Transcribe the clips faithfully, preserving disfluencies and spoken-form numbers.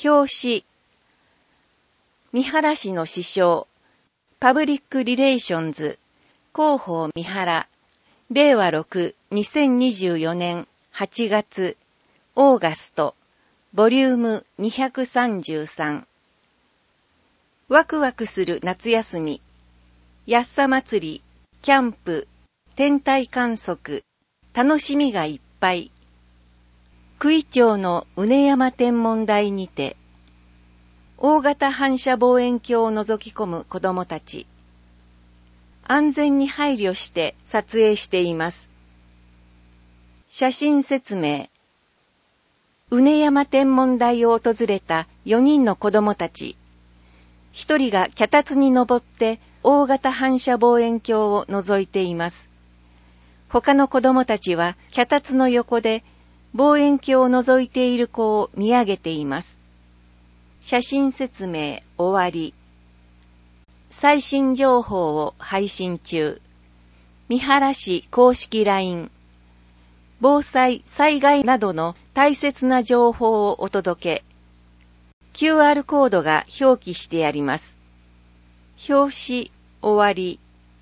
表紙。三原市の支所、パブリックリレーションズ、広報三原、れいわろく、にせんにじゅうよねんはちがつ、オーガスト、ボリュームにひゃくさんじゅうさん。ワクワクする夏休み、安さ祭り、キャンプ、天体観測、楽しみがいっぱい。九井町の畝山天文台にて、大型反射望遠鏡を覗き込む子どもたち。安全に配慮して撮影しています。写真説明。畝山天文台を訪れたよにんの子どもたち。ひとりが脚立に登って大型反射望遠鏡を覗いています。他の子どもたちは脚立の横で望遠鏡を覗いている子を見上げています。写真説明終わり。最新情報を配信中。三原市公式 ライン。防災・災害などの大切な情報をお届け。キューアール コードが表記してあります。表紙終わり。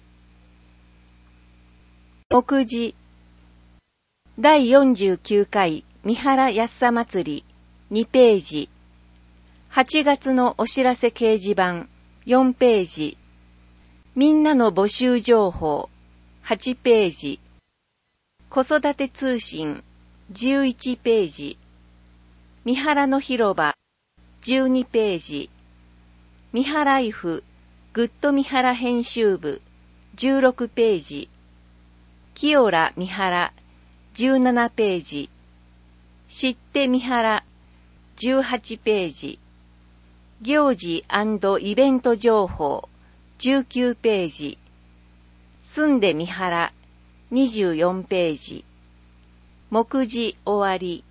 目次。だいよんじゅうきゅうかい三原安さ祭りにページ。はちがつのお知らせ掲示板よんページ。みんなの募集情報はちページ。子育て通信じゅういちページ。三原の広場じゅうにページ。三原イフグッド三原編集部じゅうろくページ。清良三原じゅうななページ。知って三原じゅうはちページ。行事&イベント情報じゅうきゅうページ。住んで三原にじゅうよんページ。目次終わり。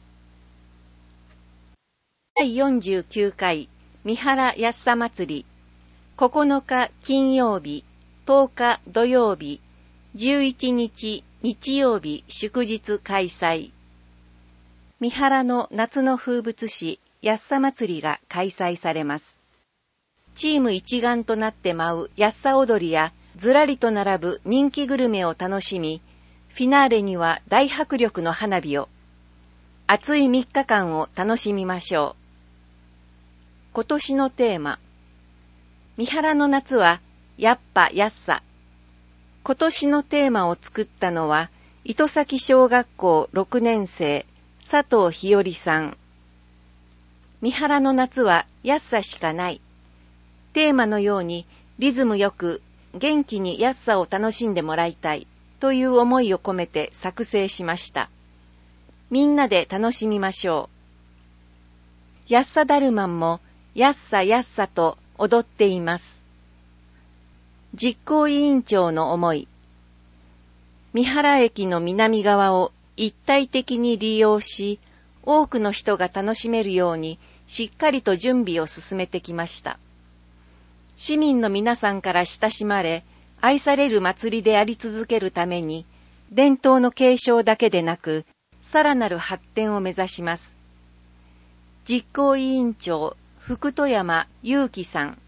だいよんじゅうきゅうかい三原安さ祭りここのか金曜日、とおか土曜日、じゅういちにち日曜日祝日開催。三原の夏の風物詩安さ祭りが開催されます。チーム一丸となって舞う安さ踊りやずらりと並ぶ人気グルメを楽しみ、フィナーレには大迫力の花火を。暑いみっかかんを楽しみましょう。今年のテーマ。三原の夏はやっぱ安さ。今年のテーマを作ったのは糸崎小学校ろくねんせい佐藤日和さん。三原の夏は安さしかない。テーマのようにリズムよく元気に安さを楽しんでもらいたいという思いを込めて作成しました。みんなで楽しみましょう。安さだるまんも安さ安さと踊っています。実行委員長の思い。三原駅の南側を一体的に利用し、多くの人が楽しめるようにしっかりと準備を進めてきました。市民の皆さんから親しまれ、愛される祭りであり続けるために、伝統の継承だけでなく、さらなる発展を目指します。実行委員長、福戸山祐樹さん。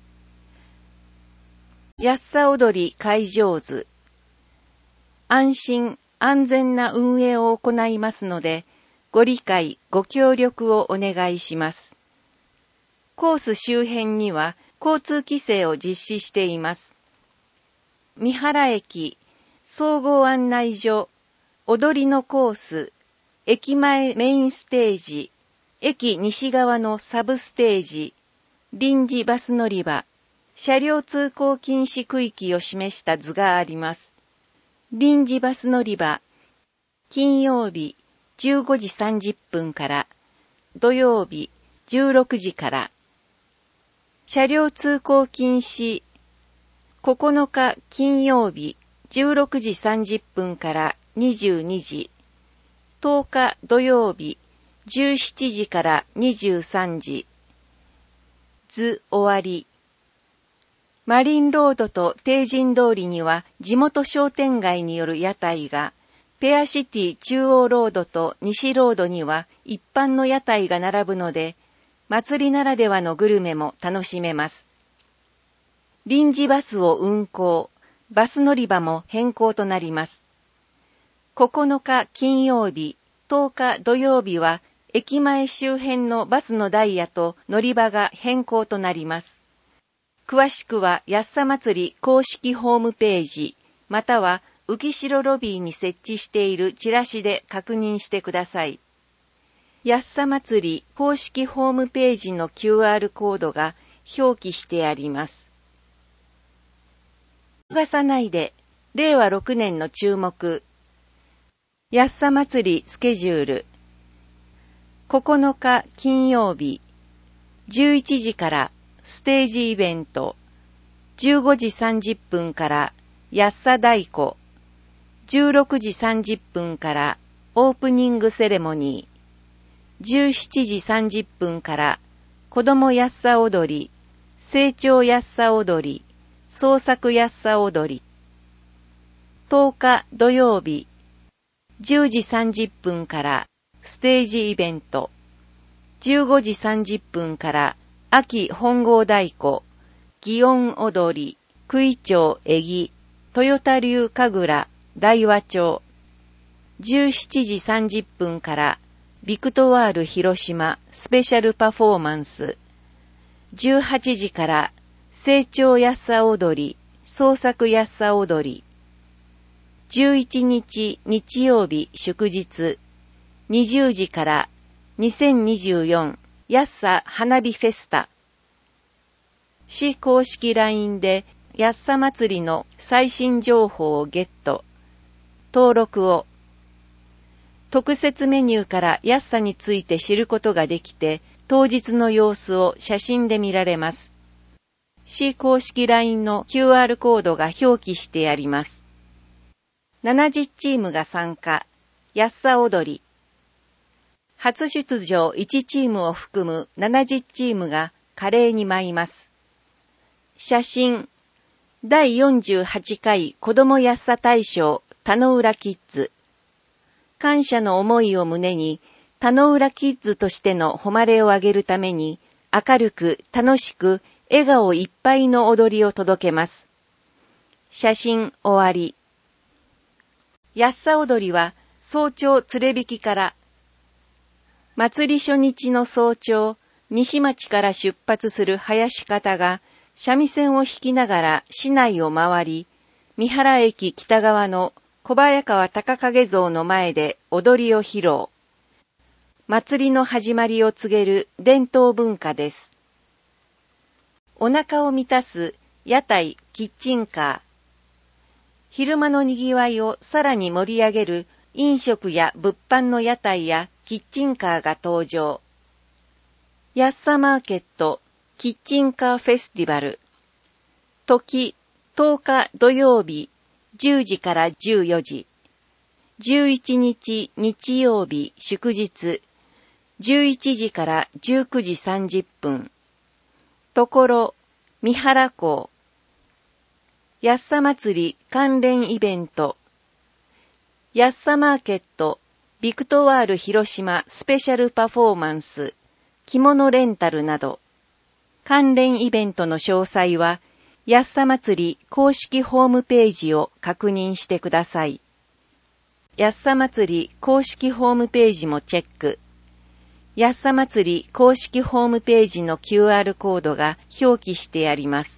安さ踊り会場図。安心安全な運営を行いますので、ご理解ご協力をお願いします。コース周辺には交通規制を実施しています。三原駅総合案内所、踊りのコース、駅前メインステージ、駅西側のサブステージ、臨時バス乗り場、車両通行禁止区域を示した図があります。臨時バス乗り場、金曜日じゅうごじさんじゅっぷんから、土曜日じゅうろくじから。車両通行禁止、ここのか金曜日じゅうろくじさんじゅっぷんからにじゅうにじ、とおか土曜日じゅうしちじからにじゅうさんじ。図終わり。マリンロードと帝人通りには地元商店街による屋台が、ペアシティ中央ロードと西ロードには一般の屋台が並ぶので、 祭りならではのグルメも楽しめます。臨時バスを運行、バス乗り場も変更となります。ここのか金曜日、とおか土曜日は駅前周辺のバスのダイヤと乗り場が変更となります。詳しくはやっさ祭り公式ホームページ、または浮代ロビーに設置しているチラシで確認してください。やっさ祭り公式ホームページの キューアール コードが表記してあります。逃さないで、れいわろくねんの注目。やっさ祭りスケジュール。ここのか金曜日、じゅういちじからステージイベント、じゅうごじさんじゅっぷんからやっさ太鼓、じゅうろくじさんじゅっぷんからオープニングセレモニー、じゅうしちじさんじゅっぷんから子どもやっさ踊り、成長やっさ踊り、創作やっさ踊り。とおか土曜日、じゅうじさんじゅっぷんからステージイベント、じゅうごじさんじゅっぷんから秋本郷太鼓、祇園踊り、九井町恵木、豊田流神楽、大和町、じゅうしちじさんじゅっぷんからビクトワール広島スペシャルパフォーマンス、じゅうはちじから成長やっさ踊り、創作やっさ踊り、じゅういちにち日曜日祝日、にじゅうじからにせんにじゅうよんやっさ花火フェスタ。市公式 ライン でやっさ祭りの最新情報をゲット。登録を。特設メニューからやっさについて知ることができて、当日の様子を写真で見られます。市公式 ライン の キューアール コードが表記してあります。ななじゅうチームが参加、やっさ踊り。初出場いちチームを含むななじゅうチームが華麗に舞います。写真、だいよんじゅうはちかい子どもやっさ大賞田野浦キッズ。感謝の思いを胸に、田野浦キッズとしての誉れを上げるために、明るく楽しく笑顔いっぱいの踊りを届けます。写真終わり。やっさ踊りは早朝連れ引きから、祭り初日の早朝、西町から出発する林方が三味線を弾きながら市内を回り、三原駅北側の小早川高影像の前で踊りを披露。祭りの始まりを告げる伝統文化です。お腹を満たす屋台キッチンカー。昼間のにぎわいをさらに盛り上げる飲食や物販の屋台やキッチンカーが登場。やっさマーケットキッチンカーフェスティバル。時とおか土曜日じゅうじからじゅうよじ。じゅういちにち日曜日祝日じゅういちじからじゅうくじさんじゅっぷん。ところ三原港。やっさ祭り関連イベント。やっさマーケットビクトワール広島スペシャルパフォーマンス着物レンタルなど関連イベントの詳細はやっさ祭り公式ホームページを確認してください。やっさ祭り公式ホームページもチェック。やっさ祭り公式ホームページの キューアール コードが表記してあります。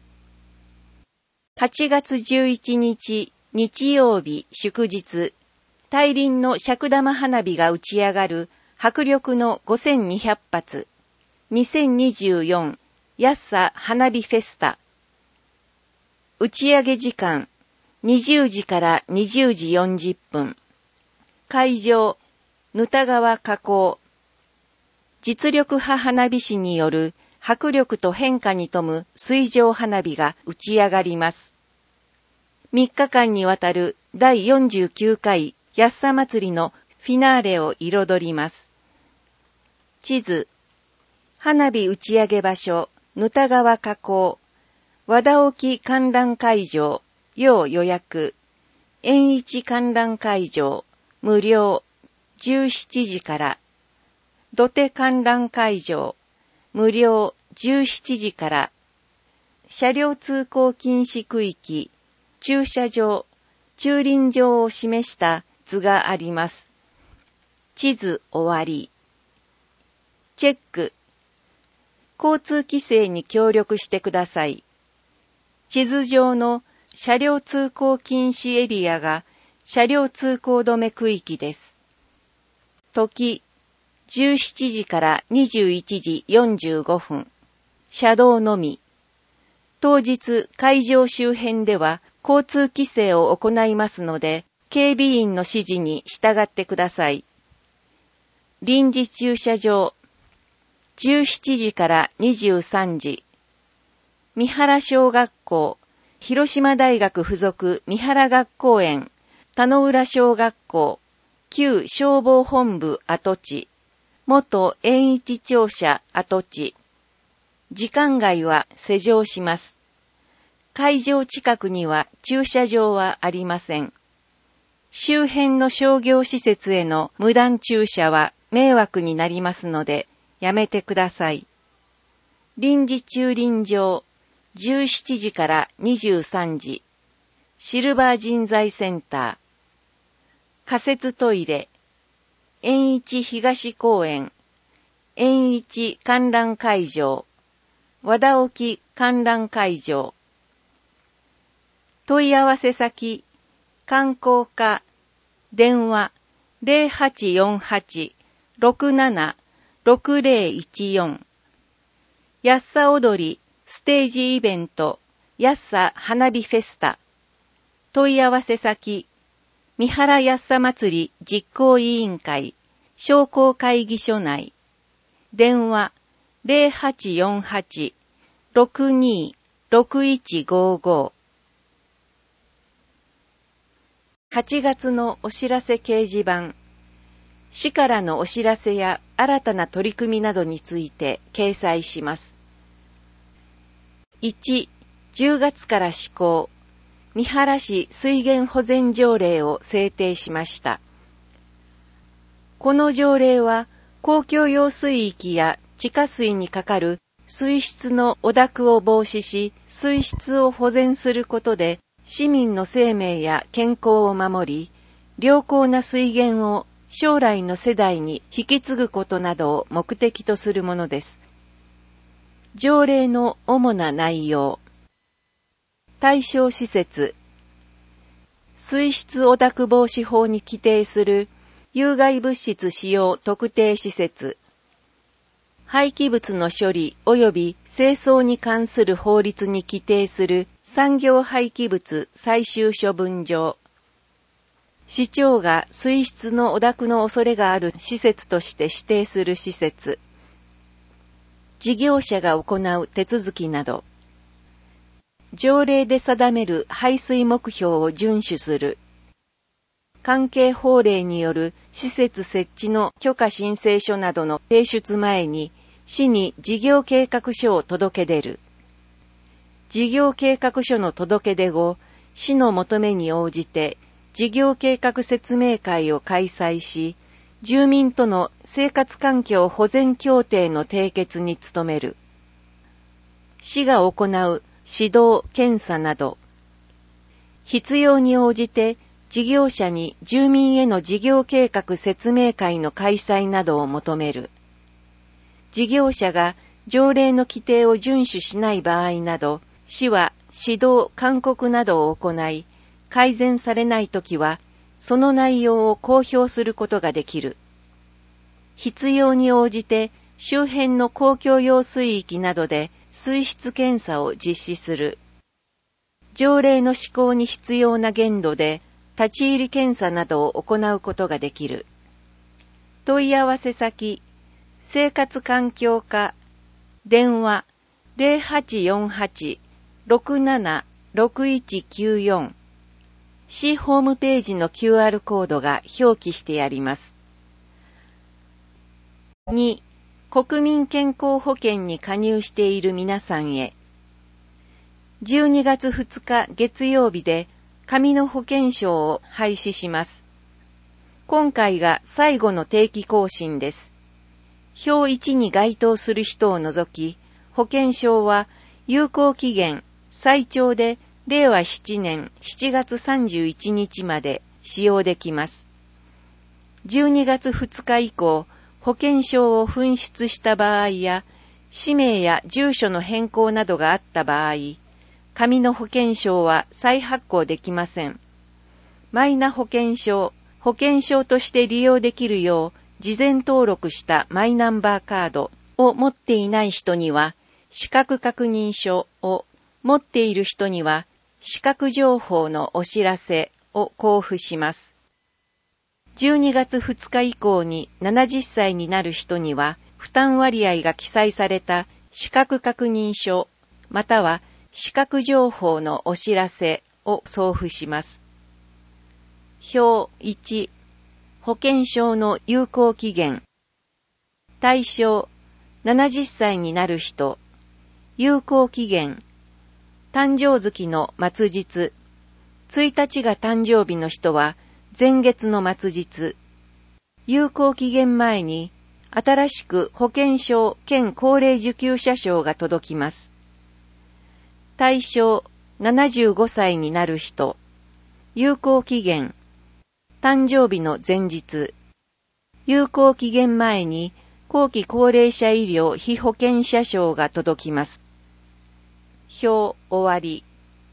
はちがつじゅういちにち日曜日祝日、大輪の尺玉花火が打ち上がる迫力のごせんにひゃくはつ、にせんにじゅうよんやっさ花火フェスタ。打ち上げ時間、にじゅうじからにじゅうじよんじゅっぷん。会場、ぬた川河口。実力派花火師による迫力と変化に富む水上花火が打ち上がります。みっかかんにわたるだいよんじゅうきゅうかいやっさ祭りのフィナーレを彩ります。地図、花火打ち上げ場所、ぬた川河口、和田沖観覧会場、要予約、円一観覧会場、無料、じゅうしちじから、土手観覧会場、 無料じゅうしちじから。車両通行禁止区域、駐車場、駐輪場を示した図があります。地図終わり。チェック。交通規制に協力してください。地図上の車両通行禁止エリアが車両通行止め区域です。時、じゅうしちじからにじゅういちじよんじゅうごふん。車道のみ。当日、会場周辺では交通規制を行いますので、警備員の指示に従ってください。臨時駐車場。じゅうしちじからにじゅうさんじ。三原小学校、広島大学附属三原学校園、田野浦小学校、旧消防本部跡地、元園一庁舎跡地。時間外は施錠します。会場近くには駐車場はありません。周辺の商業施設への無断駐車は迷惑になりますので、やめてください。臨時駐輪場、じゅうしちじからにじゅうさんじ。シルバー人材センター。仮設トイレ。園一東公園。園一観覧会場。和田沖観覧会場。問い合わせ先、観光課、電話 ゼロはちよんはち ろくなな ろくゼロいちよん。やっさ踊りステージイベント、やっさ花火フェスタ。問い合わせ先、三原やっさ祭り実行委員会、商工会議所内。電話 ゼロはちよんはち ろくに ろくいちごご。はちがつのお知らせ掲示板。市からのお知らせや新たな取り組みなどについて掲載します。いち、じゅうがつから施行、三原市水源保全条例を制定しました。この条例は、公共用水域や地下水にかかる水質の汚濁を防止し、水質を保全することで、市民の生命や健康を守り、良好な水源を将来の世代に引き継ぐことなどを目的とするものです。条例の主な内容。対象施設。水質汚濁防止法に規定する有害物質使用特定施設。廃棄物の処理及び清掃に関する法律に規定する産業廃棄物最終処分場。市長が水質の汚濁の恐れがある施設として指定する施設。事業者が行う手続きなど。条例で定める排水目標を遵守する。関係法令による施設設置の許可申請書などの提出前に、市に事業計画書を届け出る。事業計画書の届け出後、市の求めに応じて、事業計画説明会を開催し、住民との生活環境保全協定の締結に努める。市が行う指導・検査など、必要に応じて事業者に住民への事業計画説明会の開催などを求める。事業者が条例の規定を遵守しない場合など、市は指導・勧告などを行い、改善されないときは、その内容を公表することができる。必要に応じて周辺の公共用水域などで水質検査を実施する。条例の施行に必要な限度で立ち入り検査などを行うことができる。問い合わせ先、生活環境課、電話 ゼロはちよんはち ろくなな ろくいちきゅうよん。市ホームページの キューアール コードが表記してあります。に、国民健康保険に加入している皆さんへ。じゅうにがつふつか月曜日で紙の保険証を廃止します。今回が最後の定期更新です。 表いちに該当する人を除き、保険証は有効期限最長でれいわななねんしちがつさんじゅういちにちまで使用できます。じゅうにがつふつか以降、保険証を紛失した場合や、氏名や住所の変更などがあった場合、紙の保険証は再発行できません。マイナ保険証、保険証として利用できるよう、事前登録したマイナンバーカードを持っていない人には、資格確認書を、持っている人には、資格情報のお知らせを交付します。じゅうにがつふつか以降にななじゅっさいになる人には、負担割合が記載された資格確認書、または資格情報のお知らせを送付します。表いち、保険証の有効期限。対象、ななじゅっさいになる人。有効期限。誕生月の末日。ついたちが誕生日の人は、前月の末日。有効期限前に、新しく保険証兼高齢受給者証が届きます。対象、ななじゅうごさいになる人。有効期限。誕生日の前日。有効期限前に、後期高齢者医療被保険者証が届きます。表終わり。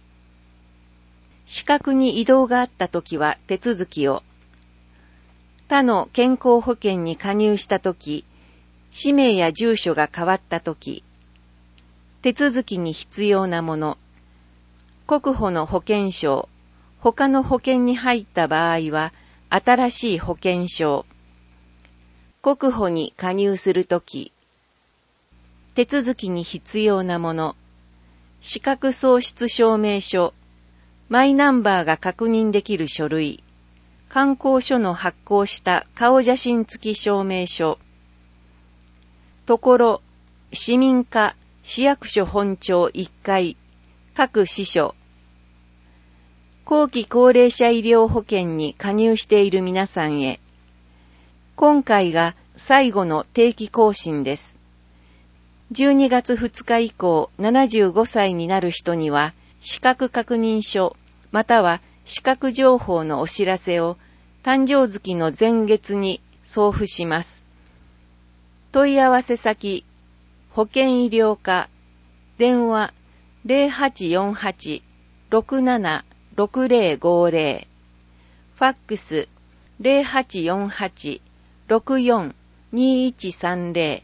資格に異動があったときは手続きを。他の健康保険に加入したとき、氏名や住所が変わったとき、手続きに必要なもの、国保の保険証、他の保険に入った場合は新しい保険証、国保に加入するとき、手続きに必要なもの、資格喪失証明書、マイナンバーが確認できる書類、観光書の発行した顔写真付き証明書、ところ、市民課、市役所本庁いっかい、各支所、後期高齢者医療保険に加入している皆さんへ、今回が最後の定期更新です。じゅうにがつふつか以降ななじゅうごさいになる人には、資格確認書、または資格情報のお知らせを誕生月の前月に送付します。問い合わせ先、保険医療課、電話 ゼロはちよんはち ろくなな ろくゼロごゼロ、ファックス ゼロはちよんはち ろくよん にいちさんゼ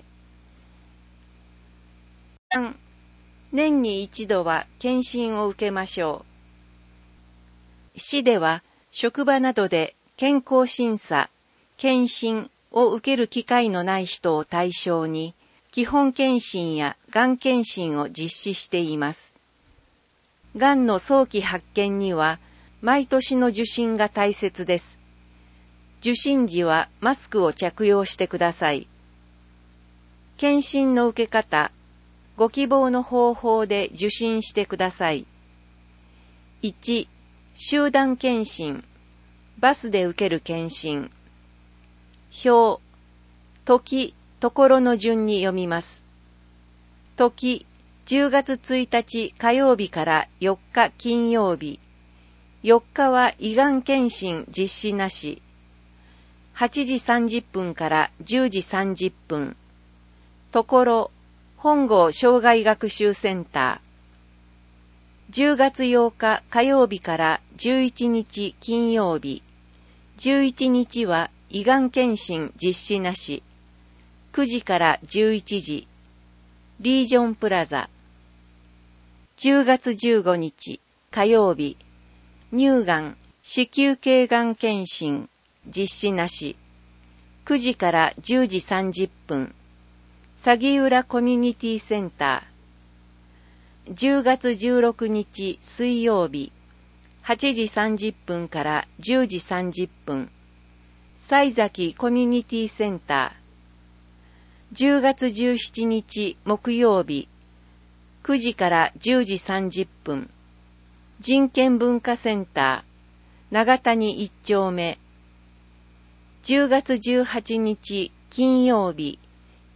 ロ。さん、年に一度は検診を受けましょう。市では職場などで健康審査、検診を受ける機会のない人を対象に、基本検診やがん検診を実施しています。がんの早期発見には、毎年の受診が大切です。受診時はマスクを着用してください。検診の受け方、ご希望の方法で受診してください。いち、集団検診、バスで受ける検診。表、時、ところの順に読みます。時、じゅうがつついたち火曜日からよっか金曜日。よっかは胃がん検診実施なし。はちじさんじゅっぷんからじゅうじさんじゅっぷん。ところ、本郷障害学習センター。じゅうがつようか火曜日からじゅういちにち金曜日。じゅういちにちは胃がん検診実施なし。くじからじゅういちじ。リージョンプラザ。じゅうがつじゅうごにち火曜日。乳がん、子宮頸がん検診実施なし。くじからじゅうじさんじゅっぷん。鷺浦コミュニティセンター。じゅうがつじゅうろくにち水曜日、はちじさんじゅっぷんからじゅうじさんじゅっぷん、西崎コミュニティセンター。じゅうがつじゅうしちにち木曜日、くじからじゅうじさんじゅっぷん、人権文化センター、長谷一丁目。じゅうがつじゅうはちにち金曜日、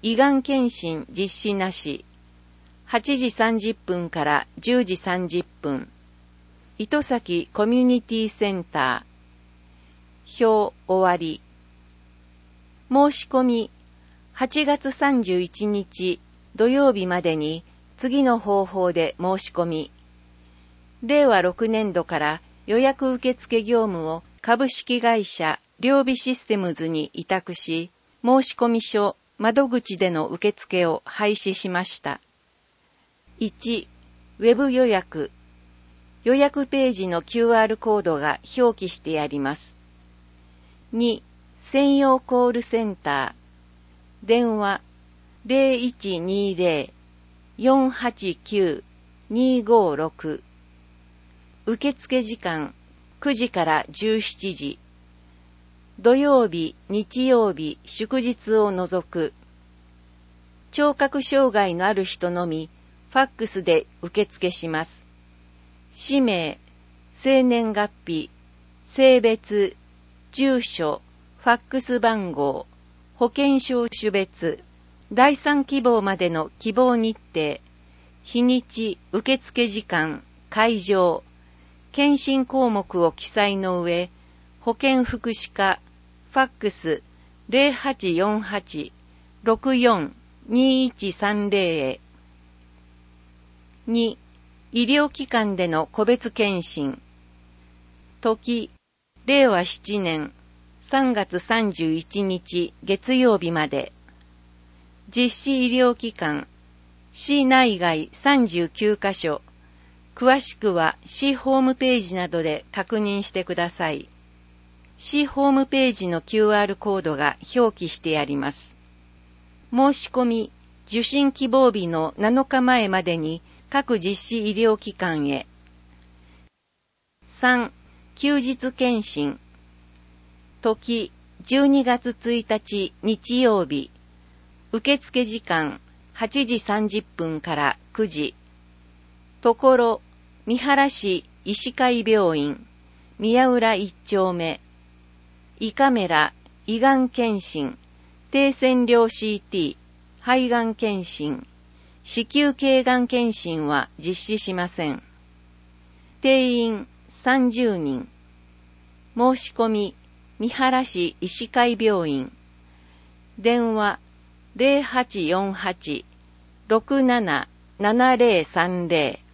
胃がん検診実施なし。はちじさんじゅっぷんからじゅうじさんじゅっぷん。糸崎コミュニティセンター。表終わり。申し込み、はちがつさんじゅういちにち土曜日までに次の方法で申し込み。れいわろくねんどから予約受付業務を株式会社両備システムズに委託し、申込書窓口での受付を廃止しました。いち. ウェブ予約。予約ページの キューアール コードが表記してあります。に. 専用コールセンター。電話 ゼロいちにゼロ よんはちきゅう にごろく。受付時間くじからじゅうしちじ。土曜日、日曜日、祝日を除く。聴覚障害のある人のみ、ファックスで受付します。氏名、生年月日、性別、住所、ファックス番号、保険証種別、第三希望までの希望日程、日にち、受付時間、会場、検診項目を記載の上、保健福祉課、ファックス ゼロはちよんはち ろくよん にいちさんゼロ へ。に. 医療機関での個別検診。時、れいわななねんさんがつさんじゅういちにち月曜日まで。実施医療機関、市内外さんじゅうきゅうかしょ。詳しくは市ホームページなどで確認してください。市ホームページの キューアール コードが表記してあります。申し込み、受診希望日のなのかまえまでに各実施医療機関へ。さん. 休日検診。時、じゅうにがつついたち日曜日。受付時間はちじさんじゅっぷんからくじ。ところ、三原市医師会病院、宮浦一丁目。胃カメラ、胃がん検診、低線量 シーティー、肺がん検診、子宮頸がん検診は実施しません。定員さんじゅうにん。申し込み、三原市医師会病院。電話ゼロはちよんはち ろくなな ななゼロさんゼロ。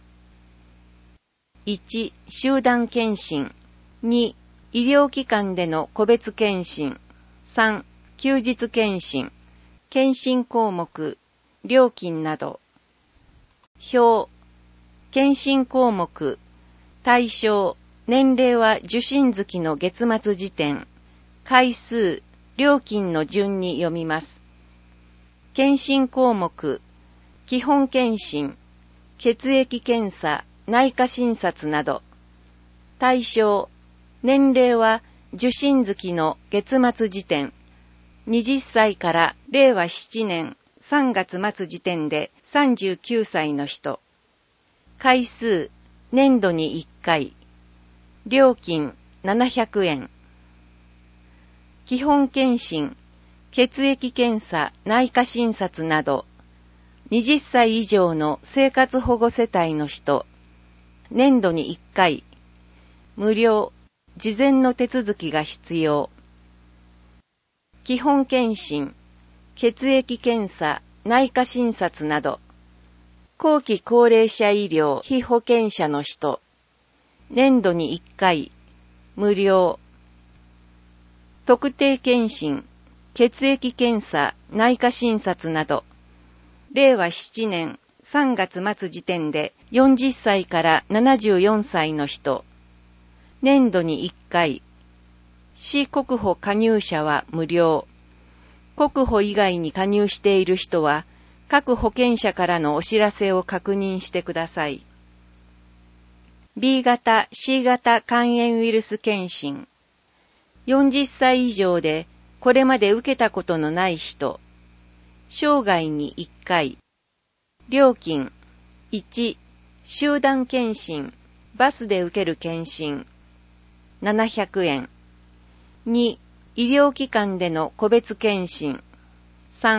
いち. 集団検診。に. 医療機関での個別検診。さん. 休日検診。検診項目、料金など。表。検診項目。対象。年齢は受診月の月末時点。回数、料金の順に読みます。検診項目。基本検診。血液検査、内科診察など。対象。年齢は受診月の月末時点。はたちかられいわななねんさんがつ末時点でさんじゅうきゅうさいの人。回数、年度にいっかい。料金ななひゃくえん。基本検診、血液検査、内科診察など。はたち以上の生活保護世帯の人。年度にいっかい。無料。事前の手続きが必要。基本検診、血液検査、内科診察など。後期高齢者医療被保険者の人。年度にいっかい。無料。特定検診、血液検査、内科診察など。れいわななねんさんがつ末時点でよんじゅっさいからななじゅうよんさいの人。年度にいっかい。市国保加入者は無料。国保以外に加入している人は、各保険者からのお知らせを確認してください。ビー 型、シー 型肝炎ウイルス検診。よんじゅっさい以上で、これまで受けたことのない人。生涯にいっかい。料金。いち. 集団検診。バスで受ける検診。ななひゃくえん。に. 医療機関での個別検診。さん.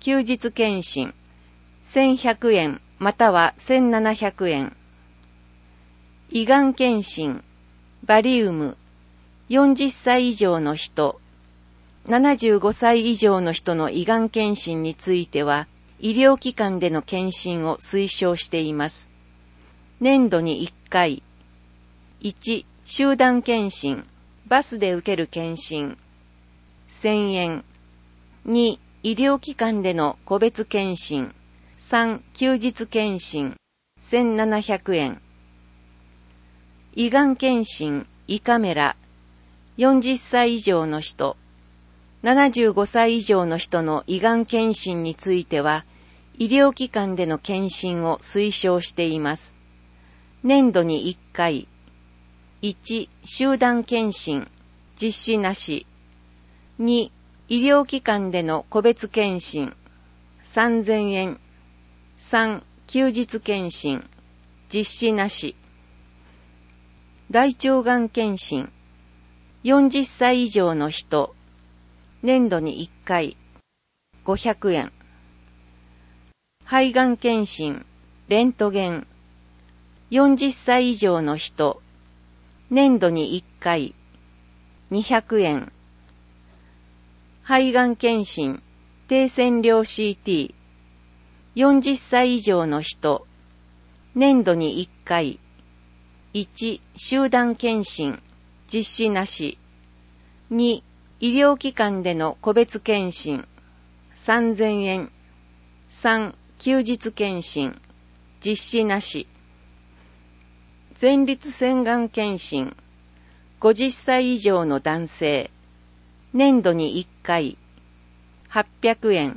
休日検診せんひゃくえんまたはせんななひゃくえん。胃がん検診バリウムよんじゅっさい以上の人、ななじゅうごさい以上の人の胃がん検診については、医療機関での検診を推奨しています。年度にいっかい。いち、集団検診、バスで受ける検診、せんえん。に、医療機関での個別検診、さん、休日検診、せんななひゃくえん。胃がん検診、胃カメラ、よんじゅっさい以上の人、ななじゅうごさい以上の人の胃がん検診については、医療機関での検診を推奨しています。年度にいっかい。いち、集団検診、実施なし。に、医療機関での個別検診、さんぜんえん。さん、休日検診、実施なし。大腸がん検診、よんじゅっさい以上の人、年度にいっかい、ごひゃくえん。肺がん検診、レントゲン、よんじゅっさい以上の人、年度にいっかい、にひゃくえん。肺がん検診、低線量 シーティー、よんじゅっさい以上の人、年度にいっかい、いち、集団検診、実施なし。に、医療機関での個別検診、さんぜんえん。さん、休日検診、実施なし。前立腺がん検診、ごじゅっさい以上の男性、年度にいっかい、はっぴゃくえん。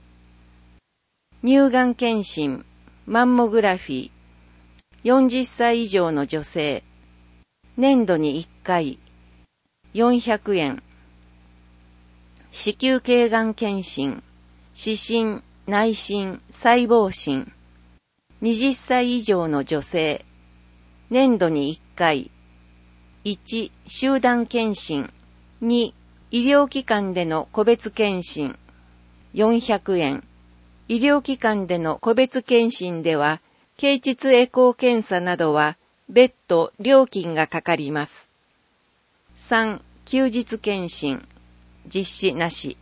乳がん検診、マンモグラフィー、よんじゅっさい以上の女性、年度にいっかい、よんひゃくえん。子宮頸がん検診、視診、内診、細胞診、はたち以上の女性、年度にいっかい、いち、集団検診、に、医療機関での個別検診、よんひゃくえん。医療機関での個別検診では、経腟エコー検査などは別途料金がかかります。さん、休日検診、実施なし。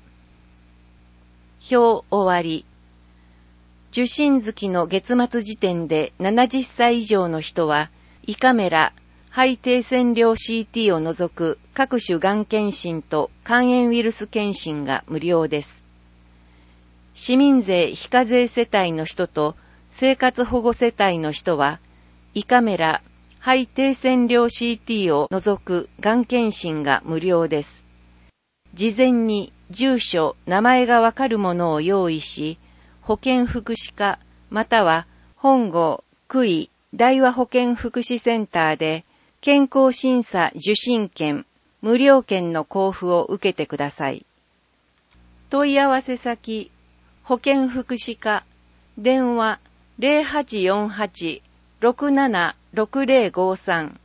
表終わり。受診月の月末時点でななじゅっさい以上の人は、胃カメラ、肺低線量 シーティー を除く各種がん検診と肝炎ウイルス検診が無料です。市民税非課税世帯の人と生活保護世帯の人は、胃カメラ、肺低線量 シーティー を除くがん検診が無料です。事前に住所、名前がわかるものを用意し、保健福祉課または本郷、区医、大和保健福祉センターで健康審査受診券、無料券の交付を受けてください。問い合わせ先、保健福祉課、電話 ゼロはちよんはち ろくなな ろくゼロごさん。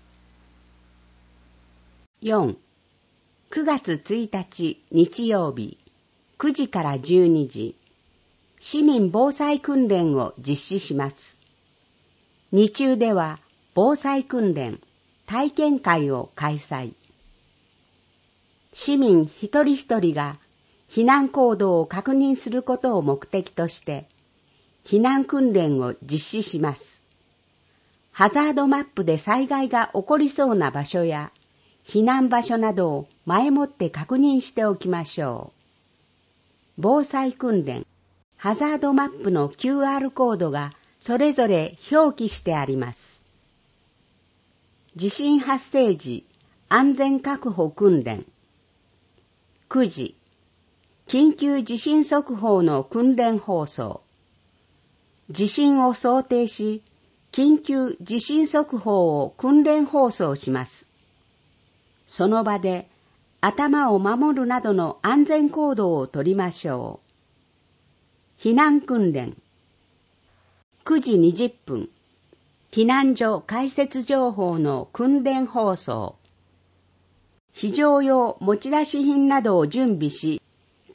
よん、くがつついたち日曜日、くじからじゅうにじ、市民防災訓練を実施します。日中では防災訓練、体験会を開催。市民一人一人が避難行動を確認することを目的として、避難訓練を実施します。ハザードマップで災害が起こりそうな場所や、避難場所などを前もって確認しておきましょう。防災訓練、ハザードマップの キューアール コードがそれぞれ表記してあります。地震発生時、安全確保訓練。くじ、緊急地震速報の訓練放送。地震を想定し、緊急地震速報を訓練放送します。その場で頭を守るなどの安全行動をとりましょう。避難訓練。くじにじゅっぷん、避難所開設情報の訓練放送。非常用持ち出し品などを準備し、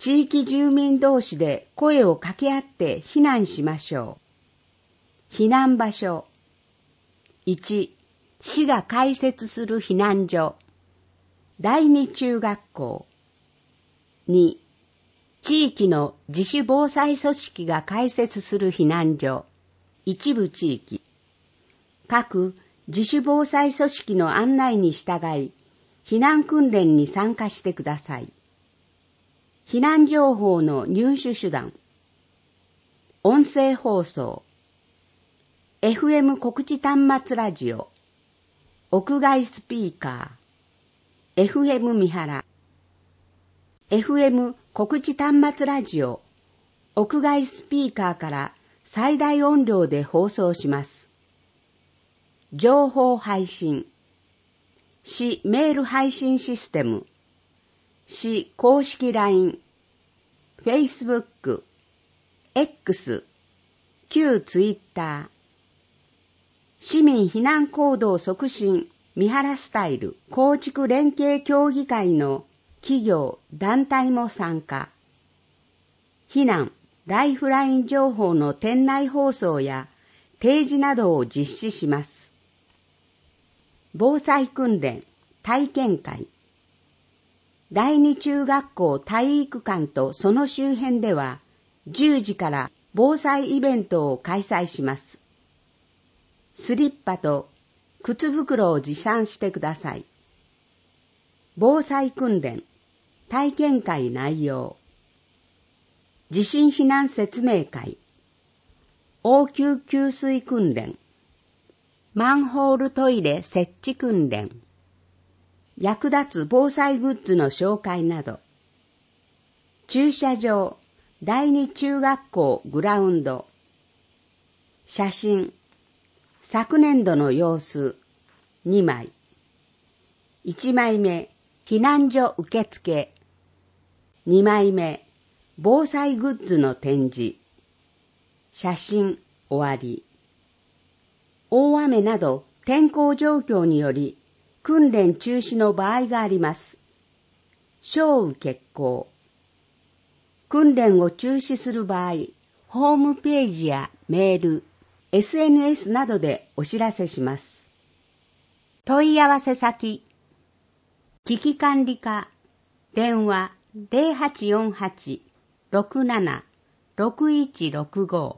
地域住民同士で声を掛け合って避難しましょう。避難場所。いち、市が開設する避難所。第二中学校。に、地域の自主防災組織が開設する避難所。一部地域。各自主防災組織の案内に従い、避難訓練に参加してください。避難情報の入手手段。音声放送。エフエム 告知端末ラジオ。屋外スピーカー。エフエム 三原。エフエム 告知端末ラジオ。屋外スピーカーから最大音量で放送します。情報配信。市メール配信システム。市公式 ライン、Facebook、X、旧 Twitter。市民避難行動促進三原スタイル構築連携協議会の企業、団体も参加。避難、ライフライン情報の店内放送や提示などを実施します。防災訓練、体験会。第二中学校体育館とその周辺ではじゅうじから防災イベントを開催します。スリッパと靴袋を持参してください。防災訓練、体験会内容。地震避難説明会。応急給水訓練。マンホールトイレ設置訓練。役立つ防災グッズの紹介など。駐車場、第二中学校グラウンド。写真、昨年度の様子、にまい。いちまいめ、避難所受付。にまいめ、防災グッズの展示。写真、終わり。大雨など天候状況により訓練中止の場合があります。小雨決行。訓練を中止する場合、ホームページやメール、エスエヌエス などでお知らせします。問い合わせ先。危機管理課、電話 ゼロはちよんはち ろくなな ろくいちろくご。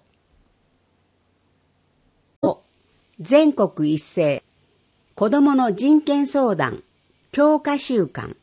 全国一斉子どもの人権相談強化週間。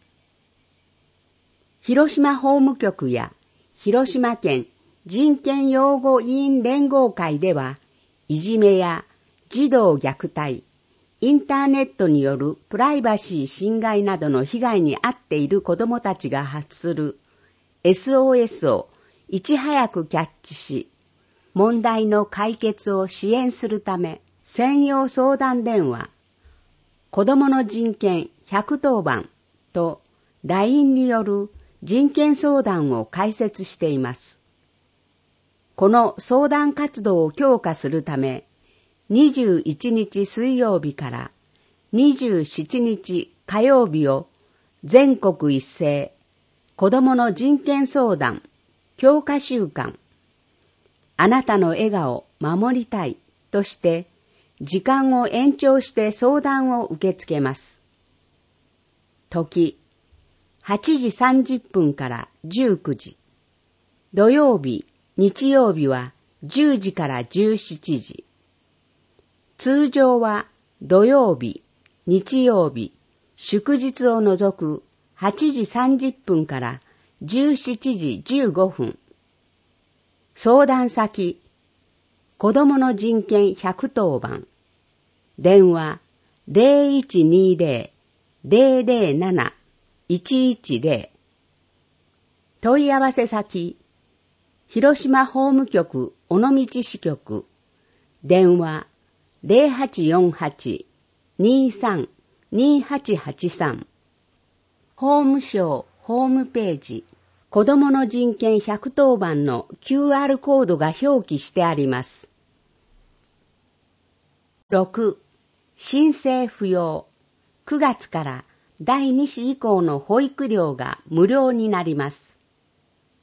広島法務局や広島県人権擁護委員連合会では、いじめや児童虐待、インターネットによるプライバシー侵害などの被害に遭っている子どもたちが発する エスオーエス をいち早くキャッチし、問題の解決を支援するため、専用相談電話、子どもの人権ひゃくとおばんと ライン による人権相談を開設しています。この相談活動を強化するため、にじゅういちにち水曜日からにじゅうしちにち火曜日を全国一斉子どもの人権相談強化週間、あなたの笑顔守りたいとして時間を延長して相談を受け付けます。時、はちじさんじゅっぷんからじゅうくじ。土曜日、日曜日はじゅうじからじゅうしちじ。通常は土曜日、日曜日、祝日を除くはちじさんじゅっぷんからじゅうしちじじゅうごふん。相談先、子どもの人権ひゃくとおばん。電話 ゼロいちにゼロ ゼロゼロなな いちいちゼロ。問い合わせ先、広島法務局尾道支局。電話 ゼロはちよんはち にさん にはちはちさん。法務省ホームページ、子どもの人権ひゃくとおばんの キューアール コードが表記してあります。ろく. 申請不要。くがつからだいに子以降の保育料が無料になります。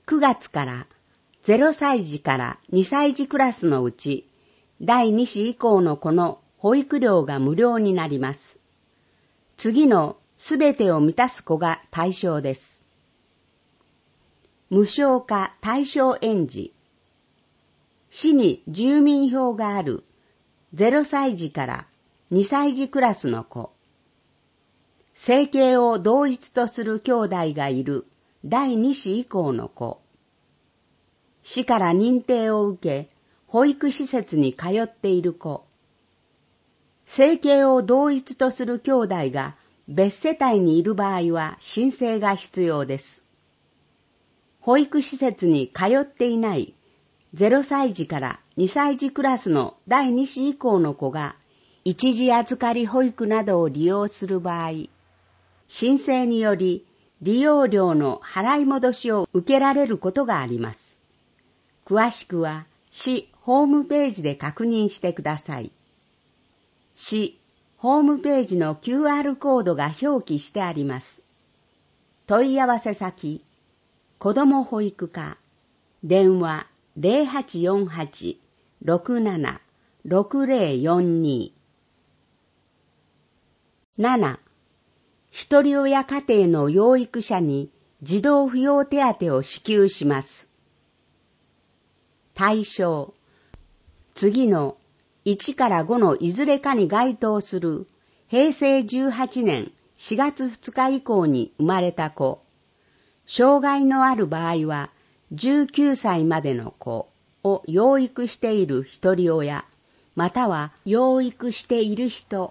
くがつからゼロさいじからにさいじクラスのうちだいに子以降の子の保育料が無料になります。次のすべてを満たす子が対象です。無償化対象園児。市に住民票があるゼロさいじからにさいじクラスの子。生計を同一とする兄弟がいるだいに子以降の子。市から認定を受け、保育施設に通っている子。生計を同一とする兄弟が別世帯にいる場合は申請が必要です。保育施設に通っていないゼロさいじからにさいじクラスのだいに子以降の子が一時預かり保育などを利用する場合、申請により利用料の払い戻しを受けられることがあります。詳しくは市ホームページで確認してください。市ホームページの キューアール コードが表記してあります。問い合わせ先、子ども保育課、電話 ゼロはちよんはち ろくなな ろくゼロよんに。なな. ひとり親家庭の養育者に児童扶養手当を支給します。対象、次のいちからごのいずれかに該当するへいせいじゅうはちねんしがつふつか以降に生まれた子、障害のある場合はじゅうきゅうさいまでの子を養育しているひとり親、または養育している人。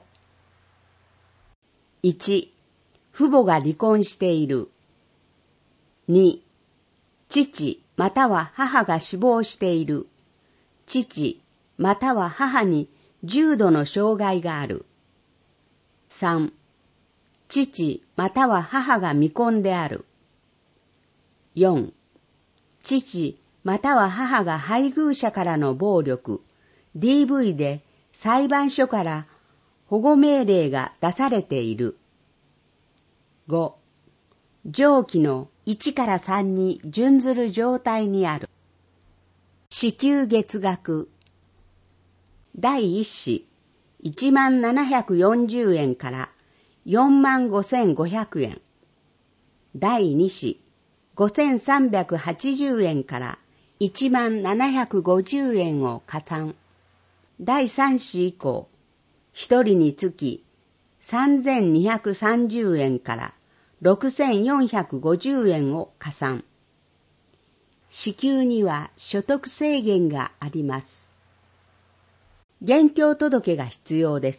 いち. 父母が離婚している。に. 父または母が死亡している。父または母に重度の障害がある。さん. 父または母が未婚である。よん. 父または母が配偶者からの暴力、ディーブイ で裁判所から保護命令が出されている。ご. 上記のいちからさんに準ずる状態にある。支給月額。だいいち子いちまんななひゃくよんじゅうえんからよんまんごせんごひゃくえん。だいに子ごせんさんびゃくはちじゅうえんからいちまんななひゃくごじゅうえんを加算。だいさん子以降、ひとりにつきさんぜんにひゃくさんじゅうえんからろくせんよんひゃくごじゅうえんを加算。支給には所得制限があります。現況届が必要です。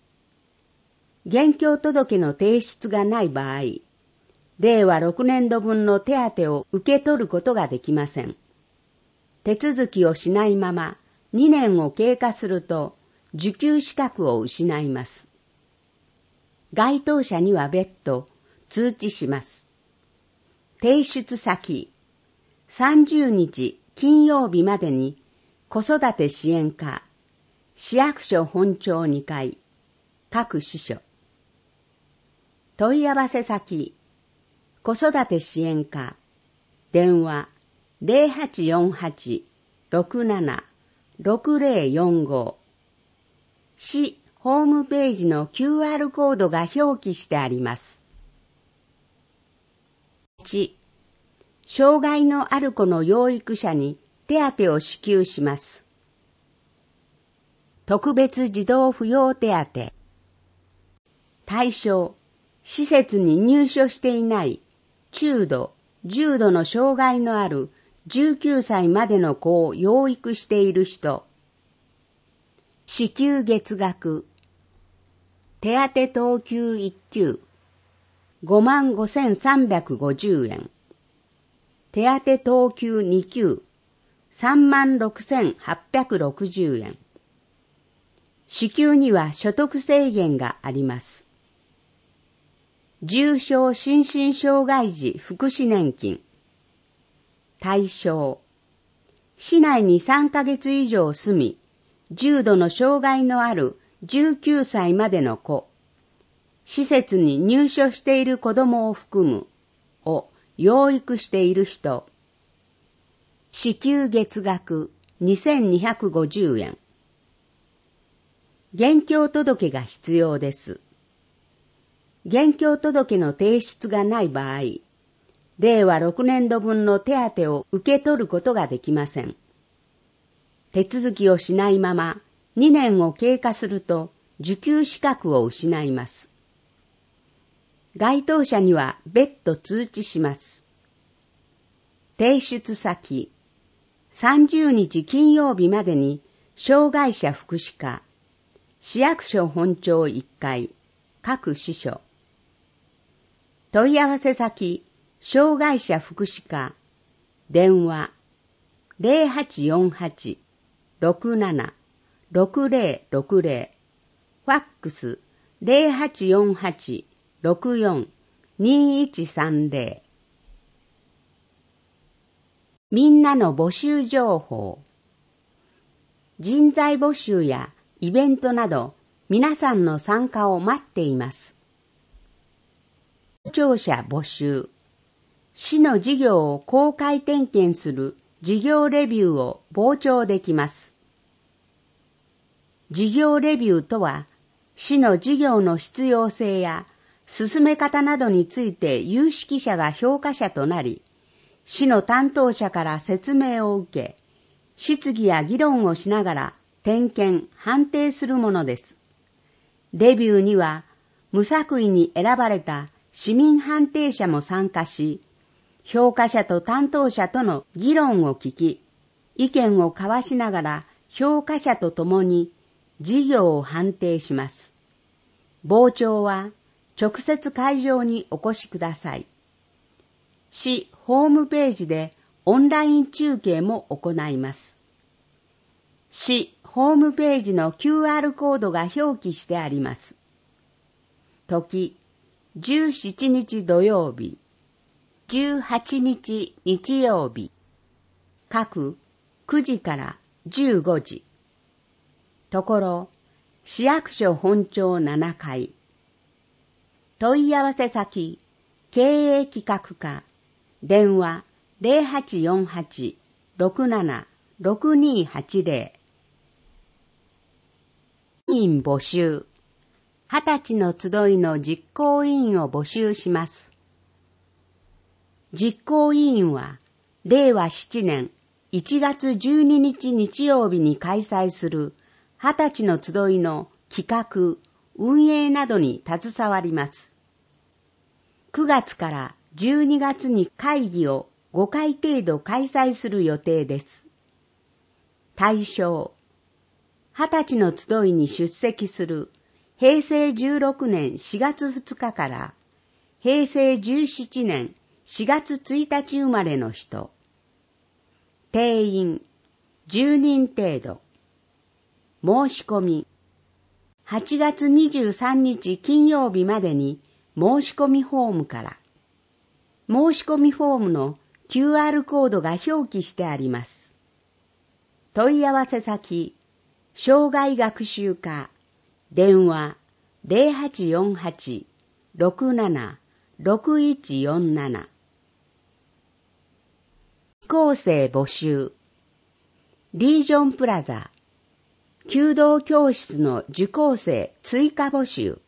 現況届の提出がない場合、れいわろくねんどぶんの手当を受け取ることができません。手続きをしないままにねんを経過すると受給資格を失います。該当者には別途通知します。提出先、さんじゅうにち金曜日までに子育て支援課、市役所本庁にかい、各支所。問い合わせ先、子育て支援課、電話 ゼロはちよんはち ろくなな ろくゼロよんご。市ホームページの キューアール コードが表記してあります。いち. 障害のある子の養育者に手当を支給します。特別児童扶養手当。対象、施設に入所していない中度、重度の障害のあるじゅうきゅうさいまでの子を養育している人。支給月額。手当等級いっ級ごまんごせんさんびゃくごじゅうえん。手当等級に級さんまんろくせんはっぴゃくろくじゅうえん。支給には所得制限があります。重症心身障害児福祉年金。対象、市内にさんかげつ以上住み、重度の障害のあるじゅうきゅうさいまでの子、施設に入所している子どもを含むを養育している人、 支給月額にせんにひゃくごじゅうえん。現況届が必要です。現況届の提出がない場合、れいわろくねんどぶんの手当を受け取ることができません。手続きをしないままにねんを経過すると受給資格を失います。該当者には別途通知します。提出先、さんじゅうにち金曜日までに障害者福祉課、市役所本庁いっかい、各支所。問い合わせ先、障害者福祉課、電話、ゼロはちよんはち ろくなな ろくゼロろくゼロ、ファックス、ゼロはちよんはち ろくよん にいちさんゼロ。みんなの募集情報。人材募集やイベントなど皆さんの参加を待っています。庁舎募集。市の事業を公開点検する事業レビューを傍聴できます。事業レビューとは、市の事業の必要性や進め方などについて有識者が評価者となり、市の担当者から説明を受け、質疑や議論をしながら点検・判定するものです。レビューには、無作為に選ばれた市民判定者も参加し、評価者と担当者との議論を聞き、意見を交わしながら評価者と共に事業を判定します。傍聴は直接会場にお越しください。市ホームページでオンライン中継も行います。市ホームページの キューアール コードが表記してあります。時、じゅうしちにち土曜日、じゅうはちにち日曜日、各くじからじゅうごじ。ところ、市役所本庁ななかい。問い合わせ先、経営企画課、電話ゼロはちよんはち ろくなな ろくにはちゼロ。委員募集。はたちの集いの実行委員を募集します。実行委員は、れいわしちねんいちがつじゅうににち日曜日に開催するはたちの集いの企画、運営などに携わります。くがつからじゅうにがつに会議をごかい程度開催する予定です。対象、はたちの集いに出席するへいせいじゅうろくねんしがつふつかからへいせいじゅうしちねんしがつついたち生まれの人。定員じゅうにん程度。申し込みはちがつにじゅうさんにち金曜日までに申し込みフォームから。申し込みフォームの キューアール コードが表記してあります。問い合わせ先、障害学習課、電話ゼロはちよんはち ろくなな ろくいちよんなな。受講生募集。リージョンプラザ、弓道教室の受講生追加募集。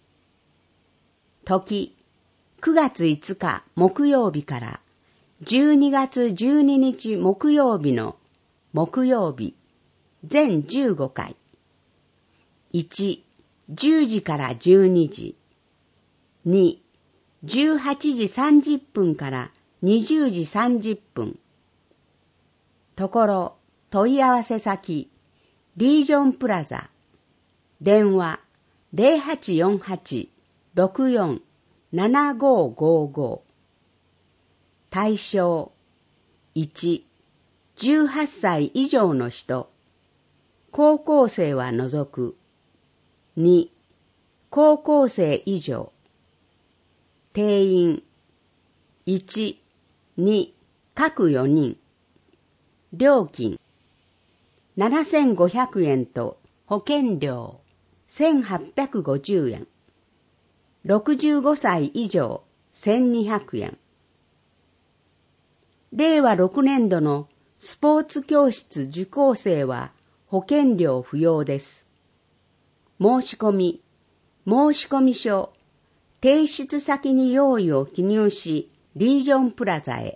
時、くがついつか木曜日からじゅうにがつじゅうににち木曜日の木曜日、全じゅうごかい。いち、じゅうじからじゅうにじ。に、じゅうはちじさんじゅっぷんからにじゅうじさんじゅっぷん。ところ、問い合わせ先、リージョンプラザ。電話ゼロはちよんはち ろくよん ななごごご。対象いち、じゅうはっさい以上の人。高校生は除く。に、高校生以上。定員いち、に、各よにん。料金ななせんごひゃくえんと保険料せんはっぴゃくごじゅうえん。ろくじゅうごさい以上せんにひゃくえん。れいわろくねんどのスポーツ教室受講生は保険料不要です。申し込み、申込書、提出先に用意を記入し、リージョンプラザへ。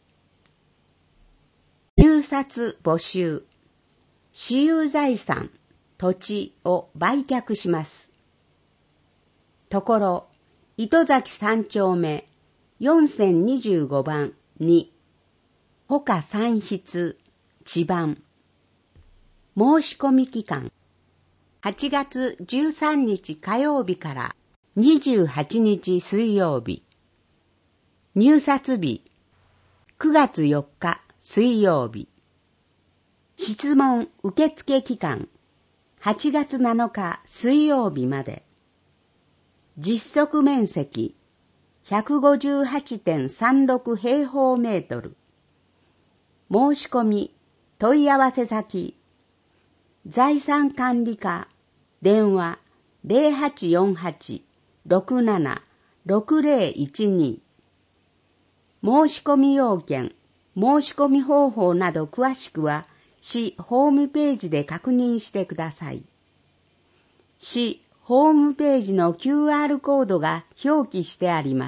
入札募集。私有財産、土地を売却します。ところ、糸崎三丁目、よんせんにじゅうごばんに、他三筆、地番。申し込み期間、はちがつじゅうさんにち火曜日からにじゅうはちにち水曜日。入札日、くがつよっか水曜日。質問受付期間、はちがつなのか水曜日まで。実測面積、ひゃくごじゅうはちてんさんろく平方メートル。申し込み、問い合わせ先、財産管理課、電話 ゼロはちよんはち ろくなな ろくゼロいちに。申し込み要件、申し込み方法など詳しくは、市ホームページで確認してください。市ホームページの キューアール コードが表記してあります。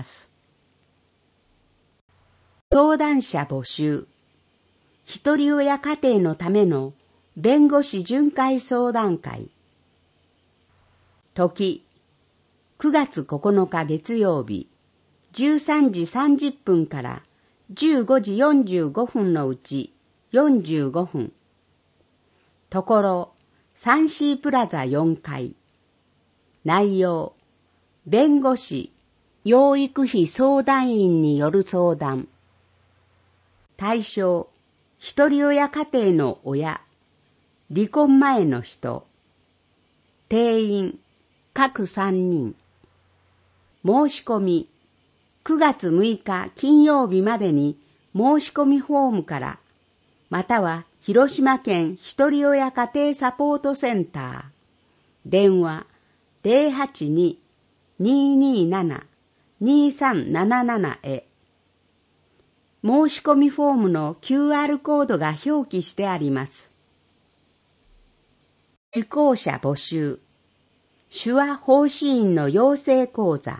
相談者募集。ひとり親家庭のための弁護士巡回相談会。時、くがつここのか月曜日、じゅうさんじさんじゅっぷんからじゅうごじよんじゅうごふんのうちよんじゅうごふん。ところ、サンシープラザよんかい。内容、弁護士、養育費相談員による相談。対象、ひとり親家庭の親、離婚前の人。定員、各さんにん。申し込み、くがつむいか金曜日までに申し込みフォームから、または広島県ひとり親家庭サポートセンター、電話 ゼロはちに にーにーなな にーさんなななな へ。申し込みフォームの キューアール コードが表記してあります。受講者募集。手話奉仕員の養成講座。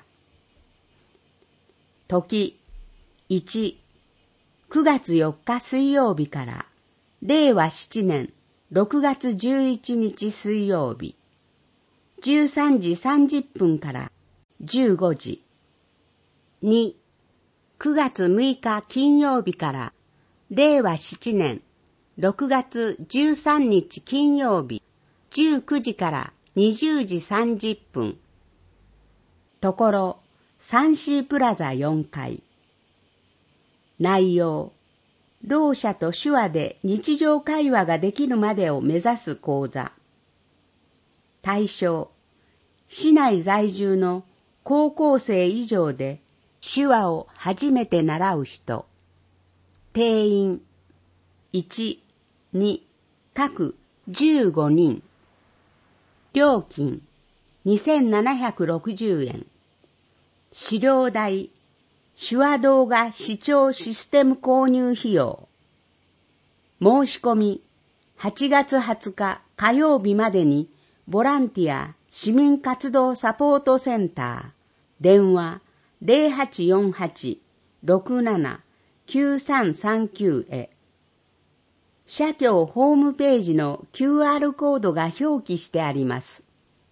時、いち、くがつよっか水曜日かられいわしちねんろくがつじゅういちにち水曜日、じゅうさんじさんじゅっぷんからじゅうごじ。に、くがつむいか金曜日かられいわしちねんろくがつじゅうさんにち金曜日、じゅうくじからにじゅうじさんじゅっぷん。ところ、サンシープラザよんかい。内容、ろう者と手話で日常会話ができるまでを目指す講座。対象、市内在住の高校生以上で手話を初めて習う人。定員、いち、に、各じゅうごにん。料金、にせんななひゃくろくじゅうえん。資料代、手話動画視聴システム購入費用。申し込み、はちがつはつか火曜日までに、ボランティア市民活動サポートセンター、電話ゼロはちよんはち ろくなな きゅうさんさんきゅう へ。社協ホームページの キューアール コードが表記してあります。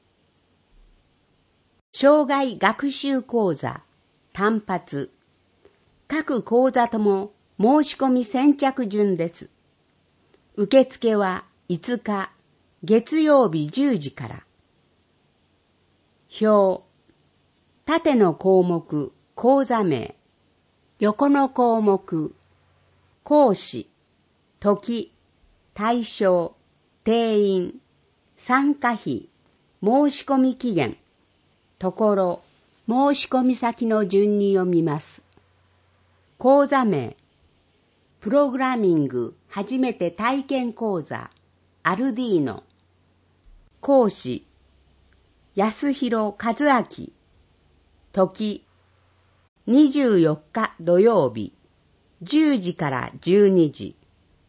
障害学習講座、単発。各講座とも申し込み先着順です。受付はいつか、月曜日じゅうじから。表、縦の項目、講座名。横の項目、講師、時、対象、定員、参加費、申し込み期限。ところ、申し込み先の順に読みます。講座名、プログラミング初めて体験講座、アルディーノ。講師、安弘和明。時、にじゅうよっか土曜日、じゅうじからじゅうにじ。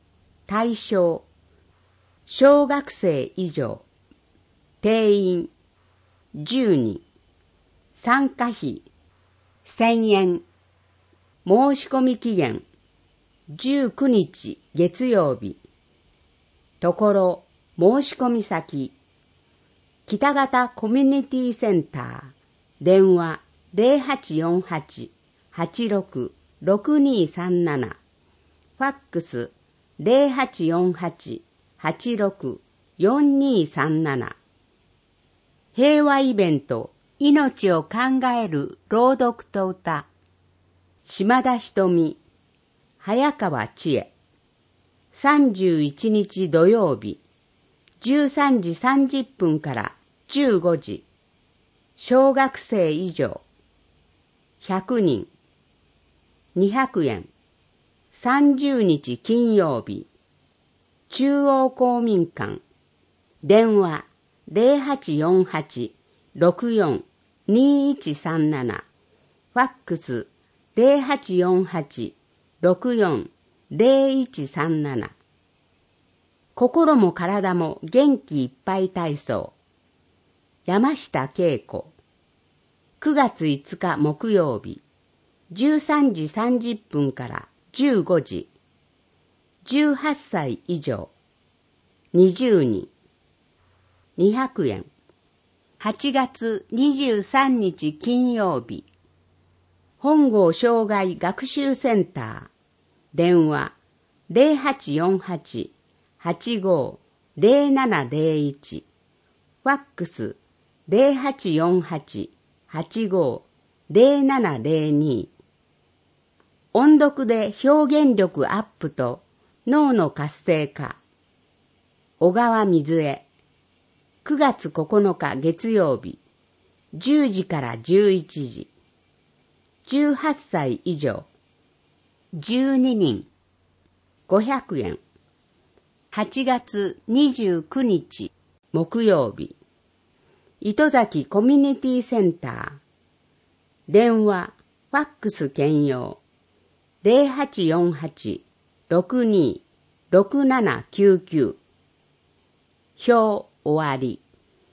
対象、小学生以上、定員、じゅうにん、参加費、せんえん、申し込み期限、じゅうくにち月曜日、ところ、申し込み先、北方コミュニティセンター、電話 ゼロはちよんはち はちろく ろくにさんなな、ファックス ゼロはちよんはち はちろく よんにさんなな。平和イベント、命を考える朗読と歌、島田瞳、早川千恵、さんじゅういちにち土曜日、じゅうさんじさんじゅっぷんからじゅうごじ、小学生以上、ひゃくにん、にひゃくえん、さんじゅうにち金曜日、中央公民館、電話ゼロはちよんはち ろくよん にいちさんなな、ファックスゼロはちよんはち ろくよん ゼロいちさんなな。心も体も元気いっぱい体操、山下恵子、くがついつか木曜日、じゅうさんじさんじゅっぷんからじゅうごじ、じゅうはっさい以上、にじゅうにん、にひゃくえん。はちがつにじゅうさんにち金曜日、本郷障害学習センター、電話ゼロはちよんはち はちご ゼロななゼロいち、ファックスゼロはちよんはち はちご ゼロななゼロに。音読で表現力アップと脳の活性化、小川水江、くがつここのか月曜日、じゅうじからじゅういちじ、じゅうはっさい以上、じゅうににん、ごひゃくえん。はちがつにじゅうくにち木曜日、糸崎コミュニティセンター、電話、ファックス兼用、ゼロはちよんはち ろくに ろくななきゅうきゅう。表終わり。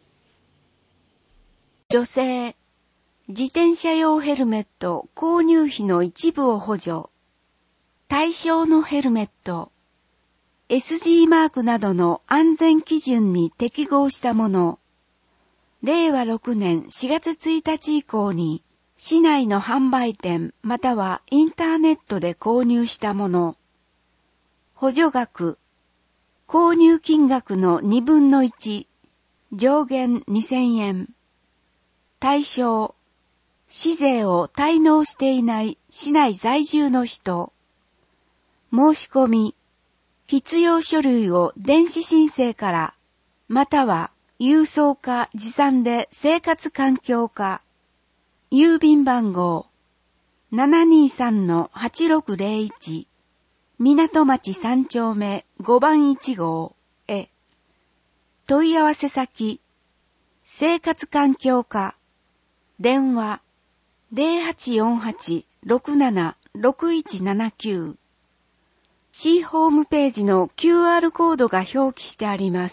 女性、自転車用ヘルメット購入費の一部を補助。対象のヘルメット、エスジー マークなどの安全基準に適合したもの。れいわろくねんしがつついたち以降に、市内の販売店またはインターネットで購入したもの。補助額、購入金額のにぶんのいち、上限にせんえん。対象、市税を滞納していない市内在住の人。申し込み、必要書類を電子申請から、または郵送か持参で生活環境課。郵便番号 ななにさんのはちろくゼロいち 港町さんちょうめごばんいちごうへ。問い合わせ先、生活環境課、電話ゼロはちよんはち ろくなな ろくいちななきゅう。市ホームページの キューアール コードが表記してあります。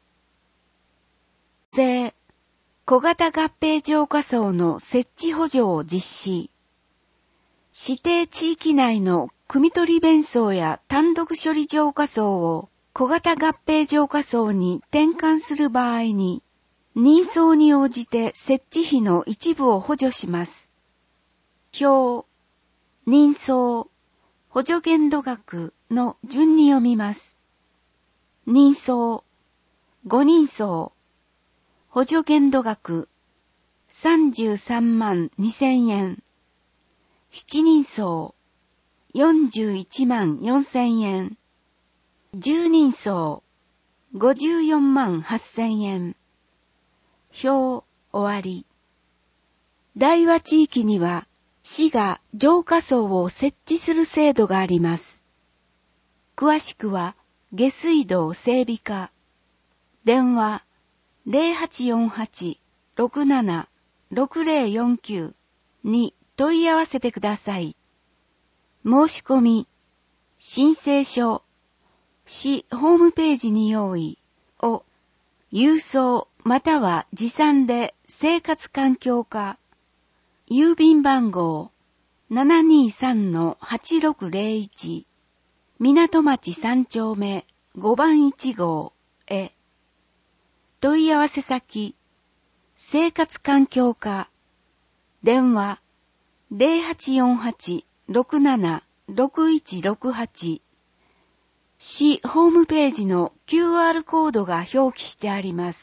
税、小型合併浄化槽の設置補助を実施。指定地域内の汲み取り弁槽や単独処理浄化槽を小型合併浄化槽に転換する場合に、人相に応じて設置費の一部を補助します。表、人相、補助限度額の順に読みます。人相、ごにんそう、補助限度額さんじゅうさんまんにせんえん。しちにんそう、よんじゅういちまんよんせんえん。じゅうにんそう、ごじゅうよんまんはっせんえん。表終わり。大和地域には市が浄化槽を設置する制度があります。詳しくは下水道整備課。電話ゼロはちよんはち ろくなな ろくゼロよんきゅう に問い合わせてください。申し込み、申請書、 市ホームページに用意を郵送または持参で生活環境課郵便番号 ななにさんのはちろくぜろいち 港町三丁目ごばんいち号へ問い合わせ先生活環境課電話 ゼロはちよんはち ろくなな ろくいちろくはち 市ホームページの キューアール コードが表記してあります。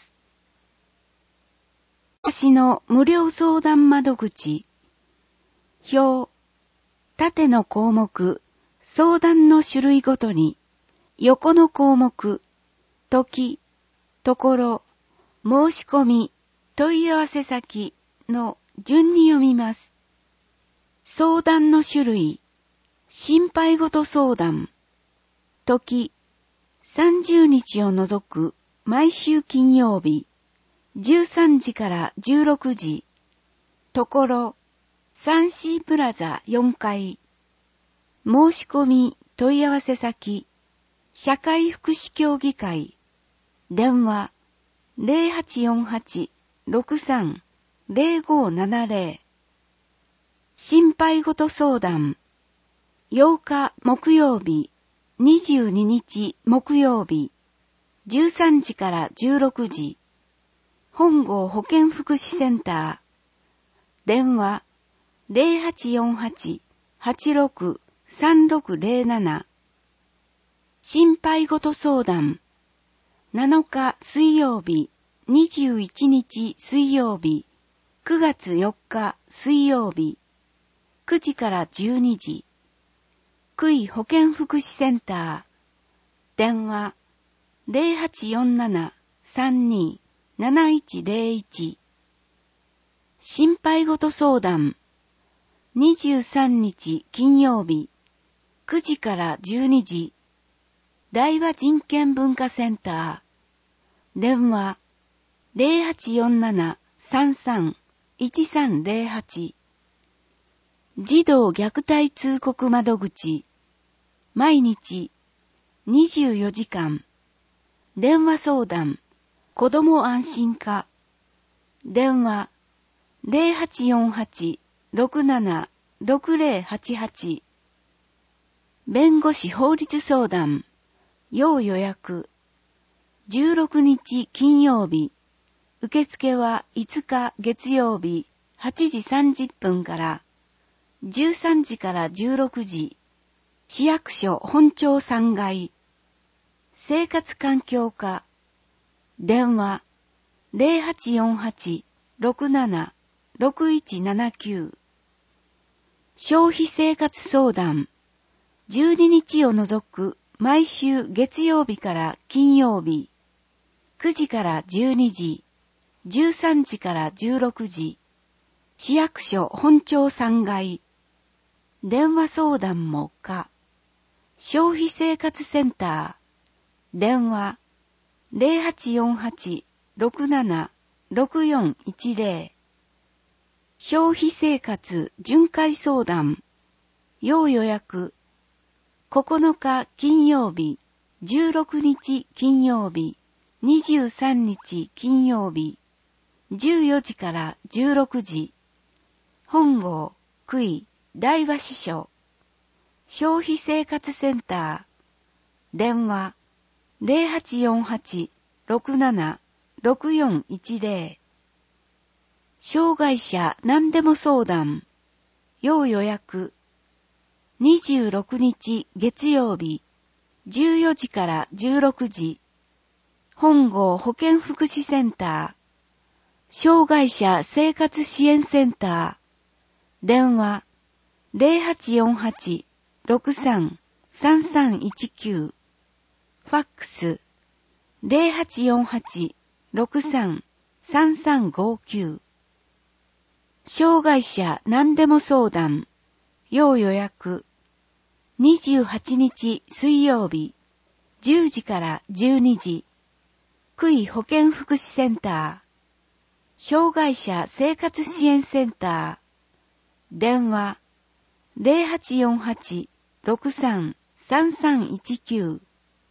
市の無料相談窓口表縦の項目相談の種類ごとに横の項目時ところ申し込み問い合わせ先の順に読みます。相談の種類心配事相談時さんじゅうにちを除く毎週金曜日じゅうさんじからじゅうろくじところ サンシー プラザよんかい申し込み問い合わせ先社会福祉協議会電話 ゼロはちよんはち ろくさん ゼロごななゼロ 心配事相談ようか木曜日にじゅうににち木曜日じゅうさんじからじゅうろくじ本郷保健福祉センター電話 ゼロはちよんはち はちろく さんろくゼロなな 心配事相談なのか水曜日にじゅういちにち水曜日くがつよっか水曜日くじからじゅうにじ区医保健福祉センター電話 ゼロはちよんなな さんに なないちゼロいち 心配事相談にじゅうさんにち金曜日くじからじゅうにじ大和人権文化センター電話 ゼロはちよんなな さんさん いちさんゼロはち 児童虐待通告窓口毎日にじゅうよじかん電話相談子ども安心課電話 ゼロはちよんはち ろくなな ろくゼロはちはち 弁護士法律相談要予約じゅうろくにち金曜日受付はいつか月曜日はちじさんじゅっぷんからじゅうさんじからじゅうろくじ市役所本町さんがい生活環境課電話 ゼロはちよんはち ろくなな ろくいちななきゅう 消費生活相談じゅうににちを除く毎週月曜日から金曜日くじからじゅうにじじゅうさんじからじゅうろくじ市役所本町さんがい電話相談も可消費生活センター電話 ゼロはちよんはち ろくなな ろくよんいちゼロ 消費生活巡回相談要予約ここのか金曜日じゅうろくにち金曜日にじゅうさんにち金曜日じゅうよじからじゅうろくじ本郷区医大和支所消費生活センター電話 ゼロはちよんはち ろくなな ろくよんいちゼロ 障害者何でも相談要予約にじゅうろくにち月曜日じゅうよじからじゅうろくじ本郷保健福祉センター障害者生活支援センター電話 ゼロはちよんはち ろくさん さんさんいちきゅう ファックス ゼロはちよんはち ろくさん さんさんごきゅう 障害者何でも相談要予約にじゅうはちにち水曜日じゅうじからじゅうにじ区医保健福祉センター障害者生活支援センター電話 ゼロはちよんはち ろくさん さんさんいちきゅう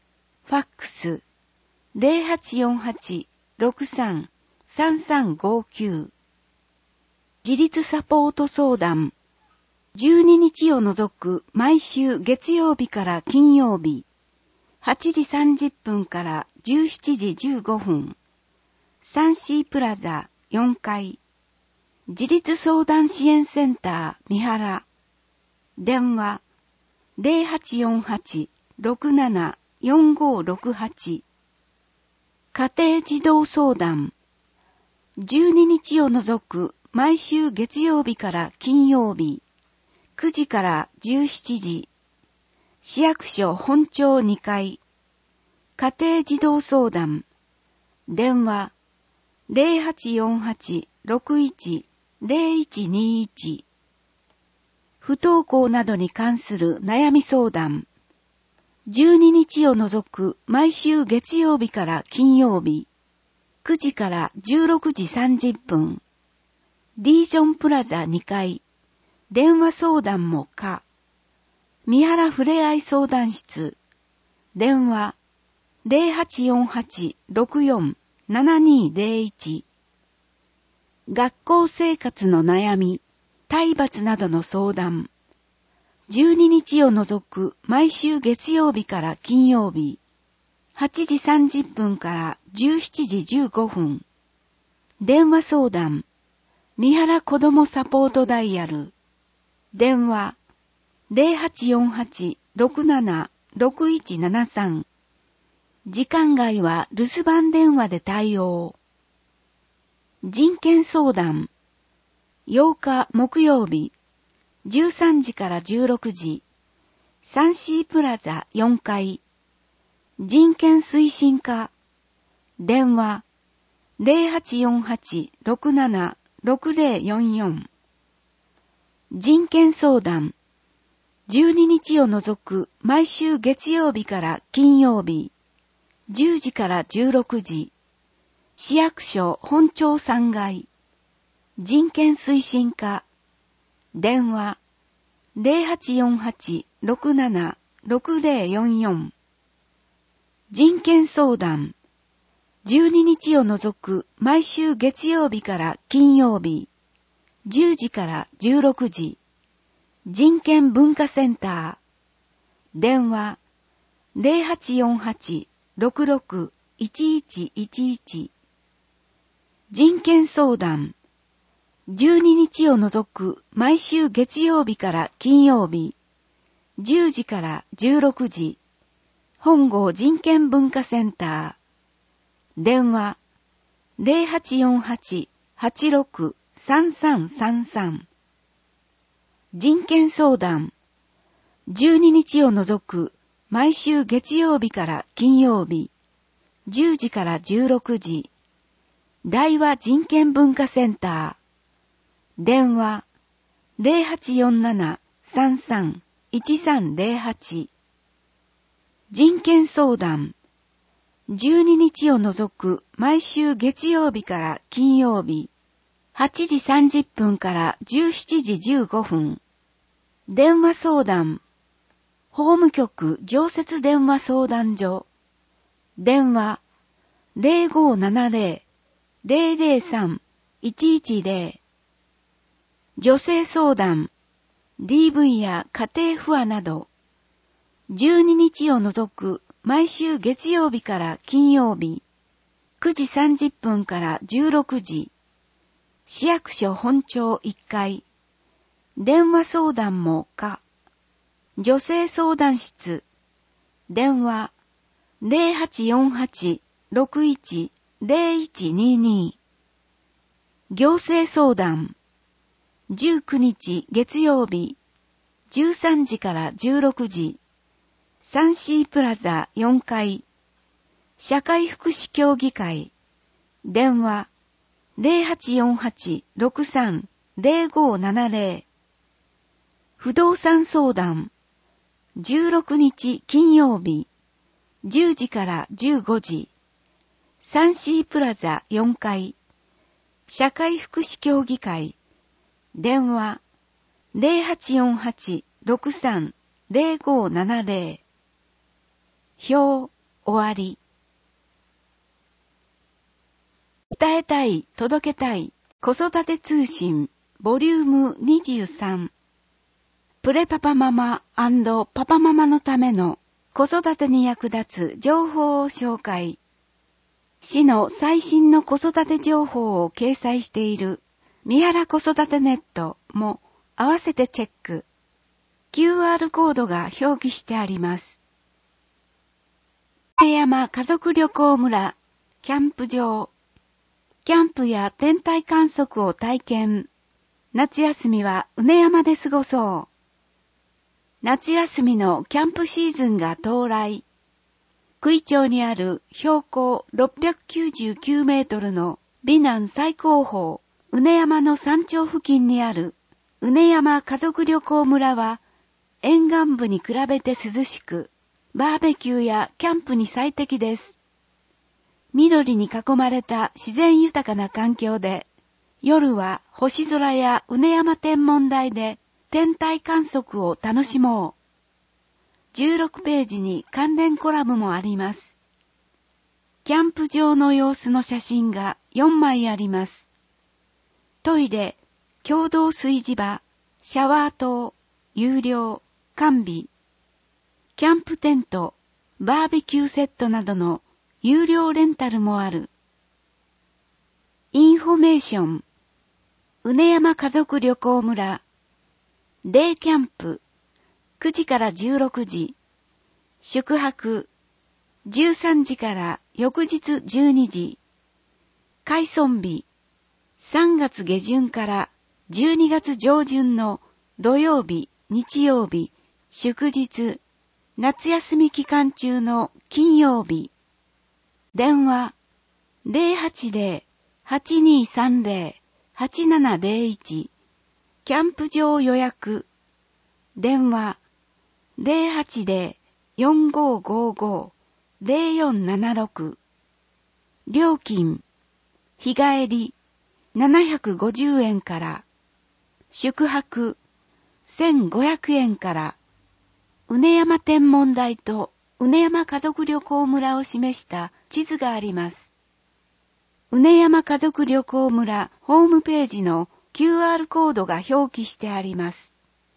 ファックス ゼロはちよんはち ろくさん さんさんごきゅう。自立サポート相談。じゅうににちを除く毎週月曜日から金曜日、はちじさんじゅっぷんからじゅうしちじじゅうごふん、サンシープラザよんかい、自立相談支援センター三原、電話 ゼロはちよんはち ろくなな よんごろくはち、家庭児童相談。じゅうににちを除く毎週月曜日から金曜日、くじからじゅうしちじ、市役所本庁にかい、家庭児童相談、電話 ゼロはちよんはち ろくいち ゼロいちにいち、不登校などに関する悩み相談、じゅうににちを除く毎週月曜日から金曜日、くじからじゅうろくじさんじゅっぷん、リージョンプラザにかい、電話相談も可。三原ふれあい相談室。電話 ゼロはちよんはち ろくよん ななにゼロいち。学校生活の悩み、体罰などの相談。じゅうににちを除く毎週月曜日から金曜日、はちじさんじゅっぷんからじゅうしちじじゅうごふん。電話相談。三原子どもサポートダイヤル。電話 ゼロはちよんはち ろくなな ろくいちななさん。時間外は留守番電話で対応。人権相談。ようか木曜日、じゅうさんじからじゅうろくじ、サンシープラザよんかい。人権推進課。電話 ゼロはちよんはち ろくなな ろくゼロよんよん。人権相談。じゅうににちを除く毎週月曜日から金曜日、じゅうじからじゅうろくじ、市役所本庁さんがい。人権推進課。電話 ゼロはちよんはち ろくなな ろくゼロよんよん。人権相談。じゅうににちを除く毎週月曜日から金曜日、じゅうじからじゅうろくじ、人権文化センター。電話 ゼロはちよんはち ろくろく いちいちいちいち。人権相談。じゅうににちを除く毎週月曜日から金曜日、じゅうじからじゅうろくじ、本郷人権文化センター。電話 ゼロはちよんはち はちろく さんさんさんさん。人権相談。じゅうににちを除く毎週月曜日から金曜日、じゅうじからじゅうろくじ、大和人権文化センター。電話 ゼロはちよんなな さんさん いちさんゼロはち。人権相談。じゅうににちを除く毎週月曜日から金曜日、はちじさんじゅっぷんからじゅうしちじじゅうごふん。電話相談。法務局常設電話相談所。電話 ゼロごななゼロ ゼロゼロさん いちいちゼロ。女性相談。ディーブイ や家庭不和など。じゅうににちを除く毎週月曜日から金曜日、くじさんじゅっぷんからじゅうろくじ、市役所本庁いっかい、電話相談も可。女性相談室。電話 ゼロはちよんはち ろくいち ゼロいちにに。行政相談。じゅうくにち月曜日、じゅうさんじからじゅうろくじ、サンシープラザよんかい、社会福祉協議会。電話 ゼロはちよんはち ろくさん ゼロごななゼロ。不動産相談。じゅうろくにち金曜日、じゅうじからじゅうごじ、サンシープラザよんかい、社会福祉協議会。電話 ゼロはちよんはち ろくさん ゼロごななゼロ。表終わり。伝えたい、届けたい、子育て通信、ボリュームにじゅうさん。プレパパママ&パパママのための子育てに役立つ情報を紹介。市の最新の子育て情報を掲載している三原子育てネットも合わせてチェック。キューアール コードが表記してあります。梅山家族旅行村、キャンプ場。キャンプや天体観測を体験。夏休みは梅山で過ごそう。夏休みのキャンプシーズンが到来。九井町にある標高ろっぴゃくきゅうじゅうきゅうメートルの美南最高峰、畝山の山頂付近にある畝山家族旅行村は、沿岸部に比べて涼しく、バーベキューやキャンプに最適です。緑に囲まれた自然豊かな環境で、夜は星空や畝山天文台で天体観測を楽しもう。じゅうろくページに関連コラムもあります。キャンプ場の様子の写真がよんまいあります。トイレ、共同炊事場、シャワー棟、有料、完備。キャンプテント、バーベキューセットなどの有料レンタルもある。インフォメーション。畝山家族旅行村。デイキャンプ。くじからじゅうろくじ。宿泊。じゅうさんじから翌日じゅうにじ。開村日。さんがつげじゅんからじゅうにがつじょうじゅんの土曜日、日曜日、祝日、夏休み期間中の金曜日。電話 ゼロはちゼロ はちにさんゼロ はちななゼロいち。キャンプ場予約。電話 ゼロはちゼロ よんごごご ゼロよんななろく。料金。日帰りななひゃくごじゅうえんから。宿泊せんごひゃくえんから。畝山天文台と畝山家族旅行村を示した地図があります。畝山家族旅行村ホームページの キューアール コードが表記してあります。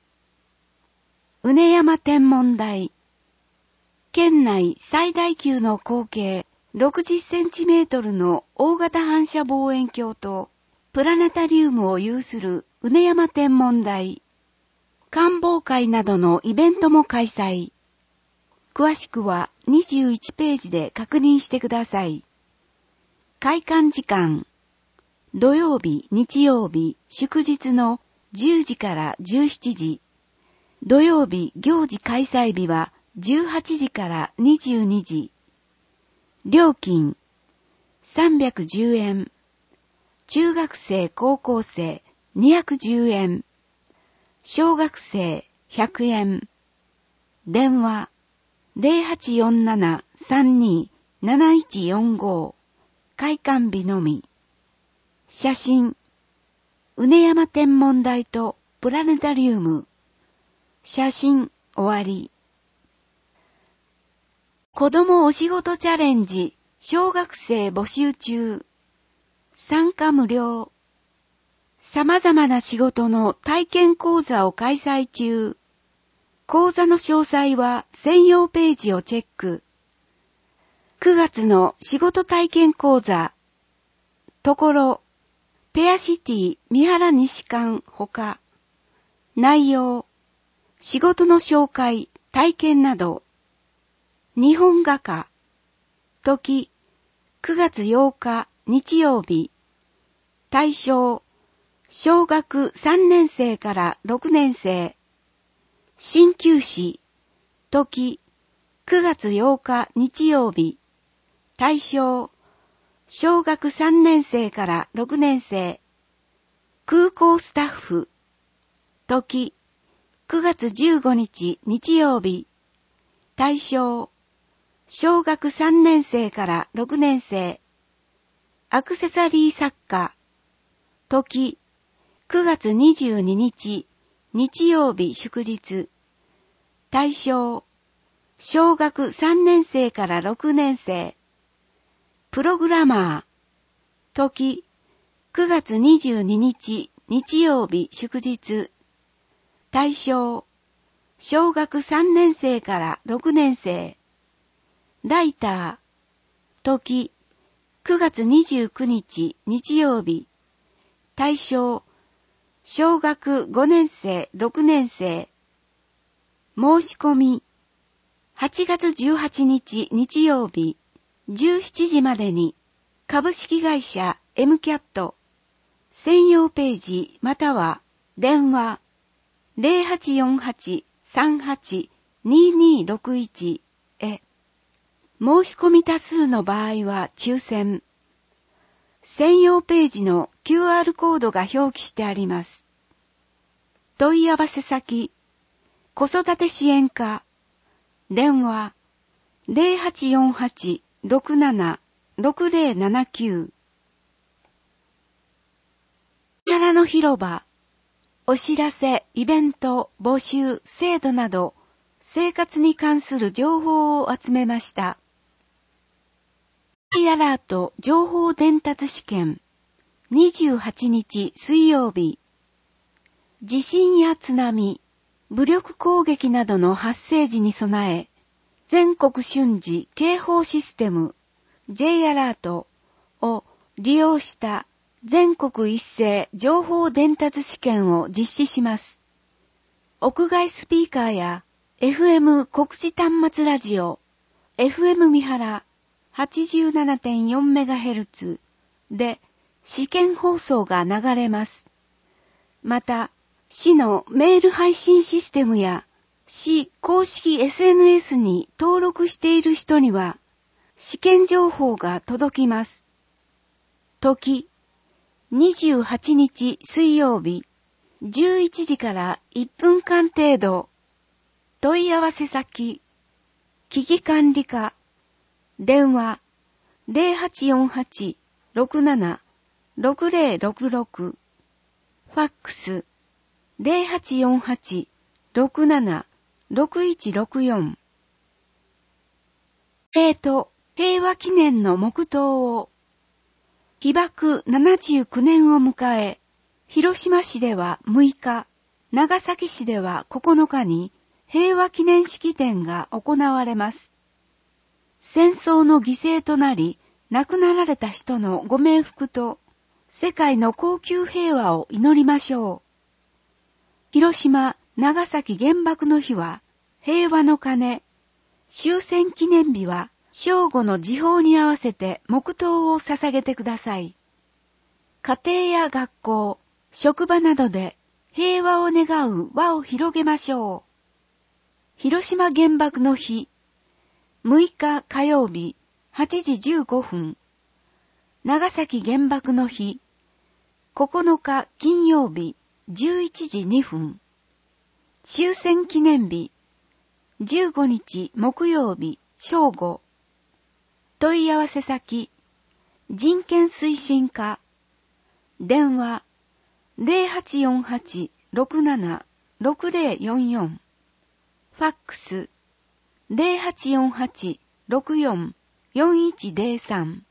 畝山天文台。県内最大級の口径ろくじゅっセンチメートルの大型反射望遠鏡とプラネタリウムを有する畝山天文台。観望会などのイベントも開催。詳しくはにじゅういちページで確認してください。開館時間。土曜日、日曜日、祝日のじゅうじからじゅうしちじ。土曜日、行事開催日はじゅうはちじからにじゅうにじ。料金さんびゃくじゅうえん。中学生、高校生にひゃくじゅうえん。小学生ひゃくえん。電話 ゼロはちよんなな さんに なないちよんご。開館日のみ。写真。畝山天文台とプラネタリウム。写真終わり。子供お仕事チャレンジ小学生募集中。参加無料。様々な仕事の体験講座を開催中。講座の詳細は専用ページをチェック。くがつの仕事体験講座。ところ、ペアシティ三原西館ほか。内容、仕事の紹介、体験など。日本画家。時、くがつようか日曜日。対象、小学さんねんせいからろくねんせい。鍼灸師。時、くがつようか日曜日。対象、小学さんねんせいからろくねんせい。空港スタッフ。時、くがつじゅうごにち日曜日。対象、小学さんねんせいからろくねんせい。アクセサリー作家。時、くがつにじゅうににち日曜日祝日。対象、 小学さんねん生からろくねん生。プログラマー。時、くがつにじゅうににち日曜日祝日。対象、小学さんねん生からろくねん生。ライター。時、くがつにじゅうくにち日曜日。対象、小学ごねん生、ろくねん生。申し込み、はちがつじゅうはちにち日曜日、じゅうしちじまでに、株式会社 エムキャット 専用ページまたは電話 ゼロはちよんはち さんはち ににろくいち へ。申し込み多数の場合は抽選。専用ページの キューアール コードが表記してあります。問い合わせ先、子育て支援課、電話 ゼロはちよんはち ろくなな ろくゼロななきゅう。三原の広場、お知らせ、イベント、募集、制度など、生活に関する情報を集めました。アラート情報伝達試験、にじゅうはちにち水曜日。地震や津波、武力攻撃などの発生時に備え、全国瞬時警報システム J アラートを利用した全国一斉情報伝達試験を実施します。屋外スピーカーや エフエム 国字端末ラジオ、エフエム 三原 はちじゅうななてんよんメガヘルツ で試験放送が流れます。また、市のメール配信システムや市公式 エスエヌエス に登録している人には試験情報が届きます。時、にじゅうはちにち水曜日、じゅういちじからいっぷんかん程度。問い合わせ先、危機管理課、電話 ゼロはちよんはち ろくなな ろくゼロろくろく、ファックスゼロはちよんはち ろくなな ろくいちろくよん。平と平和記念の黙祷を、被爆ななじゅうきゅうねんを迎え、広島市ではむいか、長崎市ではここのかに平和記念式典が行われます。戦争の犠牲となり、亡くなられた人のご冥福と、世界の恒久平和を祈りましょう。広島、長崎原爆の日は、平和の鐘、終戦記念日は、正午の時報に合わせて黙祷を捧げてください。家庭や学校、職場などで平和を願う輪を広げましょう。広島原爆の日、むいか火曜日はちじじゅうごふん。長崎原爆の日、ここのか金曜日じゅういちじにふん。終戦記念日、じゅうごにち木曜日正午。問い合わせ先、人権推進課、電話ゼロはちよんはち ろくなな ろくゼロよんよん、ファックスゼロはちよんはち ろくよん よんいちゼロさん。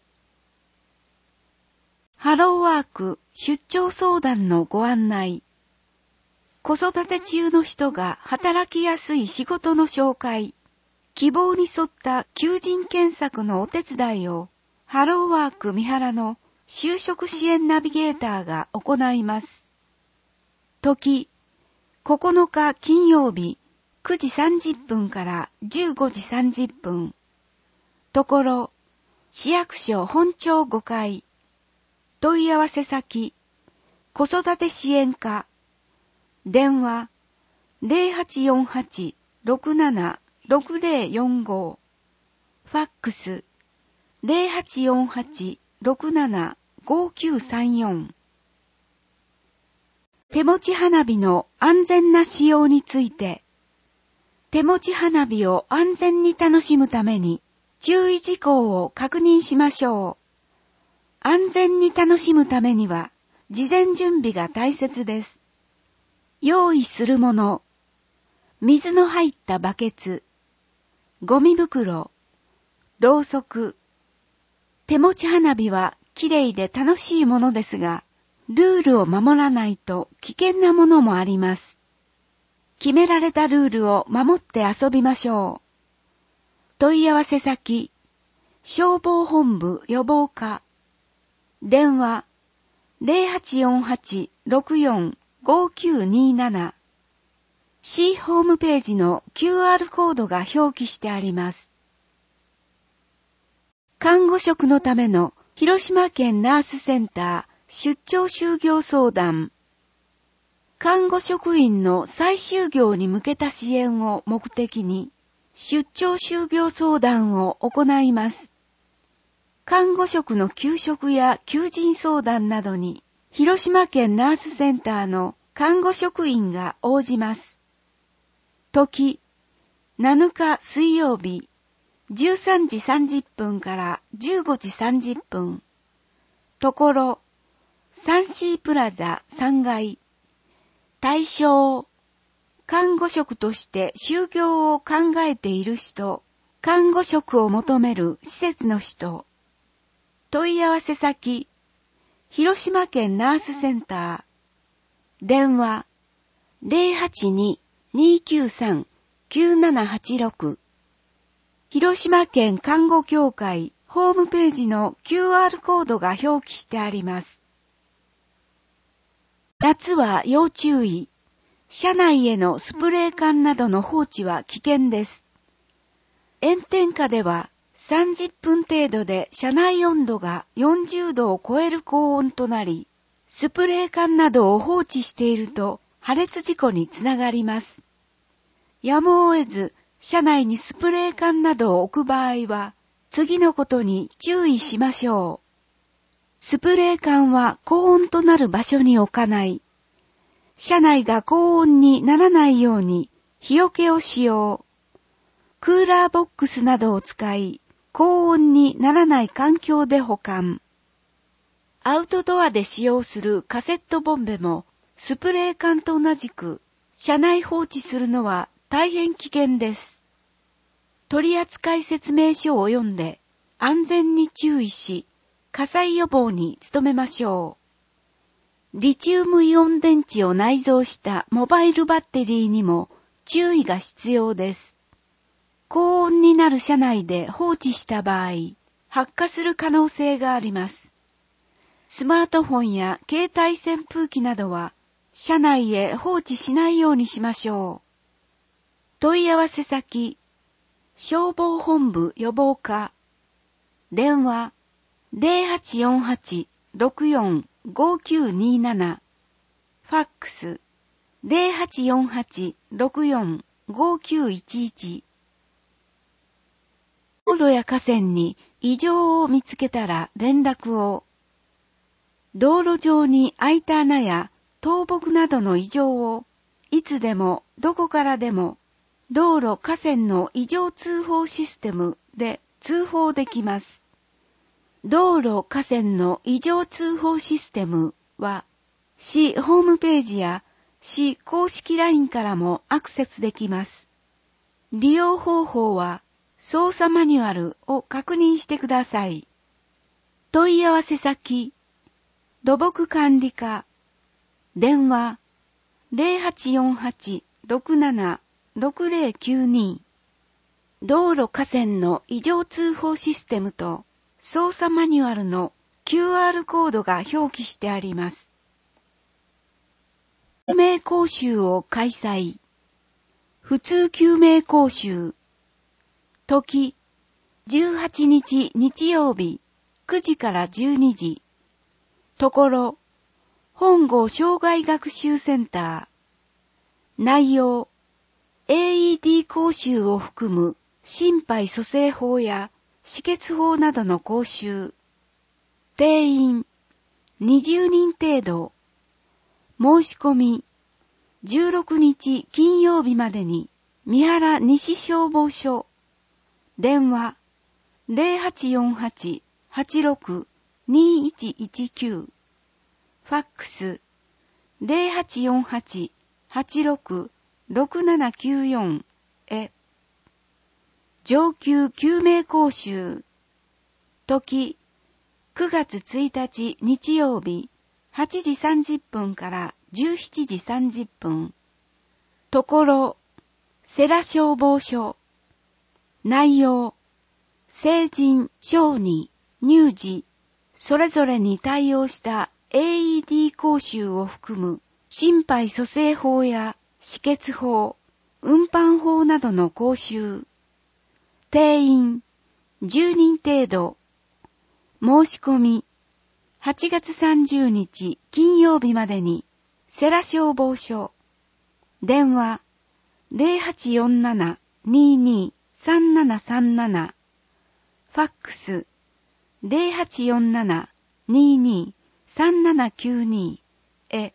ハローワーク出張相談のご案内。子育て中の人が働きやすい仕事の紹介、希望に沿った求人検索のお手伝いをハローワーク三原の就職支援ナビゲーターが行います。時、ここのか金曜日くじさんじゅっぷんからじゅうごじさんじゅっぷん。ところ、市役所本庁ごかい。問い合わせ先、子育て支援課。電話ゼロはちよんはち ろくなな ろくゼロよんご。ファックスゼロはちよんはち ろくなな ごきゅうさんよん。手持ち花火の安全な使用について、手持ち花火を安全に楽しむために注意事項を確認しましょう。安全に楽しむためには事前準備が大切です。用意するもの、水の入ったバケツ、 ゴミ袋、ろうそく。手持ち花火はきれいで楽しいものですが、ルールを守らないと危険なものもあります。決められたルールを守って遊びましょう。問い合わせ先、消防本部予防課。電話、ゼロはちよんはち ろくよん ごきゅうになな。C ホームページの キューアール コードが表記してあります。看護職のための広島県ナースセンター出張就業相談。看護職員の再就業に向けた支援を目的に出張就業相談を行います。看護職の休職や求人相談などに広島県ナースセンターの看護職員が応じます。時、なのか水曜日、じゅうさんじさんじゅっぷんからじゅうごじさんじゅっぷん。ところ、サンシープラザさんがい。対象、看護職として就業を考えている人、看護職を求める施設の人。問い合わせ先、広島県ナースセンター。電話、ゼロはちに にきゅうさん きゅうななはちろく。広島県看護協会ホームページの キューアール コードが表記してあります。夏は要注意。車内へのスプレー缶などの放置は危険です。炎天下ではさんじゅっぷん程度で車内温度がよんじゅうどを超える高温となり、スプレー缶などを放置していると破裂事故につながります。やむを得ず車内にスプレー缶などを置く場合は、次のことに注意しましょう。スプレー缶は高温となる場所に置かない。車内が高温にならないように日よけを使用。クーラーボックスなどを使い、高温にならない環境で保管。アウトドアで使用するカセットボンベもスプレー缶と同じく車内放置するのは大変危険です。取扱説明書を読んで安全に注意し、火災予防に努めましょう。リチウムイオン電池を内蔵したモバイルバッテリーにも注意が必要です。高温になる車内で放置した場合、発火する可能性があります。スマートフォンや携帯扇風機などは車内へ放置しないようにしましょう。問い合わせ先、消防本部予防課。電話、ゼロはちよんはち ろくよん ごきゅうになな。ファックス、ゼロはちよんはち ろくよん ごきゅういちいち。道路や河川に異常を見つけたら連絡を。道路上に開いた穴や倒木などの異常をいつでもどこからでも道路河川の異常通報システムで通報できます。道路河川の異常通報システムは市ホームページや市公式 ライン からもアクセスできます。利用方法は操作マニュアルを確認してください。問い合わせ先、土木管理課。電話、ゼロはちよんはち ろくなな ろくゼロきゅうに。道路河川の異常通報システムと操作マニュアルの キューアール コードが表記してあります。救命講習を開催。普通救命講習。時、じゅうはちにち日曜日、くじからじゅうにじ。ところ、本郷障害学習センター。内容、エーイーディー 講習を含む心肺蘇生法や止血法などの講習。定員、にじゅうにん程度。申し込み、じゅうろくにち金曜日までに、三原西消防署。電話、ゼロはちよんはち はちろく にいちいちきゅう。ファックス、ゼロはちよんはち はちろく ろくななきゅうよんへ。 上級救命講習。時、くがつついたち日曜日、はちじさんじゅっぷんからじゅうしちじさんじゅっぷん。ところ、世羅消防署。内容、成人、小児、乳児、それぞれに対応した エーイーディー 講習を含む心肺蘇生法や止血法、運搬法などの講習。定員じゅうにん程度。申し込みはちがつさんじゅうにち金曜日までに世羅消防署。電話 ゼロはちよんなな にーにー さんななさんなな。ファックス ゼロはちよんなな にーにー さんななきゅうにー へ。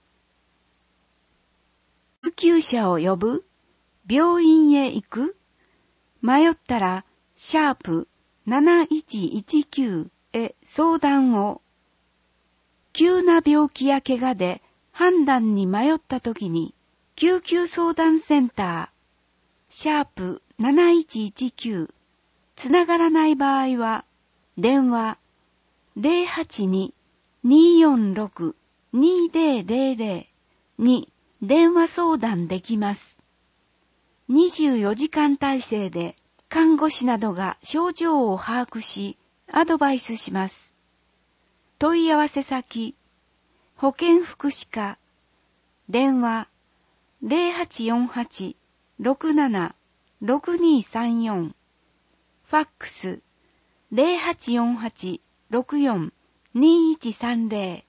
救急車を呼ぶ？病院へ行く？迷ったら、シャープなないちいちきゅうへ相談を。急な病気や怪我で判断に迷ったときに、救急相談センター、シャープなないちいちきゅう、つながらない場合は、電話ゼロはちに にーよんろく にーゼロゼロゼロに電話相談できます。にじゅうよじかん体制で看護師などが症状を把握し、アドバイスします。問い合わせ先、保健福祉課、電話ゼロはちよんはち ろくなな ろくにさんよん、ファックスゼロはちよんはち ろくよん にいちさんゼロ。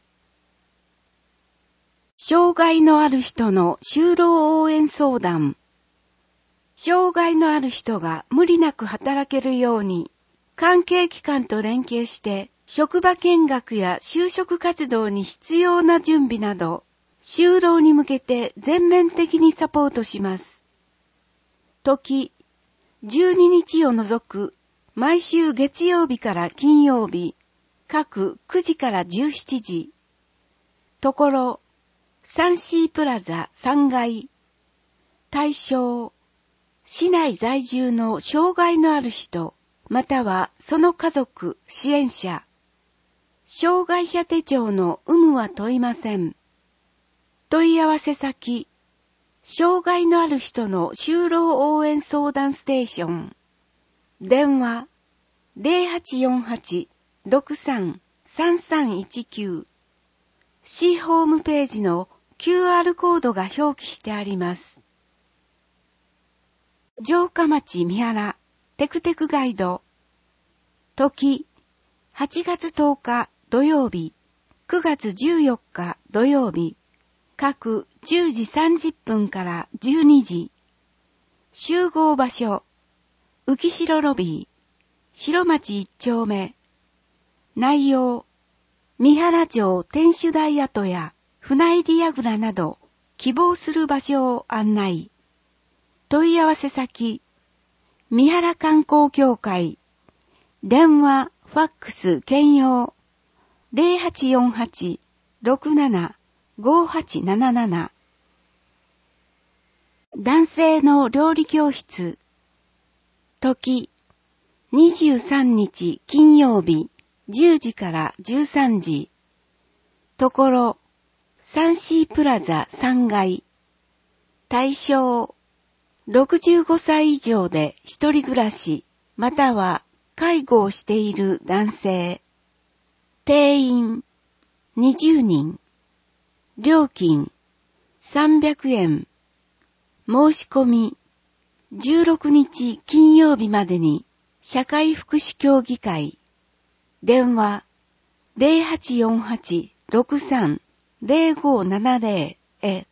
障害のある人の就労応援相談。障害のある人が無理なく働けるように、関係機関と連携して職場見学や就職活動に必要な準備など、就労に向けて全面的にサポートします。時、じゅうににちを除く毎週月曜日から金曜日、各くじからじゅうしちじ。ところ、サンシープラザさんがい。対象、市内在住の障害のある人、またはその家族、支援者。障害者手帳の有無は問いません。問い合わせ先、障害のある人の就労応援相談ステーション。電話、ゼロはちよんはち ろくさん さんさんいちきゅう。市ホームページの キューアール コードが表記してあります。城下町三原テクテクガイド。時、はちがつとおか土曜日、くがつじゅうよっか土曜日、各じゅうじさんじゅっぷんからじゅうにじ。集合場所、浮城ロビー、白町一丁目。内容、三原城天守台跡や船入櫓など希望する場所を案内。問い合わせ先、三原観光協会。電話、ファックス兼用。ゼロはちよんはち ろくなな ごはちなななな。男性の料理教室。時、にじゅうさんにち金曜日じゅうじからじゅうさんじ。ところ、サンシープラザさんがい。対象、ろくじゅうごさい以上で一人暮らし、または介護をしている男性。定員にじゅうにん。料金さんびゃくえん。申し込みじゅうろくにち金曜日までに社会福祉協議会。電話ゼロはちよんはち ろくさん ゼロごななゼロへ。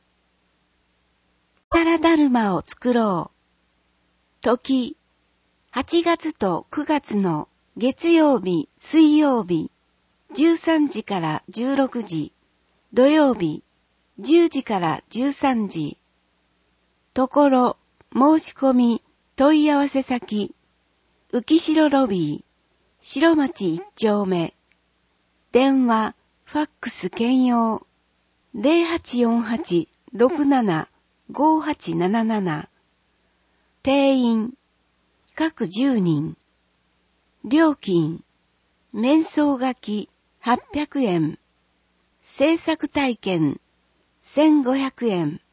サラダルマを作ろう。時、はちがつとくがつの月曜日、水曜日、じゅうさんじからじゅうろくじ、土曜日、じゅうじからじゅうさんじ。ところ、申し込み、問い合わせ先、浮城ロビー、白町一丁目。電話、ファックス兼用。ゼロはちよんはち ろくなな ごはちなななな。定員、 各じゅうにん。料金、面相書きはっぴゃくえん。制作体験せんごひゃくえん。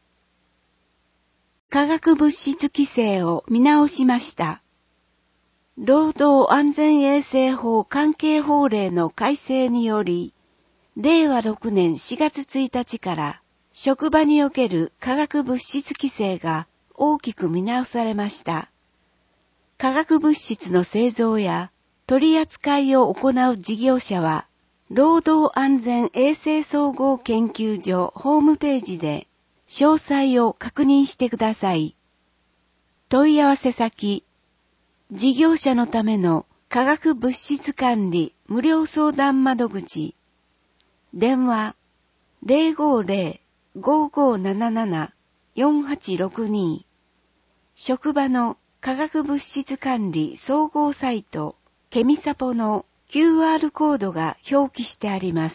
化学物質規制を見直しました。労働安全衛生法関係法令の改正により、れいわろくねんしがつついたちから職場における化学物質規制が大きく見直されました。化学物質の製造や取り扱いを行う事業者は、労働安全衛生総合研究所ホームページで詳細を確認してください。問い合わせ先、事業者のための化学物質管理無料相談窓口、電話 ゼロごゼロ ごごなななな よんはちろくに、職場の化学物質管理総合サイトケミサポの キューアール コードが表記してあります。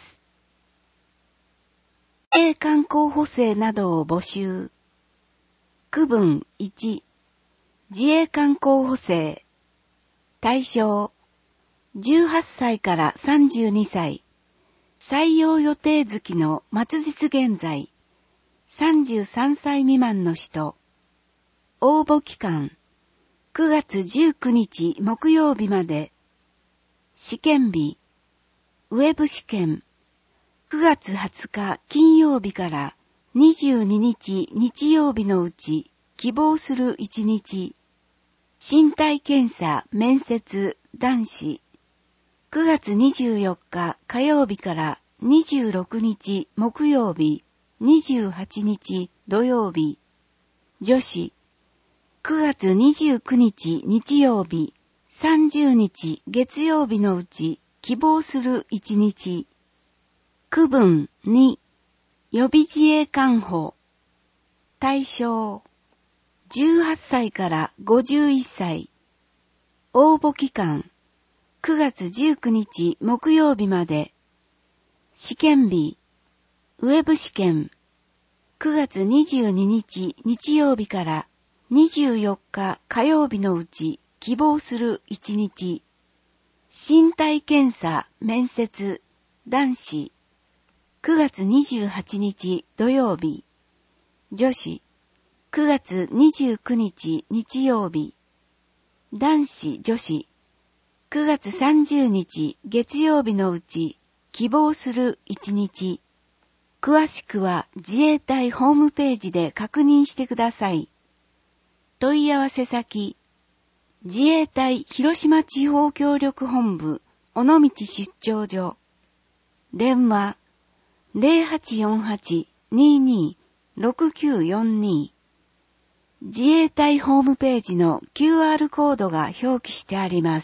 自衛官候補生などを募集。区分いち、自衛官候補生。対象、じゅうはっさいからさんじゅうにさい。採用予定月の末日現在、さんじゅうさんさい未満の人。応募期間、くがつじゅうくにち木曜日まで。試験日、ウェブ試験、くがつはつか金曜日からにじゅうににち日曜日のうち希望するいちにち。身体検査面接男子、くがつにじゅうよっか火曜日からにじゅうろくにち木曜日、にじゅうはちにち土曜日。女子、くがつにじゅうくにち日曜日、さんじゅうにち月曜日のうち希望するいちにち。区分に、予備自衛官補。対象、じゅうはっさいからごじゅういっさい。応募期間、くがつじゅうくにち木曜日まで。試験日、ウェブ試験、くがつにじゅうににち日曜日からにじゅうよっか火曜日のうち希望するいちにち。身体検査面接男子、くがつにじゅうはちにち土曜日。女子、くがつにじゅうくにち日曜日。男子女子、くがつさんじゅうにち月曜日のうち希望するいちにち。詳しくは自衛隊ホームページで確認してください。問い合わせ先、自衛隊広島地方協力本部尾道出張所。電話 ゼロはちよんはち にに ろくきゅうよんに。自衛隊ホームページの キューアール コードが表記してあります。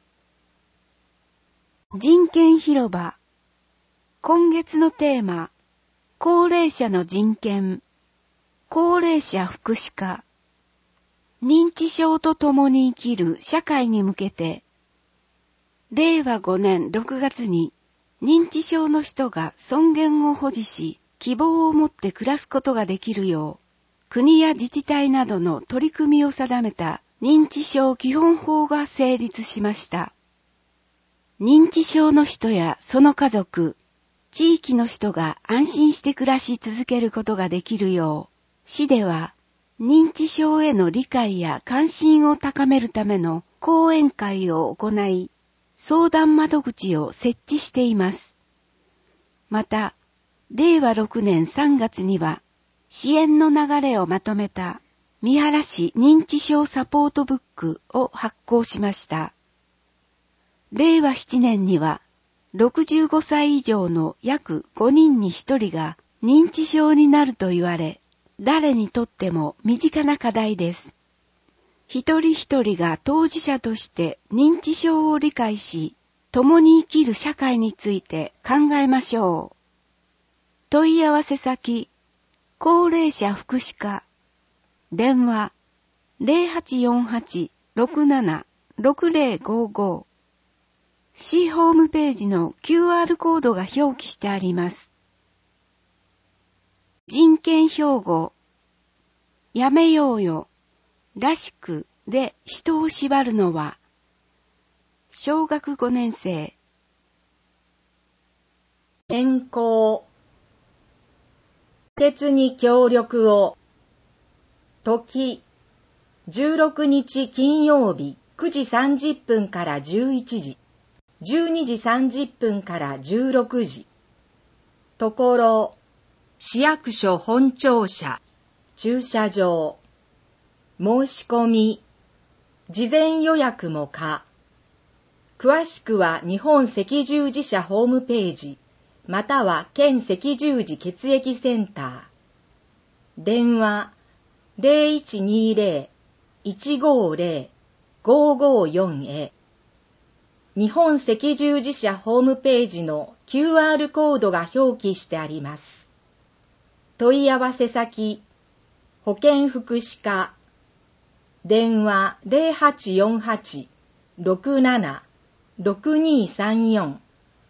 人権広場。今月のテーマ、高齢者の人権、高齢者福祉課、認知症と共に生きる社会に向けて、れいわごねんろくがつに認知症の人が尊厳を保持し、希望を持って暮らすことができるよう、国や自治体などの取り組みを定めた認知症基本法が成立しました。認知症の人やその家族、地域の人が安心して暮らし続けることができるよう、市では認知症への理解や関心を高めるための講演会を行い、相談窓口を設置しています。また、れいわろくねんさんがつには、支援の流れをまとめた三原市認知症サポートブックを発行しました。れいわななねんには、ろくじゅうごさい以上の約ごにんにひとりが認知症になると言われ、誰にとっても身近な課題です。一人一人が当事者として認知症を理解し、共に生きる社会について考えましょう。問い合わせ先、高齢者福祉課、電話 ゼロはちよんはち ろくなな ろくゼロごご、市ホームページの キューアール コードが表記してあります。人権標語、やめようよ、らしくで人を縛るのは、小学ごねん生。 変更。鉄に協力を。時、じゅうろくにち金曜日くじさんじゅっぷんからじゅういちじ、じゅうにじさんじゅっぷんからじゅうろくじ。ところ、市役所本庁舎、駐車場。申し込み、事前予約も可。詳しくは日本赤十字社ホームページ、または県赤十字血液センター。電話 ゼロいちにゼロ いちごゼロ ごごよん へ。日本赤十字社ホームページの キューアール コードが表記してあります。問い合わせ先、保健福祉課。電話 ゼロはちよんはち ろくなな ろくにさんよん。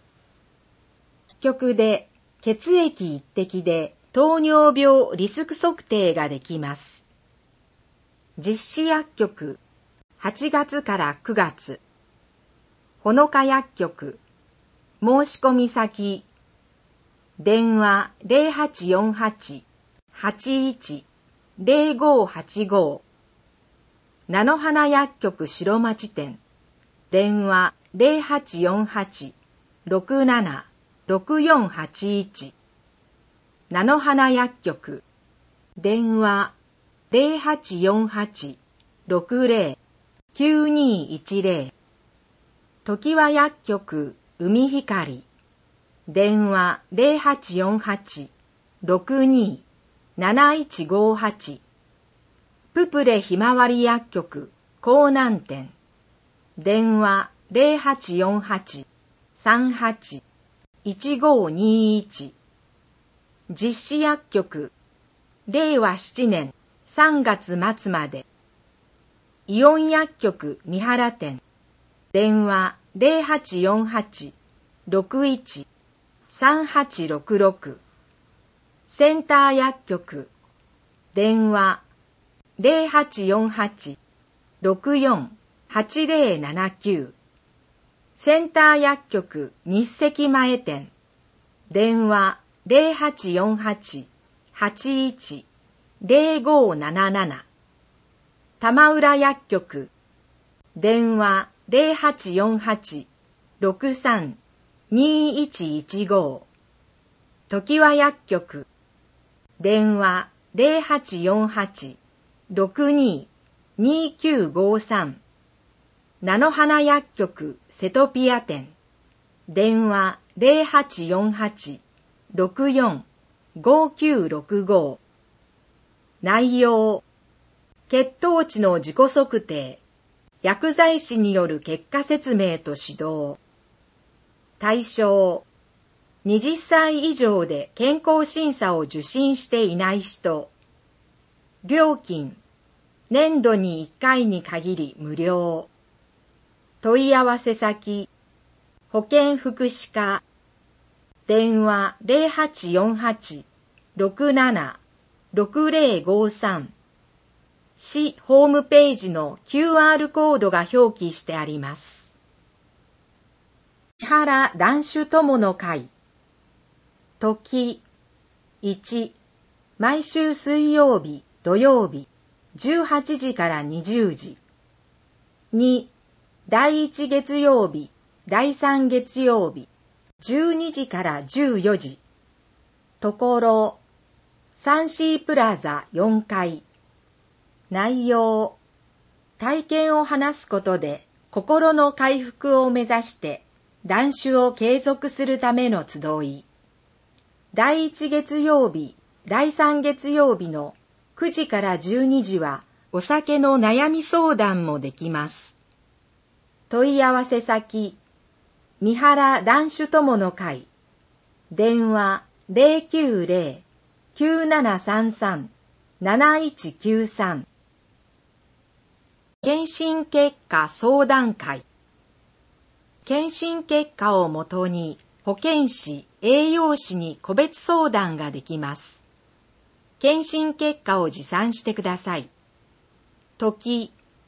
局で血液一滴で糖尿病リスク測定ができます。実施薬局、はちがつからくがつ。ほのか薬局、申し込み先、電話 ゼロはちよんはち はちいち ゼロごはちご。菜の花薬局白町店、電話 ゼロはちよんはち ろくなな ろくよんはちいち。菜の花薬局、電話 ゼロはちよんはち ろくゼロ きゅうにいちゼロ。常盤薬局海光、電話 ゼロはちよんはち ろくに なないちごはち。ププレひまわり薬局江南店、電話 ゼロはちよんはち さんはち いちごにいち。実施薬局、れいわななねんさんがつ末まで。イオン薬局三原店、電話 ゼロはちよんはち ろくいち さんはちろくろく。センター薬局、電話ゼロはちよんはち ろくよん はちゼロななきゅう。センター薬局日赤前店、電話ゼロはちよんはち はちいち ゼロごなななな。玉浦薬局、電話ゼロはちよんはち ろくさん にいちいちご。常盤薬局、電話ゼロはちよんはち ろくに にきゅうごさん。菜の花薬局セトピア店、電話ゼロはちよんはち ろくよん ごきゅうろくご。内容、血糖値の自己測定、薬剤師による結果説明と指導。対象、はたち以上で健康審査を受診していない人。料金、年度にいっかいに限り無料。問い合わせ先、保健福祉課。電話ゼロはちよんはち ろくなな ろくゼロごさん。市ホームページの キューアール コードが表記してあります。三原男子友の会。時、いち、毎週水曜日、土曜日、じゅうはちじからにじゅうじ。に、第一月曜日、第三月曜日、じゅうにじからじゅうよじ。ところ、サンシープラザよんかい。内容、体験を話すことで心の回復を目指して断酒を継続するための集い。第一月曜日、第三月曜日のくじからじゅうにじはお酒の悩み相談もできます。問い合わせ先、三原断酒友の会。電話ゼロきゅうゼロ きゅうななさんさん なないちきゅうさん。検診結果相談会。検診結果をもとに保健師、栄養士に個別相談ができます。検診結果を持参してください。時、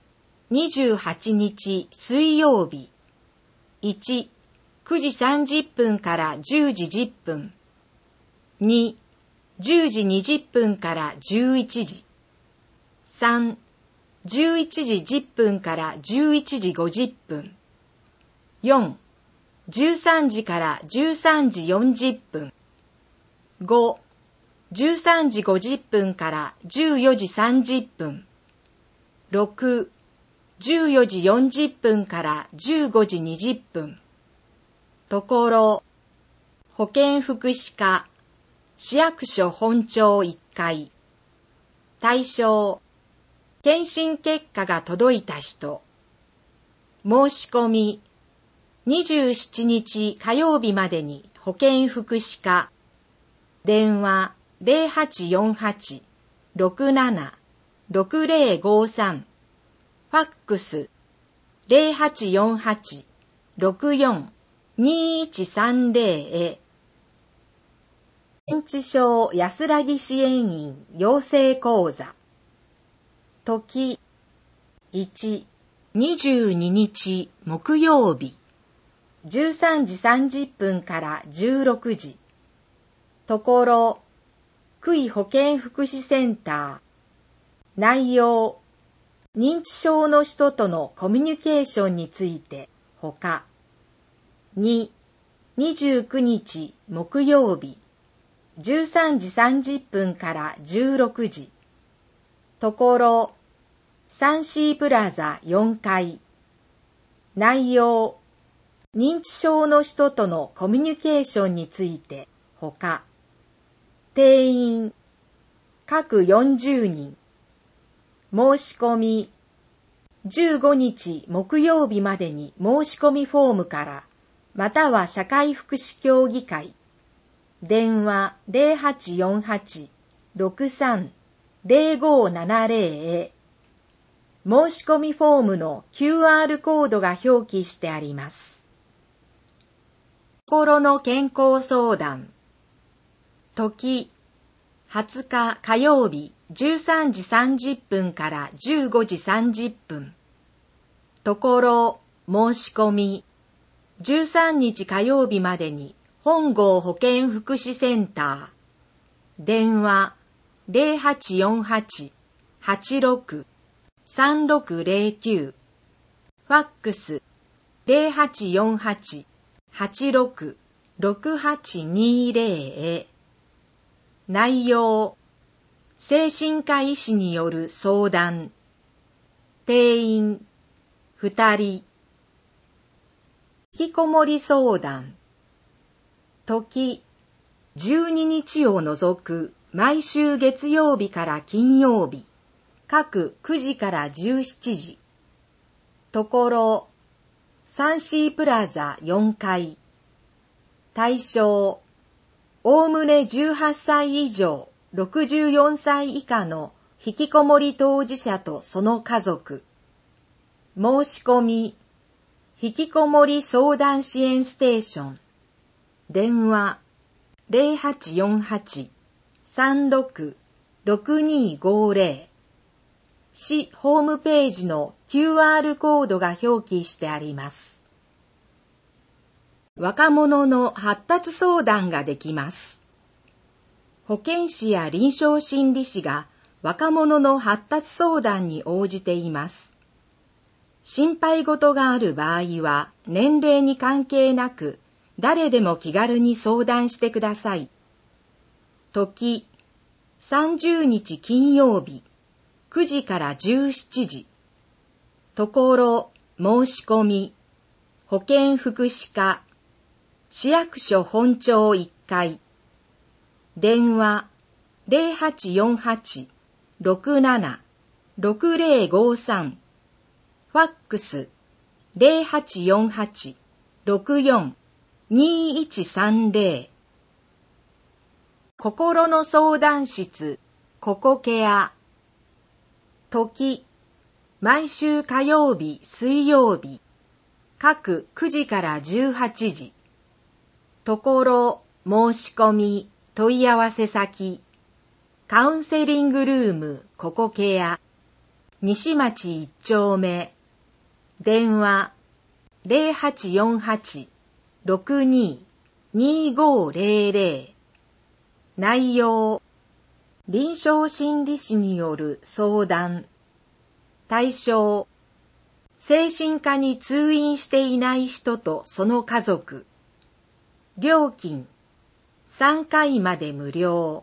にじゅうはちにち水曜日。いち、くじさんじゅっぷんからじゅうじじゅっぷん。に、じゅうじにじゅっぷんからじゅういちじ。さん、じゅういちじじゅっぷんからじゅういちじごじゅっぷん。よん、じゅうさんじからじゅうさんじよんじゅっぷん。ご、じゅうさんじごじゅっぷんからじゅうよじさんじゅっぷん。ろく、じゅうよじよんじゅっぷんからじゅうごじにじゅっぷん。ところ、保健福祉課、市役所本庁いっかい。対象、検診結果が届いた人。申し込み、にじゅうしちにち火曜日までに保健福祉課。電話 ゼロはちよんはち ろくなな ろくゼロごさん。ファックス ゼロはちよんはち ろくよん にいちさんゼロ へ。認知症安らぎ支援員養成講座。時いち、にじゅうににち木曜日。じゅうさんじさんじゅっぷんからじゅうろくじ。ところ、区医保健福祉センター。内容、認知症の人とのコミュニケーションについて、ほか。に、にじゅうくにち木曜日。じゅうさんじさんじゅっぷんからじゅうろくじ。ところ、サンシープラザよんかい。内容、認知症の人とのコミュニケーションについて、ほか。定員、各よんじゅうにん。申し込み、じゅうごにち木曜日までに申し込みフォームから、または社会福祉協議会。電話 ゼロはちよんはち ろくさん ゼロごななゼロ へ。申し込みフォームの キューアール コードが表記してあります。心の健康相談。時、はつか火曜日じゅうさんじさんじゅっぷんからじゅうごじさんじゅっぷん。ところ、申し込み、じゅうさんにち火曜日までに本郷保健福祉センター。電話 ゼロはちよんはち はちろく さんろくゼロきゅう。ファックス ゼロはちよんはち はちろく ろくはちにゼロ へ。内容、精神科医師による相談。定員、ふたり。引きこもり相談。時、じゅうににちを除く毎週月曜日から金曜日、各くじからじゅうしちじ。ところ、サンシープラザよんかい。対象、おおむねじゅうはっさい以上、ろくじゅうよんさい以下の引きこもり当事者とその家族。申し込み、引きこもり相談支援ステーション。電話、ゼロはちよんはち さんろく ろくにごゼロ。市ホームページの キューアール コードが表記してあります。若者の発達相談ができます。保健師や臨床心理士が若者の発達相談に応じています。心配事がある場合は年齢に関係なく誰でも気軽に相談してください。時、さんじゅうにち金曜日、くじからじゅうしちじ。ところ、申し込み、保健福祉課、市役所本庁いっかい。電話、ゼロはちよんはち ろくなな ろくゼロごさん。ファックス、ゼロはちよんはち ろくよん にいちさんゼロ。心の相談室、ココケア。時、毎週火曜日、水曜日、各くじからじゅうはちじ。ところ、申し込み、問い合わせ先、カウンセリングルーム、ココケア、西町一丁目、 電話 ゼロはちよんはち ろくに にごゼロゼロ。内容、臨床心理士による相談。対象、精神科に通院していない人とその家族。料金、さんかいまで無料。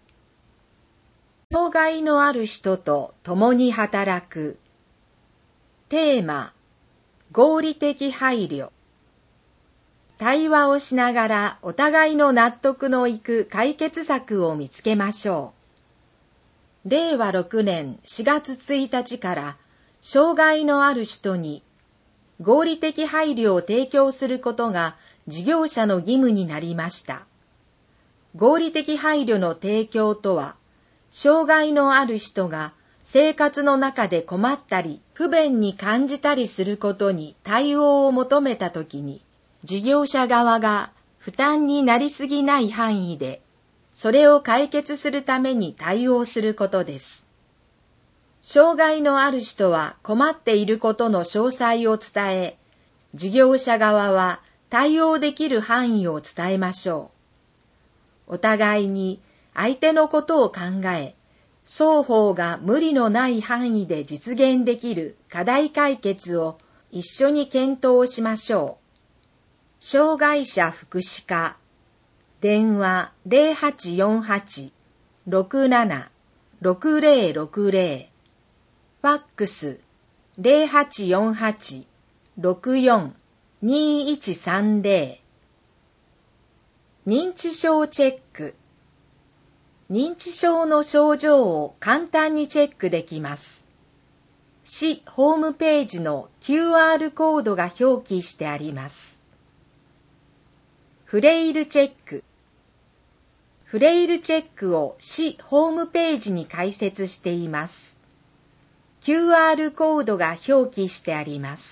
障害のある人と共に働く。テーマ、合理的配慮。対話をしながらお互いの納得のいく解決策を見つけましょう。れいわろくねんしがつついたちから障害のある人に合理的配慮を提供することが事業者の義務になりました。合理的配慮の提供とは、障害のある人が生活の中で困ったり不便に感じたりすることに対応を求めたときに、事業者側が負担になりすぎない範囲で、それを解決するために対応することです。障害のある人は困っていることの詳細を伝え、事業者側は対応できる範囲を伝えましょう。お互いに相手のことを考え、双方が無理のない範囲で実現できる課題解決を一緒に検討しましょう。障害者福祉課、電話 ゼロはちよんはち ろくなな ろくゼロろくゼロ、ファックス ゼロはちよんはち ろくよん にいちさんゼロ。認知症チェック。認知症の症状を簡単にチェックできます。市ホームページの キューアール コードが表記してあります。フレイルチェック。フレイルチェックを市ホームページに開設しています。キューアール コードが表記してあります。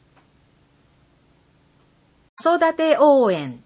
子育て応援。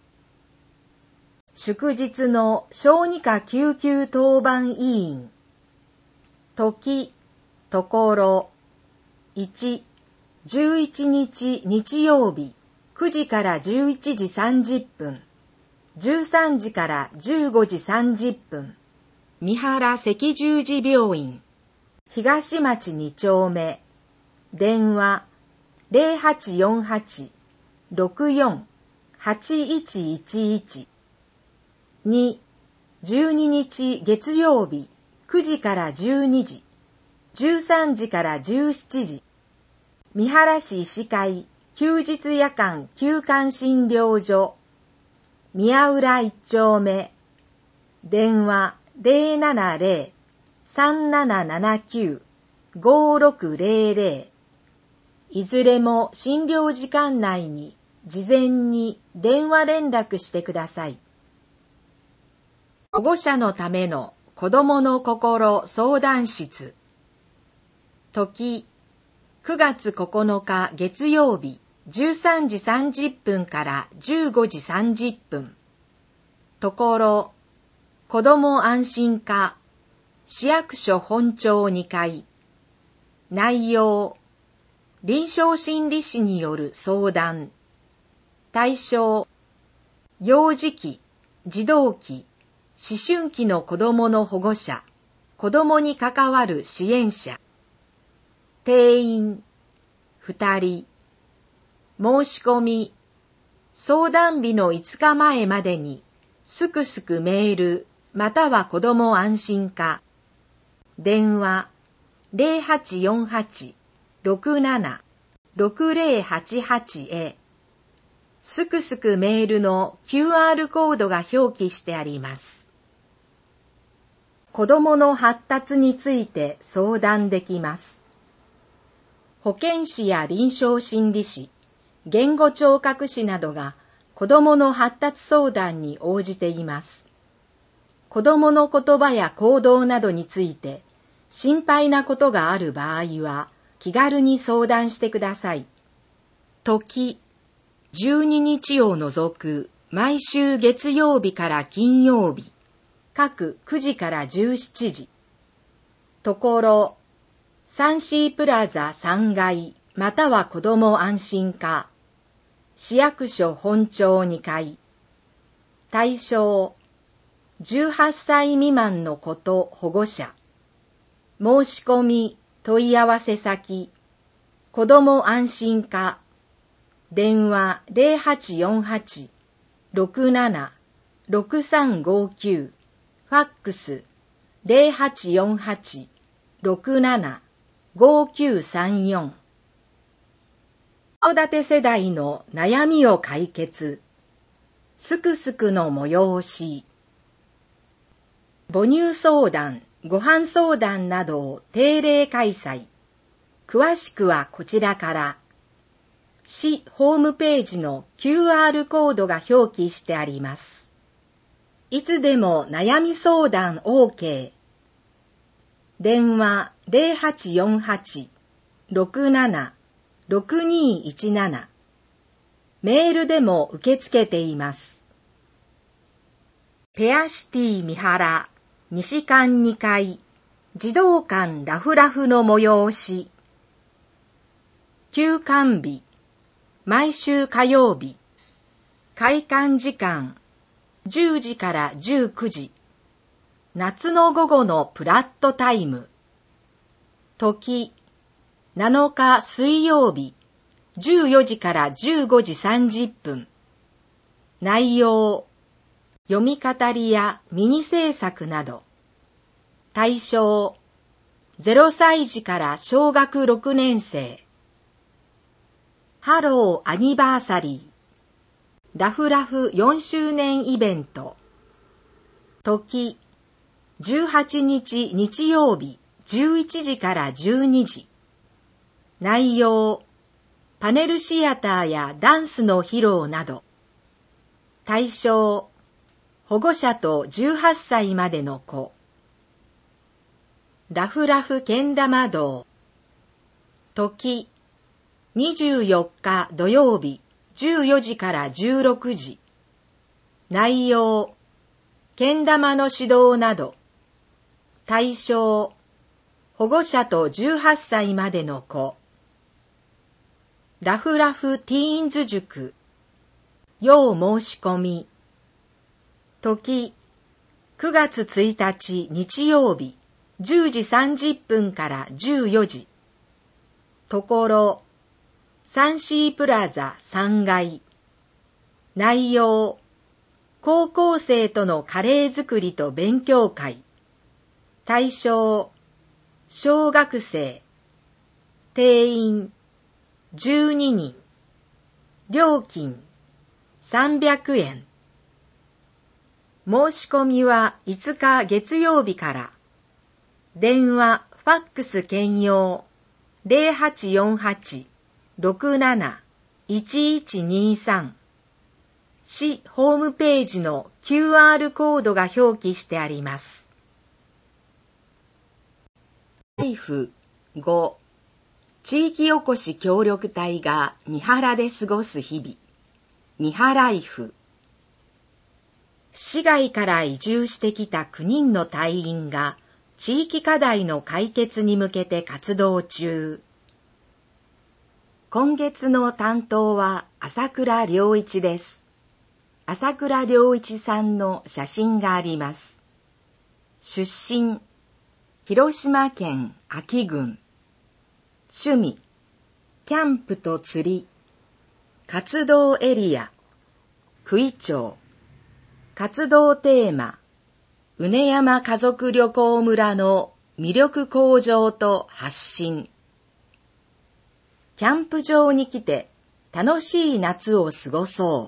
祝日の小児科救急当番委員。時、ところ。いち、じゅういちにち日曜日。くじからじゅういちじさんじゅっぷん、じゅうさんじからじゅうごじさんじゅっぷん、三原赤十字病院、東町に丁目、電話 ゼロはちよんはち ろくよん はちいちいちいち。に、じゅうににち月曜日くじからじゅうにじ、じゅうさんじからじゅうしちじ、三原市医師会休日夜間休館診療所、宮浦一丁目、電話 ゼロななゼロ さんななななきゅう ごろくゼロゼロ。いずれも診療時間内に事前に電話連絡してください。保護者のための子どもの心相談室。時、くがつここのか月曜日、じゅうさんじさんじゅっぷんからじゅうごじさんじゅっぷん。ところ、子ども安心課、市役所本庁にかい。内容、臨床心理士による相談。対象、幼児期、児童期、思春期の子どもの保護者、子どもに関わる支援者。定員、ふたり。申し込み、相談日のいつかまえまでに、すくすくメール、または子ども安心課。電話、ゼロはちよんはち ろくなな ろくゼロはちはち へ。すくすくメールの キューアール コードが表記してあります。子どもの発達について相談できます。保健師や臨床心理士、言語聴覚士などが子どもの発達相談に応じています。子どもの言葉や行動などについて心配なことがある場合は気軽に相談してください。時、じゅうににちを除く毎週月曜日から金曜日、各くじからじゅうしちじ。ところ、サンシープラザさんがい、 または子ども安心課、市役所本庁にかい。対象、じゅうはっさい未満の子と保護者。申し込み、問い合わせ先、子ども安心課、電話 ゼロはちよんはち ろくなな ろくさんごきゅう、ファックス ゼロはちよんはち ろくなな ごきゅうさんよん。子育て世代の悩みを解決。すくすくの催し。母乳相談、ご飯相談などを定例開催。詳しくはこちらから。市ホームページの キューアール コードが表記してあります。いつでも悩み相談 OK。電話 ゼロはちよんはち ろくなな ろくにいちなな。メールでも受け付けています。ペアシティ三原西館にかい児童館ラフラフの催し。休館日、毎週火曜日。開館時間、じゅうじからじゅうくじ。夏の午後のプラットタイム。時、なのか水曜日、じゅうよじからじゅうごじさんじゅっぷん。内容、読み語りやミニ制作など。対象、ゼロさいじから小学ろくねんせい。ハローアニバーサリー。ラフラフよんしゅうねんイベント。時、じゅうはちにち日曜日じゅういちじからじゅうにじ。内容、パネルシアターやダンスの披露など。対象、保護者とじゅうはっさいまでの子。ラフラフけん玉道。時、にじゅうよっか土曜日じゅうよじからじゅうろくじ。内容、けん玉の指導など。対象、保護者とじゅうはっさいまでの子。ラフラフティーンズ塾。要申し込み。時、くがつついたち日曜日じゅうじさんじゅっぷんからじゅうよじ。ところ、サンシープラザさんがい。内容、高校生とのカレー作りと勉強会。対象、小学生。定員、じゅうににん。料金、さんびゃくえん。申し込みはいつか月曜日から。電話、ファックス兼用。ゼロはちよんはち ろくなな いちいちにさん。市ホームページの キューアール コードが表記してあります。ライフご、地域おこし協力隊が三原で過ごす日々。三原ライフ。市外から移住してきたきゅうにんの隊員が地域課題の解決に向けて活動中。今月の担当は朝倉良一です。朝倉良一さんの写真があります。出身、広島県安芸郡。趣味、キャンプと釣り。活動エリア、九井町。活動テーマ、畝山家族旅行村の魅力向上と発信。キャンプ場に来て楽しい夏を過ごそう。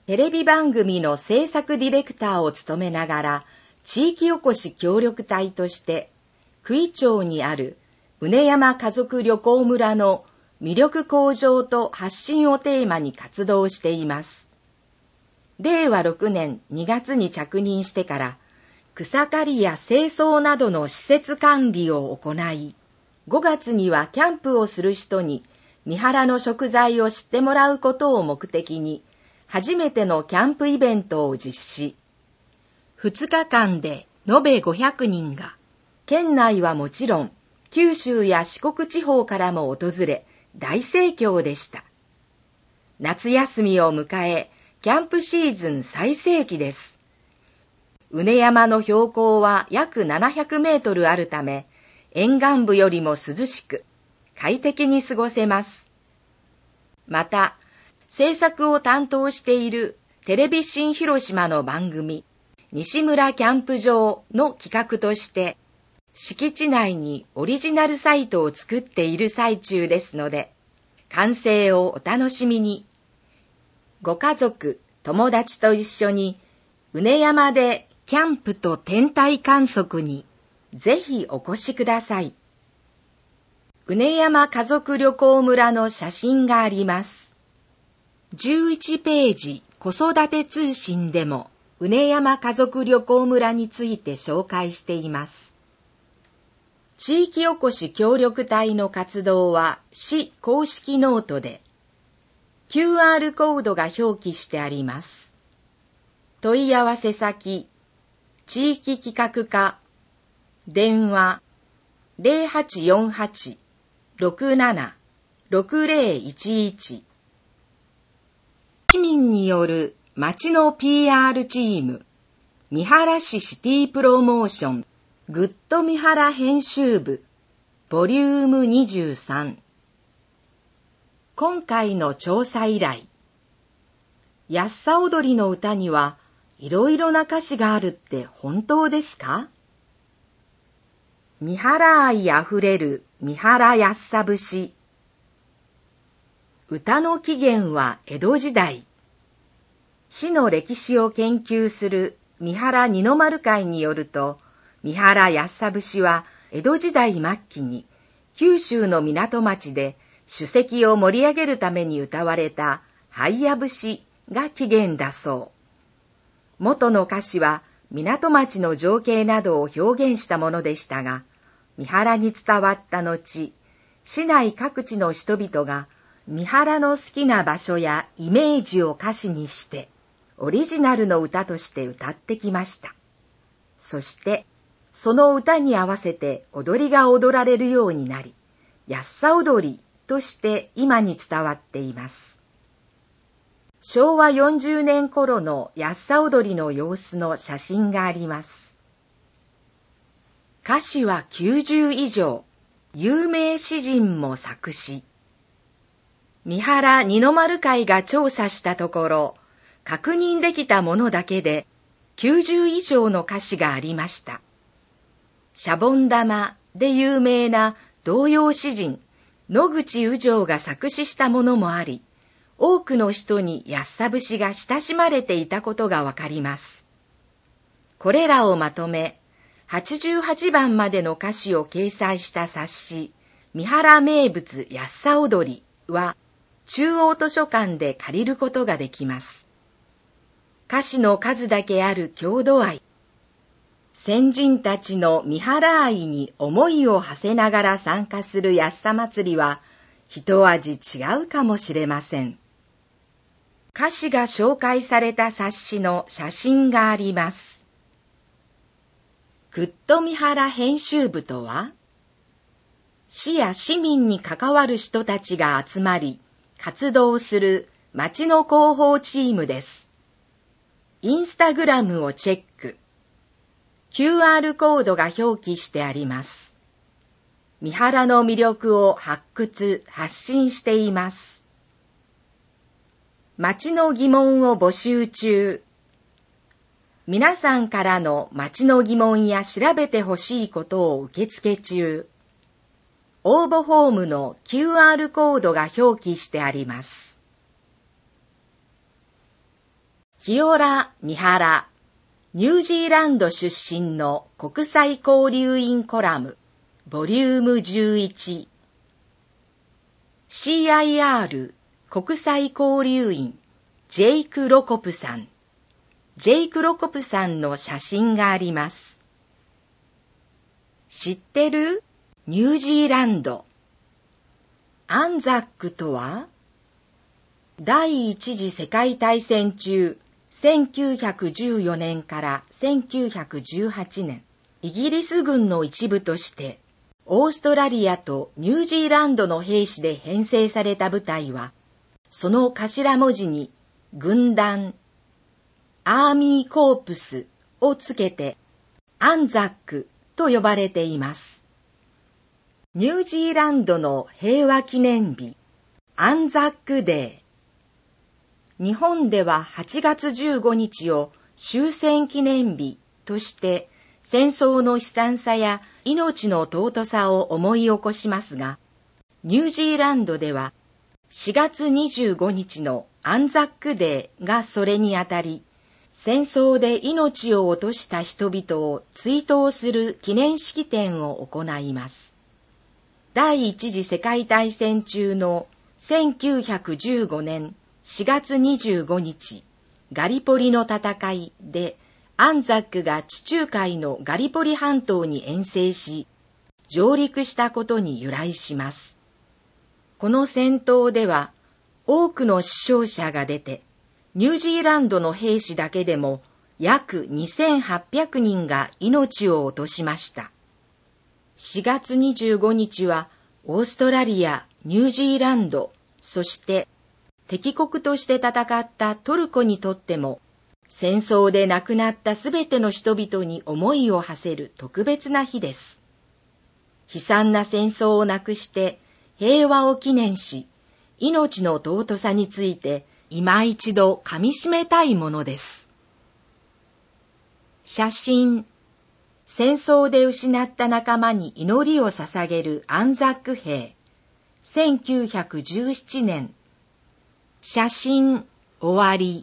テレビ番組の制作ディレクターを務めながら、地域おこし協力隊として、九井町にある畝山家族旅行村の魅力向上と発信をテーマに活動しています。れいわろくねんにがつに着任してから、草刈りや清掃などの施設管理を行い、ごがつにはキャンプをする人に三原の食材を知ってもらうことを目的に、初めてのキャンプイベントを実施。ふつかかんで延べごひゃくにんが、県内はもちろん、 九州や四国地方からも訪れ、大盛況でした。夏休みを迎え、キャンプシーズン最盛期です。畝山の標高は約ななひゃくメートルあるため、沿岸部よりも涼しく、快適に過ごせます。また、制作を担当しているテレビ新広島の番組、西村キャンプ場の企画として、敷地内にオリジナルサイトを作っている最中ですので、完成をお楽しみに。ご家族、友達と一緒に、畝山でキャンプと天体観測に、ぜひお越しください。畝山家族旅行村の写真があります。じゅういちページ子育て通信でも、畝山家族旅行村について紹介しています。地域おこし協力隊の活動は市公式ノートで キューアール コードが表記してあります。問い合わせ先、地域企画課、電話 ゼロはちよんはち ろくなな ろくゼロいちいち。市民による町の ピーアール チーム、三原市シティプロモーショングッド三原編集部ボリュームにじゅうさん。今回の調査依頼。やっさ踊りの歌にはいろいろな歌詞があるって本当ですか？三原愛あふれる三原やっさ節。歌の起源は江戸時代。市の歴史を研究する三原二の丸会によると、三原やっさ節は江戸時代末期に九州の港町で酒席を盛り上げるために歌われたハイヤ節が起源だそう。元の歌詞は港町の情景などを表現したものでしたが、三原に伝わった後、市内各地の人々が三原の好きな場所やイメージを歌詞にしてオリジナルの歌として歌ってきました。そしてその歌に合わせて踊りが踊られるようになり、やっさ踊りとして今に伝わっています。しょうわよんじゅうねん頃のやっさ踊りの様子の写真があります。歌詞はきゅうじゅういじょう、有名詩人も作詞。三原二の丸会が調査したところ、確認できたものだけできゅうじゅういじょうの歌詞がありました。シャボン玉で有名な童謡詩人、野口雨情が作詞したものもあり、多くの人にやっさ節が親しまれていたことがわかります。これらをまとめ、はちじゅうはちばんまでの歌詞を掲載した冊子、三原名物やっさ踊りは、中央図書館で借りることができます。歌詞の数だけある郷土愛、先人たちの三原愛に思いを馳せながら参加するやっさ祭りは一味違うかもしれません。歌詞が紹介された冊子の写真があります。グッド三原編集部とは、市や市民に関わる人たちが集まり活動する町の広報チームです。インスタグラムをチェック。キューアール コードが表記してあります。三原の魅力を発掘・発信しています。町の疑問を募集中。皆さんからの町の疑問や調べてほしいことを受付中。応募フォームの キューアール コードが表記してあります。清良三原。ニュージーランド出身の国際交流員コラム、ボリュームじゅういち。シーアイアール 国際交流員、ジェイク・ロコプさん。ジェイク・ロコプさんの写真があります。知ってる？ニュージーランド。アンザックとは？第一次世界大戦中、せんきゅうひゃくじゅうよねんからせんきゅうひゃくじゅうはちねん、イギリス軍の一部として、 オーストラリアとニュージーランドの兵士で編成された部隊は、その頭文字に軍団、アーミーコープスをつけてアンザックと呼ばれています。ニュージーランドの平和記念日、アンザックデー。日本でははちがつじゅうごにちを終戦記念日として戦争の悲惨さや命の尊さを思い起こしますが、ニュージーランドではしがつにじゅうごにちのアンザックデーがそれにあたり、戦争で命を落とした人々を追悼する記念式典を行います。第一次世界大戦中のせんきゅうひゃくじゅうごねんしがつにじゅうごにち、ガリポリの戦いでアンザックが地中海のガリポリ半島に遠征し、上陸したことに由来します。この戦闘では多くの死傷者が出て、ニュージーランドの兵士だけでも約にせんはっぴゃくにんが命を落としました。しがつにじゅうごにちはオーストラリア、ニュージーランド、そして敵国として戦ったトルコにとっても、戦争で亡くなったすべての人々に思いを馳せる特別な日です。悲惨な戦争をなくして平和を記念し、命の尊さについて今一度噛み締めたいものです。写真。戦争で失った仲間に祈りを捧げるアンザック兵。せんきゅうひゃくじゅうななねん。写真終わり。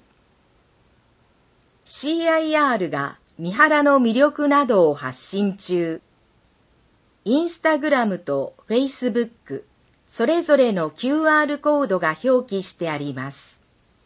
シーアイアール が三原の魅力などを発信中。インスタグラムとフェイスブック、それぞれの キューアール コードが表記してあります。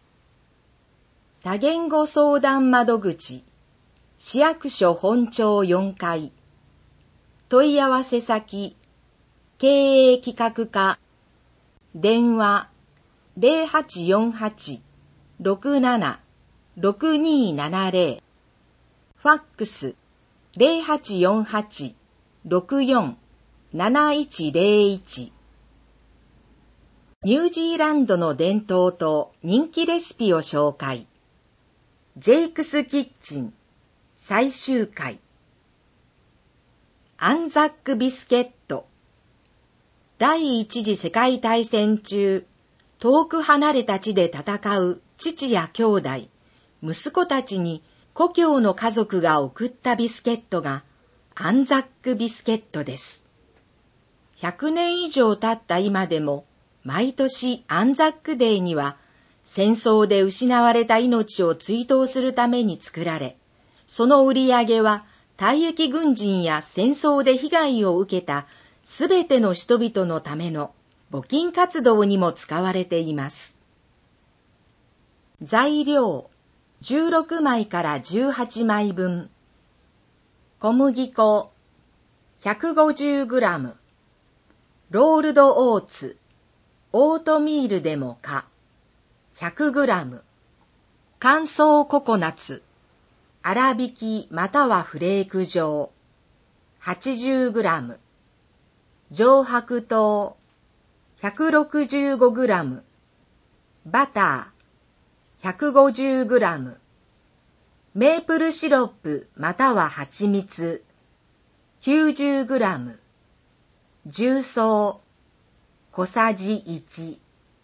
多言語相談窓口、市役所本庁よんかい。問い合わせ先、経営企画課、電話 ゼロはちよんはち ろくなな ろくにーななゼロ、ファックス ゼロはちよんはち ろくよん なないちゼロいち。ニュージーランドの伝統と人気レシピを紹介。ジェイクスキッチン最終回。アンザックビスケット。第一次世界大戦中、遠く離れた地で戦う父や兄弟、息子たちに故郷の家族が送ったビスケットがアンザックビスケットです。ひゃくねん以上経った今でも、毎年アンザックデーには戦争で失われた命を追悼するために作られ、その売り上げは退役軍人や戦争で被害を受けたすべての人々のための募金活動にも使われています。材料じゅうろくまいからじゅうはちまいぶん。小麦粉 ひゃくごじゅうグラム。ロールドオーツ、オートミールでもか ひゃくグラム。乾燥ココナッツ、粗挽きまたはフレーク状 はちじゅうグラム。上白糖 ひゃくろくじゅうごグラム。バター ひゃくごじゅうグラム。メープルシロップまたは蜂蜜 きゅうじゅうグラム。重曹小さじいち。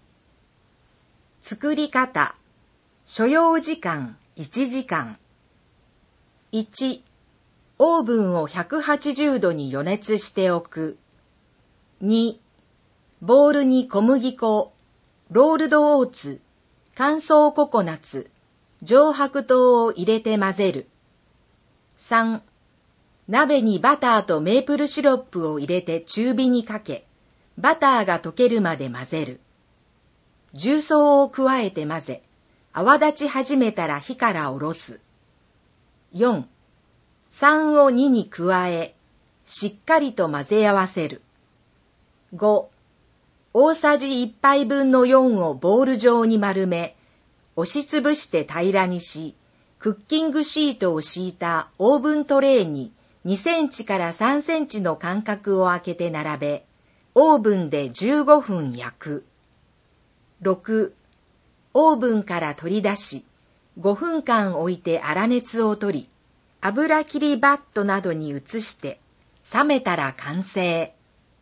作り方。所要時間いちじかん。いち、オーブンをひゃくはちじゅうどに予熱しておく。に、ボウルに小麦粉、ロールドオーツ、乾燥ココナッツ、上白糖を入れて混ぜる。さん、鍋にバターとメープルシロップを入れて中火にかけ、バターが溶けるまで混ぜる。重曹を加えて混ぜ、泡立ち始めたら火から下ろす。よん、酸をにに加え、しっかりと混ぜ合わせる。ご、大さじいっぱいぶんのよんをボール状に丸め、押しつぶして平らにし、クッキングシートを敷いたオーブントレーににセンチからさんセンチの間隔を空けて並べ、オーブンでじゅうごふん焼く。ろく、オーブンから取り出し、ごふんかん置いて粗熱を取り、油切りバットなどに移して、冷めたら完成。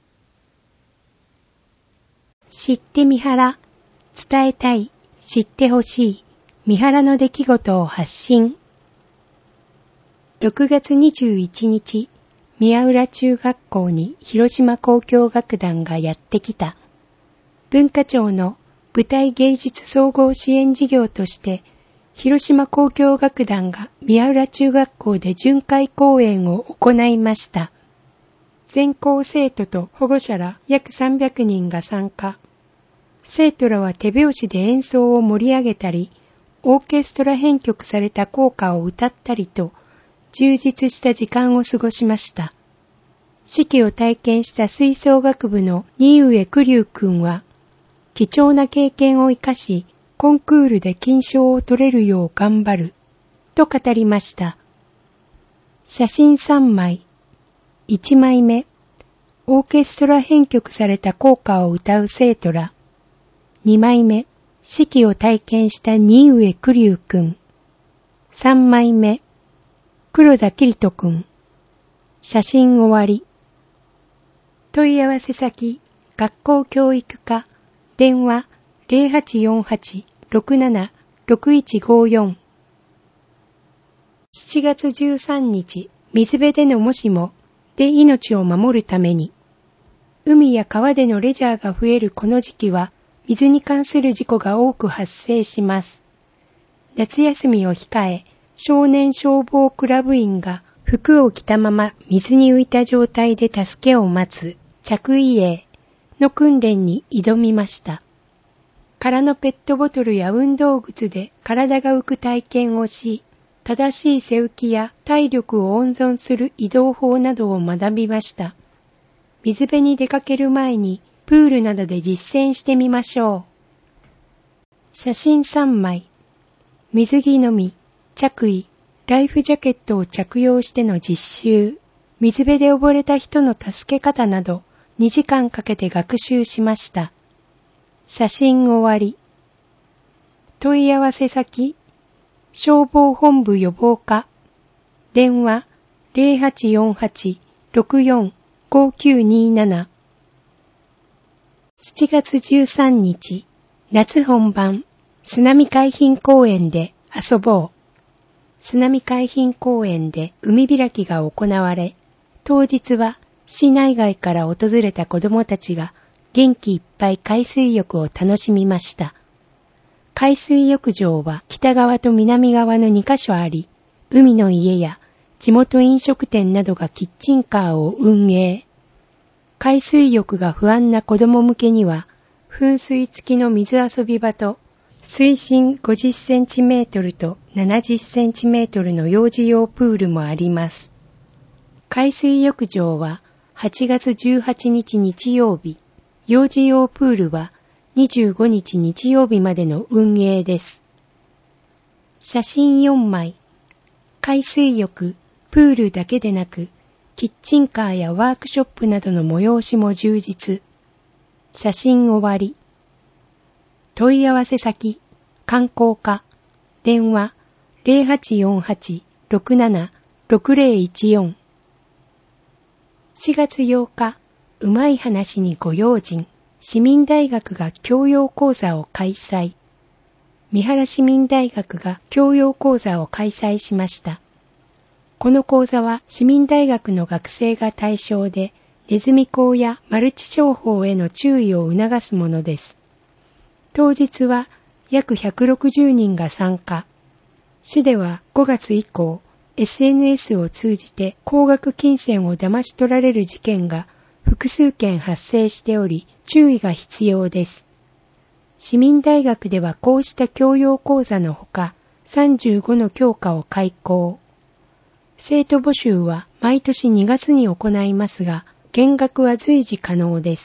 知ってみはら、伝えたい、知ってほしい、みはらの出来事を発信。ろくがつにじゅういちにち、宮浦中学校に広島交響楽団がやってきた。文化庁の舞台芸術総合支援事業として、広島交響楽団が宮浦中学校で巡回公演を行いました。全校生徒と保護者ら約さんびゃくにんが参加。生徒らは手拍子で演奏を盛り上げたり、オーケストラ編曲された校歌を歌ったりと、充実した時間を過ごしました。指揮を体験した吹奏楽部の新上玖生くんは、貴重な経験を生かし、コンクールで金賞を取れるよう頑張る、と語りました。写真さんまい。いちまいめ、オーケストラ編曲された校歌を歌う生徒ら。にまいめ、指揮を体験した新上玖生くん。さんまいめ、黒田キリトくん。写真終わり。問い合わせ先、学校教育課、電話 ゼロはちよんはち ろくなな ろくいちごよん。しちがつじゅうさんにち、水辺でのもしもで命を守るために。海や川でのレジャーが増えるこの時期は、水に関する事故が多く発生します。夏休みを控え、少年消防クラブ員が服を着たまま水に浮いた状態で助けを待つ着衣泳の訓練に挑みました。空のペットボトルや運動靴で体が浮く体験をし、正しい背浮きや体力を温存する移動法などを学びました。水辺に出かける前にプールなどで実践してみましょう。写真さんまい。水着のみ、着衣、ライフジャケットを着用しての実習、水辺で溺れた人の助け方などにじかんかけて学習しました。写真終わり。問い合わせ先、消防本部予防課、電話 ゼロはちよんはち ろくよん ごきゅうになな。しちがつじゅうさんにち、夏本番、津波海浜公園で遊ぼう。津波海浜公園で海開きが行われ、当日は市内外から訪れた子どもたちが元気いっぱい海水浴を楽しみました。海水浴場は北側と南側のにかしょあり、海の家や地元飲食店などがキッチンカーを運営。海水浴が不安な子ども向けには、噴水付きの水遊び場と、水深ごじゅっセンチメートルとななじゅっセンチメートルの幼児用プールもあります。海水浴場ははちがつじゅうはちにち日曜日、幼児用プールはにじゅうごにち日曜日までの運営です。写真よんまい。海水浴、プールだけでなく、キッチンカーやワークショップなどの催しも充実。写真終わり。問い合わせ先、観光課、電話 ゼロはちよんはち ろくなな ろくゼロいちよん。しがつようか、うまい話にご用心、市民大学が教養講座を開催。三原市民大学が教養講座を開催しました。この講座は市民大学の学生が対象で、ネズミ講やマルチ商法への注意を促すものです。当日は約ひゃくろくじゅうにんが参加。市ではごがつ以降、エスエヌエス を通じて高額金銭を騙し取られる事件が複数件発生しており、注意が必要です。市民大学ではこうした教養講座のほか、さんじゅうごの教科を開講。生徒募集は毎年にがつに行いますが、見学は随時可能です。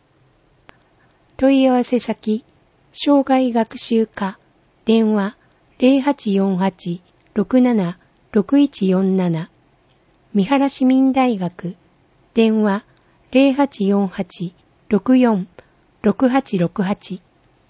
問い合わせ先、障害学習課、電話 ゼロはちよんはち ろくなな ろくいちよんなな。 三原市民大学、電話 ゼロはちよんはち ろくよん ろくはちろくはち。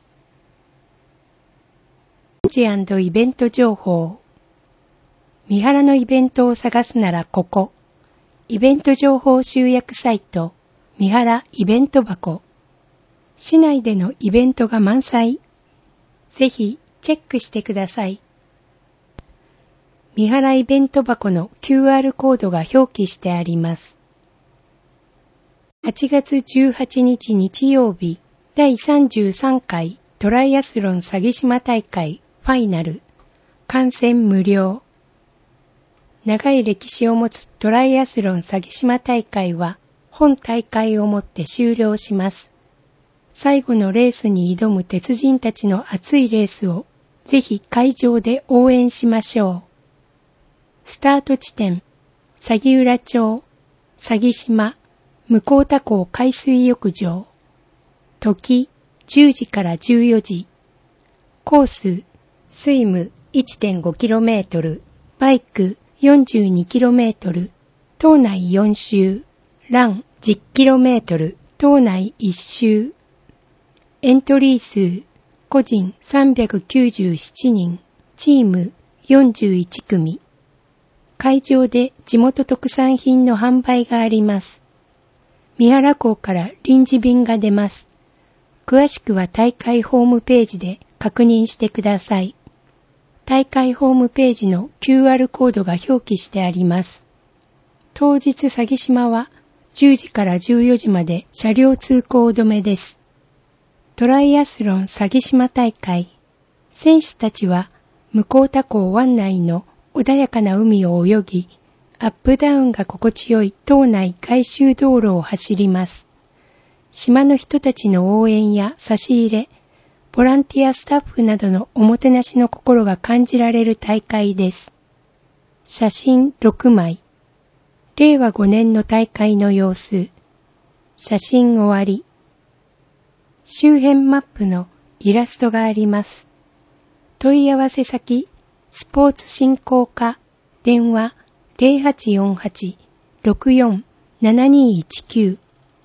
ランチ&イベント情報。三原のイベントを探すならここ。イベント情報集約サイト、三原イベント箱。市内でのイベントが満載。ぜひチェックしてください。三原イベント箱の キューアール コードが表記してあります。はちがつじゅうはちにち日曜日、だいさんじゅうさんかいトライアスロン鷺島大会ファイナル。観戦無料。長い歴史を持つトライアスロン鷺島大会は本大会をもって終了します。最後のレースに挑む鉄人たちの熱いレースをぜひ会場で応援しましょう。スタート地点、鷺浦町、鷺島、向田港海水浴場。時、じゅうじからじゅうよじ。コース、スイム いってんごキロメートル、バイク よんじゅうにキロメートル、島内よん周、ラン じゅっキロメートル、島内いち周。エントリー数、個人さんびゃくきゅうじゅうななにん、チームよんじゅういちくみ。会場で地元特産品の販売があります。三原港から臨時便が出ます。詳しくは大会ホームページで確認してください。大会ホームページの キューアール コードが表記してあります。当日鷺島はじゅうじからじゅうよじまで車両通行止めです。トライアスロン鷺島大会。選手たちは向田港湾内の穏やかな海を泳ぎ、アップダウンが心地よい島内外周道路を走ります。島の人たちの応援や差し入れ、ボランティアスタッフなどのおもてなしの心が感じられる大会です。写真ろくまい。れいわごねんの大会の様子。写真終わり。周辺マップのイラストがあります。問い合わせ先、スポーツ振興課、電話 ゼロはちよんはち ろくよん ななにいちきゅう。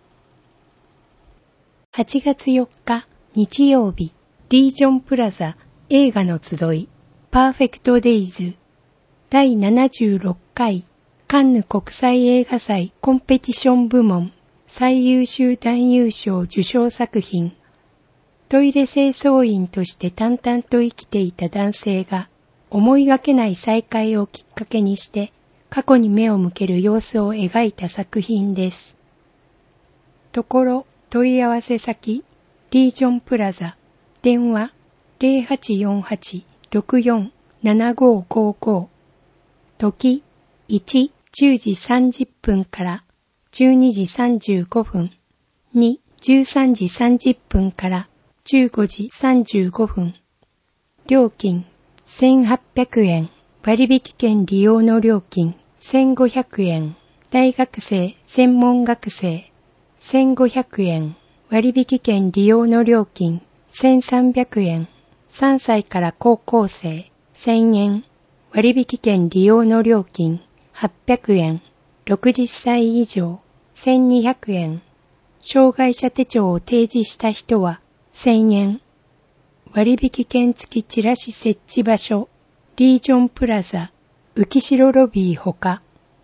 はちがつよっか日曜日、リージョンプラザ映画の集い、パーフェクトデイズ、だいななじゅうろっかいカンヌ国際映画祭コンペティション部門最優秀男優賞受賞作品。トイレ清掃員として淡々と生きていた男性が思いがけない再会をきっかけにして過去に目を向ける様子を描いた作品です。ところ問い合わせ先リージョンプラザ電話 ゼロはちよんはち ろくよん ななごごご。時いち、じゅうじさんじゅっぷんからじゅうにじさんじゅうごふん、に、じゅうさんじさんじゅっぷんからじゅうごじさんじゅうごふん。料金せんはっぴゃくえん、割引券利用の料金せんごひゃくえん、大学生、専門学生せんごひゃくえん、割引券利用の料金せんさんびゃくえん、さんさいから高校生せんえん、割引券利用の料金はっぴゃくえん、ろくじゅっさい以上せんにひゃくえん、障害者手帳を提示した人はせんえん、割引券付きチラシ設置場所、リージョンプラザ、浮代ロビーほか。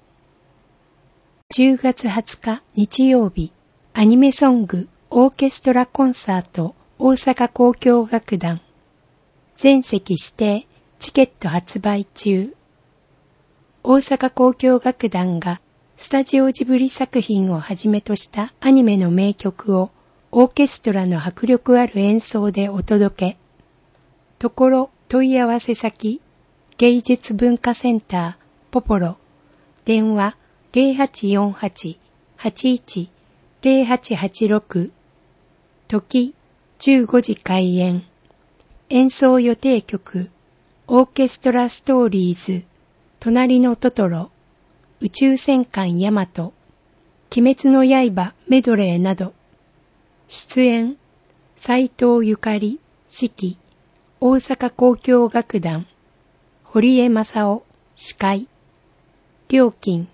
じゅうがつはつか日曜日、アニメソングオーケストラコンサート大阪交響楽団。全席指定、チケット発売中。大阪交響楽団がスタジオジブリ作品をはじめとしたアニメの名曲をオーケストラの迫力ある演奏でお届け。ところ問い合わせ先、芸術文化センター、ポポロ、電話ゼロはちよんはち はちいち ゼロはちはちろく、時じゅうごじ開演。演奏予定曲、オーケストラストーリーズ、隣のトトロ、宇宙戦艦ヤマト、鬼滅の刃メドレーなど。出演、斉藤ゆかり、指揮、大阪交響楽団、堀江正夫、司会。料金、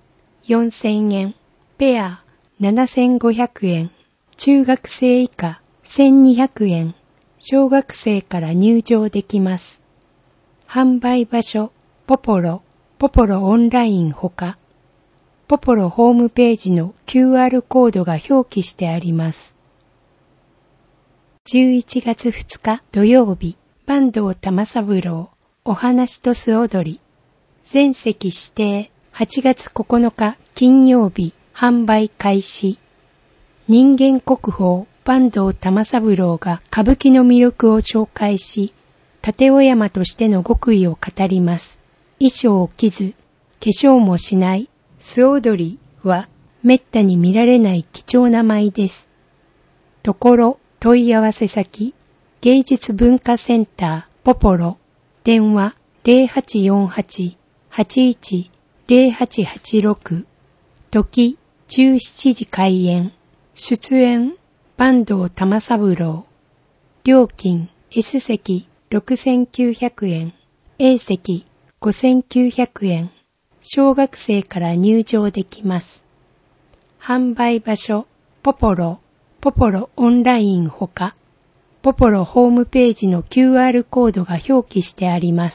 よんせんえん、ペアななせんごひゃくえん、中学生以下せんにひゃくえん、小学生から入場できます。販売場所、ポポロ、ポポロオンラインほか、ポポロホームページの キューアール コードが表記してあります。じゅういちがつふつか土曜日、坂東玉三郎、お話と素踊り。全席指定、はちがつここのか金曜日、販売開始。人間国宝、坂東玉三郎が歌舞伎の魅力を紹介し、立尾山としての極意を語ります。衣装を着ず、化粧もしない、素踊りは、めったに見られない貴重な舞です。ところ、問い合わせ先、芸術文化センター、ポポロ、電話 ゼロはちよんはち はちいち ゼロはちはちろく、時じゅうしちじ開演、出演、坂東玉三郎、料金 S 席ろくせんきゅうひゃくえん、A 席ごせんきゅうひゃくえん、小学生から入場できます。販売場所、ポポロ、ポポロオンラインほか、ポポロホームページの キューアール コードが表記してあります。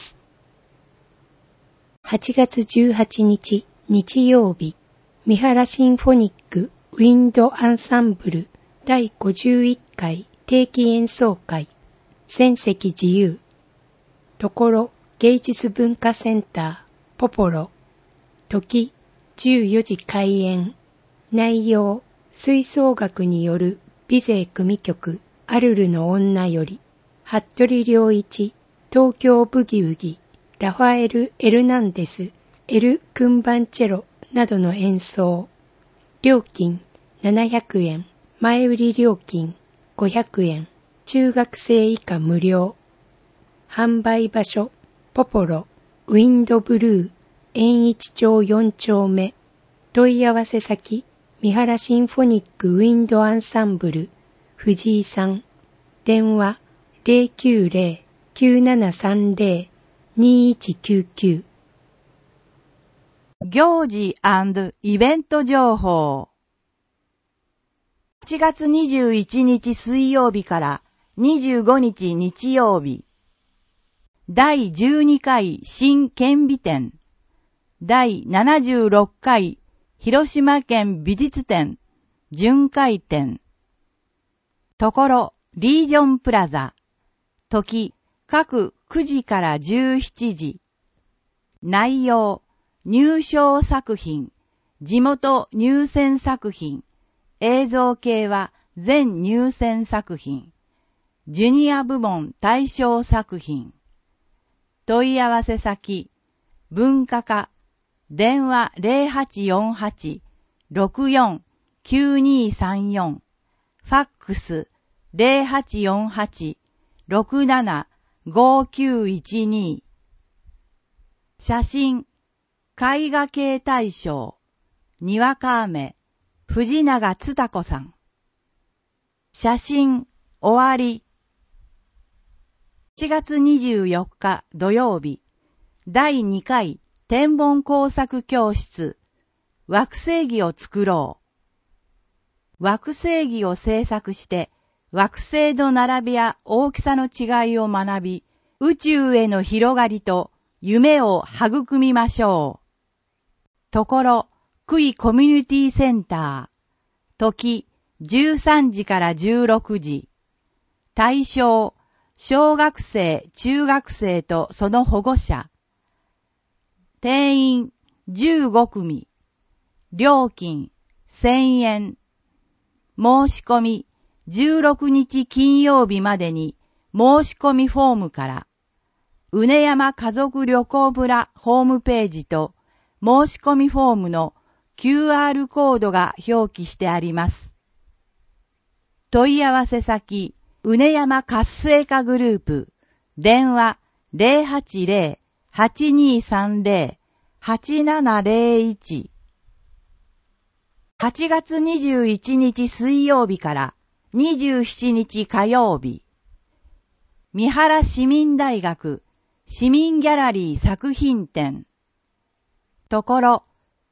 はちがつじゅうはちにち日曜日、三原シンフォニックウィンドアンサンブルだいごじゅういっかい定期演奏会、全席自由。ところ芸術文化センター、ポポロ、時じゅうよじ開演。内容、吹奏楽による美勢組曲アルルの女より、服部良一、東京ブギウギ、ラファエル・エルナンデス、エル・クンバンチェロなどの演奏。料金ななひゃくえん、前売り料金ごひゃくえん、中学生以下無料。販売場所、ポポロ、ウィンドブルー、円一町よんちょうめ。問い合わせ先、三原シンフォニックウィンドアンサンブル、藤井さん。電話 ゼロきゅうゼロ きゅうななさんゼロ にいちきゅうきゅう。 行事&イベント情報。はちがつにじゅういちにち水曜日からにじゅうごにち日曜日。だいじゅうにかい新顕微展。だいななじゅうろっかい広島県美術展巡回展。ところリージョンプラザ。時各くじからじゅうしちじ。内容入賞作品、地元入選作品、映像系は全入選作品、ジュニア部門対象作品。問い合わせ先、文化課、電話 ゼロはちよんはち ろくよん きゅうにさんよん、ファックス ゼロはちよんはち ろくなな ごきゅういちに。写真、絵画系大賞、にわか雨、藤永つた子さん。写真、終わり。しちがつにじゅうよっか土曜日、だいにかい天文工作教室、惑星儀を作ろう。惑星儀を制作して、惑星の並びや大きさの違いを学び、宇宙への広がりと夢を育みましょう。ところ、クイコミュニティセンター、時じゅうさんじからじゅうろくじ。対象、小学生、中学生とその保護者。定員じゅうごくみ。料金せんえん。申し込みじゅうろくにち金曜日までに申し込みフォームから、うねやま家族旅行村ホームページと申し込みフォームの キューアール コードが表記してあります。問い合わせ先、うねやま活性化グループ、電話 ゼロはちゼロ はちにさんゼロ はちななゼロいち。はちがつにじゅういちにち水曜日からにじゅうしちにち火曜日、三原市民大学市民ギャラリー作品展。ところ、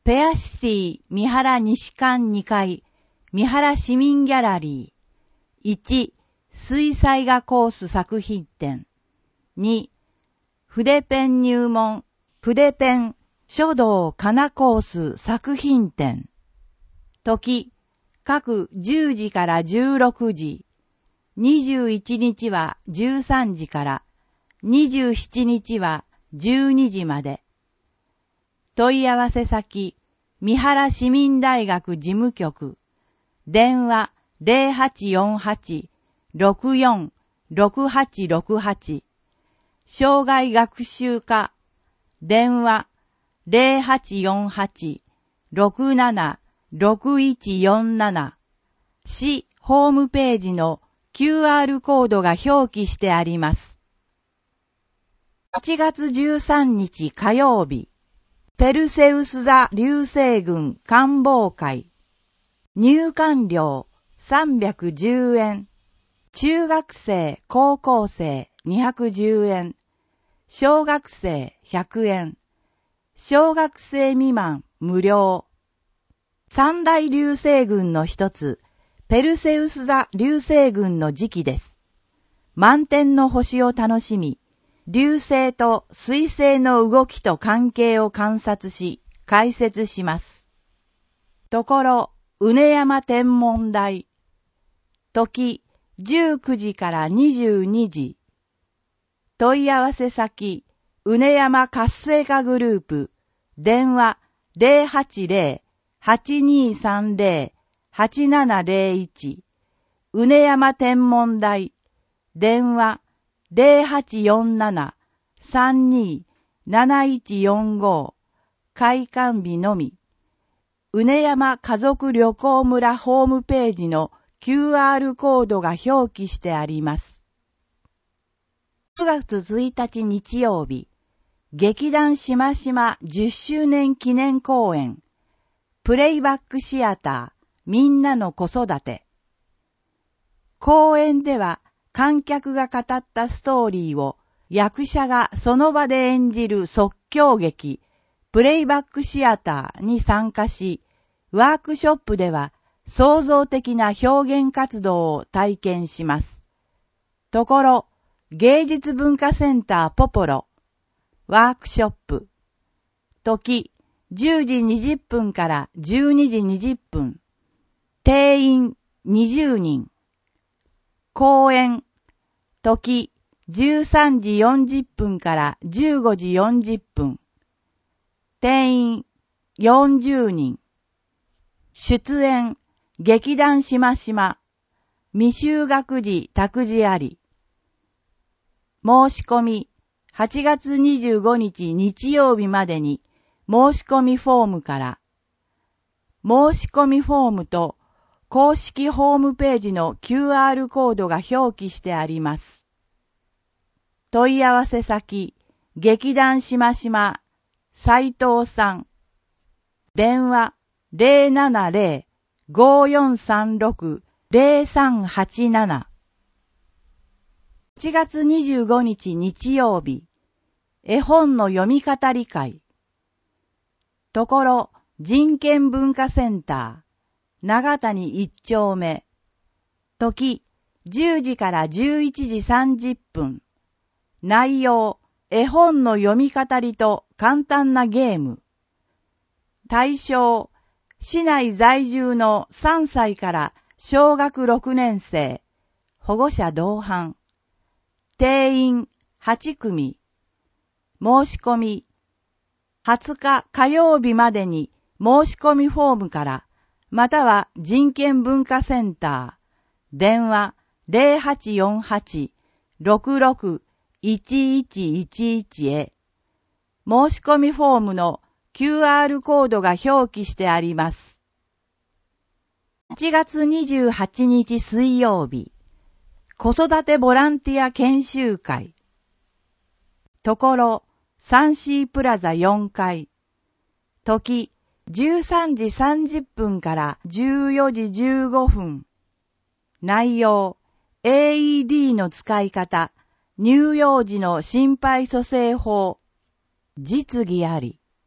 ペアシティ三原西館にかい、三原市民ギャラリー。いち、水彩画コース作品展。に、筆ペン入門、筆ペン書道かなコース作品展。時、各じゅうじからじゅうろくじ。にじゅういちにちはじゅうさんじから、にじゅうしちにちはじゅうにじまで。問い合わせ先、三原市民大学事務局。電話 ゼロはちよんはち ろくよん ろくはちろくはち。障害学習課。電話 ゼロはちよんはち ろくなな ろくいちよんなな。市ホームページの キューアール コードが表記してあります。はちがつじゅうさんにち火曜日。ペルセウス座流星群観望会。入館料さんびゃくじゅうえん。中学生、高校生にひゃくじゅうえん。小学生ひゃくえん。小学生未満無料。三大流星群の一つ、ペルセウス座流星群の時期です。満天の星を楽しみ、流星と水星の動きと関係を観察し、解説します。ところ、うね山天文台。時、じゅうくじからにじゅうにじ。問い合わせ先、うね山活性化グループ。電話 ゼロはちゼロ はちにさんゼロ はちななゼロいち。うね山天文台。電話ゼロはちよんなな さんになないちよんご。開館日のみ。うね山家族旅行村ホームページの キューアール コードが表記してあります。くがつついたち日曜日、劇団しましまじゅっしゅうねん記念公演、プレイバックシアターみんなの子育て。公演では観客が語ったストーリーを役者がその場で演じる即興劇、プレイバックシアターに参加し、ワークショップでは創造的な表現活動を体験します。ところ、芸術文化センターポポロ、ワークショップ、時、じゅうじにじゅっぷんからじゅうにじにじゅっぷん、定員にじゅうにん、公演、時、じゅうさんじよんじゅっぷんからじゅうごじよんじゅっぷん、定員よんじゅうにん、出演、劇団しましま、未就学児託児あり。申し込み、はちがつにじゅうごにち日曜日までに申し込みフォームから、申し込みフォームと公式ホームページの キューアール コードが表記してあります。問い合わせ先、劇団しましま、斉藤さん。電話ゼロななゼロ ごよんさんろく ゼロさんはちなな。はちがつにじゅうごにち日曜日、絵本の読み語り会。ところ、人権文化センター、長谷一丁目。時、じゅうじからじゅういちじさんじゅっぷん。内容、絵本の読み語りと簡単なゲーム。対象、市内在住のさんさいから小学ろくねん生、保護者同伴。定員はちくみ。申し込み、はつか火曜日までに申し込みフォームから、または人権文化センター、電話ゼロはちよんはち ろくろく いちいちいちいち へ。申し込みフォームの キューアール コードが表記してあります。はちがつにじゅうはちにち水曜日、子育てボランティア研修会。ところ、サンシープラザよんかい。時、じゅうさんじさんじゅっぷんからじゅうよじじゅうごふん。内容、エーイーディー の使い方、乳幼児の心肺蘇生法、実技あり。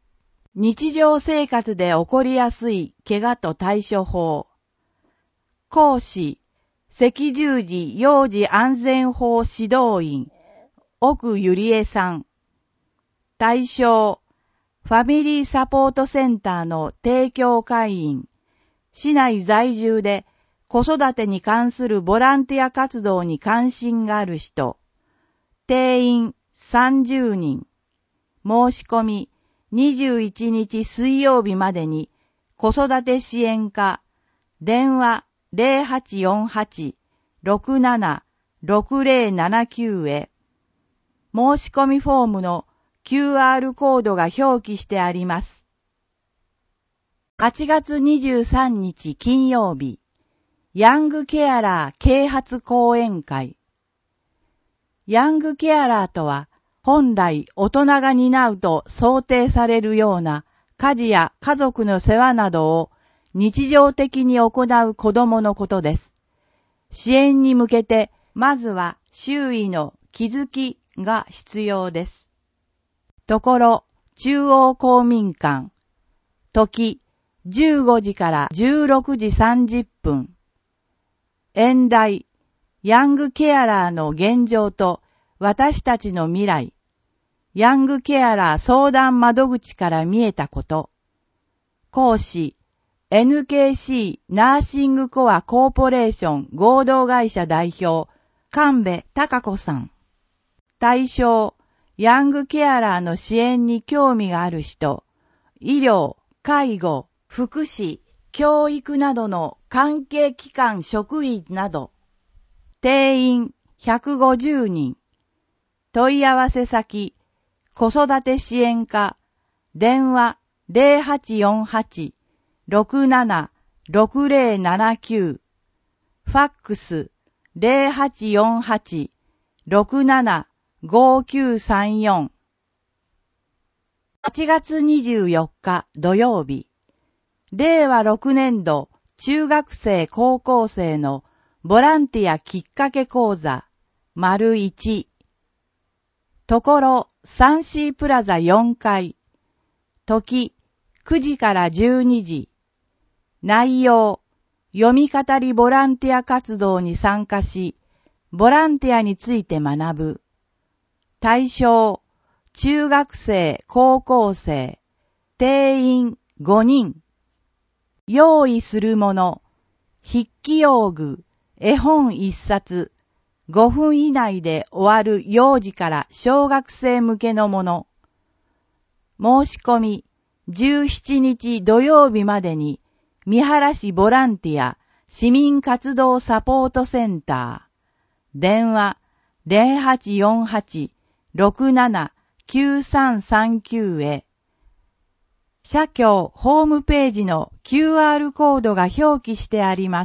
日常生活で起こりやすい怪我と対処法。講師、赤十字幼児安全法指導員、奥ゆりえさん。対象、ファミリーサポートセンターの提供会員、市内在住で子育てに関するボランティア活動に関心がある人、定員さんじゅうにん、申し込みにじゅういちにち水曜日までに子育て支援課、電話 ゼロはちよんはち ろくなな ろくゼロななきゅう へ、申し込みフォームの キューアール コードが表記してあります。はちがつにじゅうさんにち金曜日、ヤングケアラー啓発講演会。ヤングケアラーとは、本来大人が担うと想定されるような家事や家族の世話などを日常的に行う子供のことです。支援に向けて、まずは周囲の気づきが必要です。ところ、中央公民館、時じゅうごじからじゅうろくじさんじゅっぷん。演題、ヤングケアラーの現状と私たちの未来。ヤングケアラー相談窓口から見えたこと。講師、エヌケーシー ナーシングコアコーポレーション合同会社代表、神戸貴子さん。対象、ヤングケアラーの支援に興味がある人、医療、介護、福祉、教育などの関係機関職員など。定員ひゃくごじゅうにん。問い合わせ先、子育て支援課、電話 ゼロはちよんはち ろくなな ろくゼロななきゅう、ファックス ゼロはちよんはち ろくなな ごきゅうさんよん。はちがつにじゅうよっか土曜日、れいわろくねんど中学生高校生のボランティアきっかけ講座、丸いち。ところ、サンシープラザよんかい。時、くじからじゅうにじ。内容、読み語りボランティア活動に参加し、ボランティアについて学ぶ。対象、中学生、高校生。定員ごにん。用意するもの、筆記用具、絵本一冊、ごふん以内で終わる幼児から小学生向けのもの。申し込み、じゅうしちにち土曜日までに、三原市ボランティア市民活動サポートセンター。電話、ゼロはちよんはち ろくなな きゅうさんさんきゅう へ。社協ホームページの キューアール コードが表記してあります。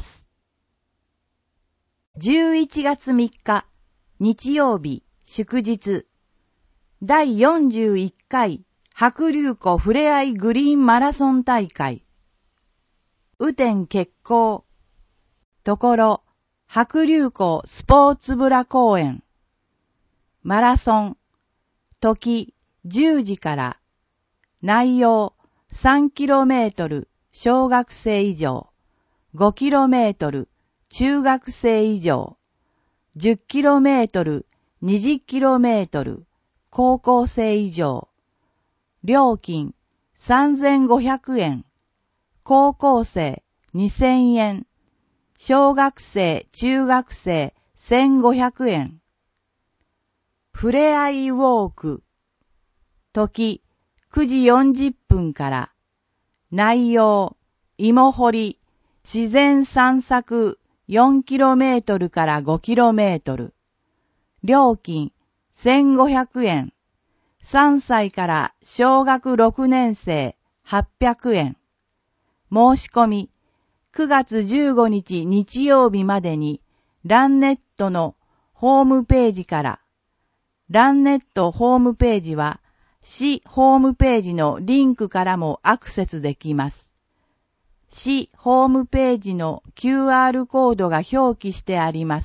じゅういちがつみっか、日曜日、祝日。だいよんじゅういっかい白竜湖ふれあいグリーンマラソン大会。雨天決行。ところ、白竜湖スポーツブラ公園。マラソン。時、じゅうじから。内容、さんキロメートル、小学生以上。ごキロメートル、中学生以上。じゅっキロメートル、にじゅっキロメートル、高校生以上。料金、さんぜんごひゃくえん。高校生、にせんえん。小学生、中学生、せんごひゃくえん。ふれあいウォーク。時、くじよんじゅっぷんから。内容、芋掘り、自然散策よんキロメートルからごキロメートル。料金、せんごひゃくえん。さんさいから小学ろくねんせい、はっぴゃくえん。申し込み、くがつじゅうごにち日曜日までに、ランネットのホームページから。ランネットホームページは、市ホームページのリンクからもアクセスできます。市ホームページの キューアール コードが表記してあります。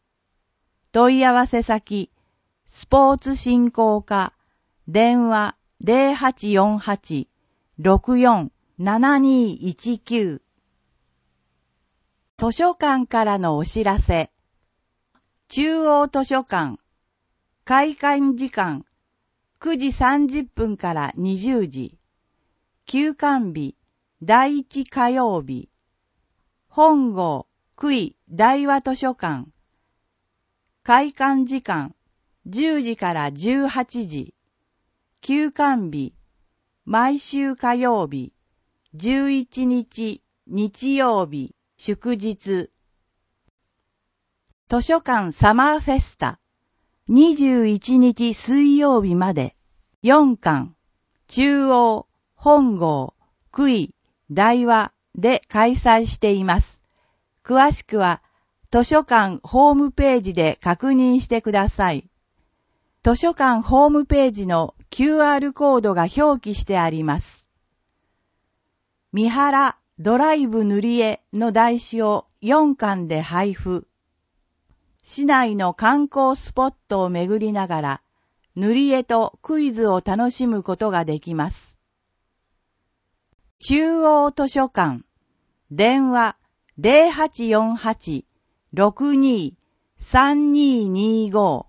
問い合わせ先、スポーツ振興課、電話ゼロはちよんはち ろくよん ななにいちきゅう。図書館からのお知らせ。中央図書館開館時間くじさんじゅっぷんからにじゅうじ。休館日だいいち火曜日。本郷杭大和図書館開館時間じゅうじからじゅうはちじ。休館日毎週火曜日、じゅういちにち日曜日祝日。図書館サマーフェスタにじゅういちにち水曜日までよんかん中央本郷杭大和で開催しています。詳しくは図書館ホームページで確認してください。図書館ホームページの キューアール コードが表記してあります。三原ドライブ塗り絵の台紙をよんかんで配布。市内の観光スポットを巡りながら塗り絵とクイズを楽しむことができます。中央図書館電話ゼロはちよんはち ろくにさんににご。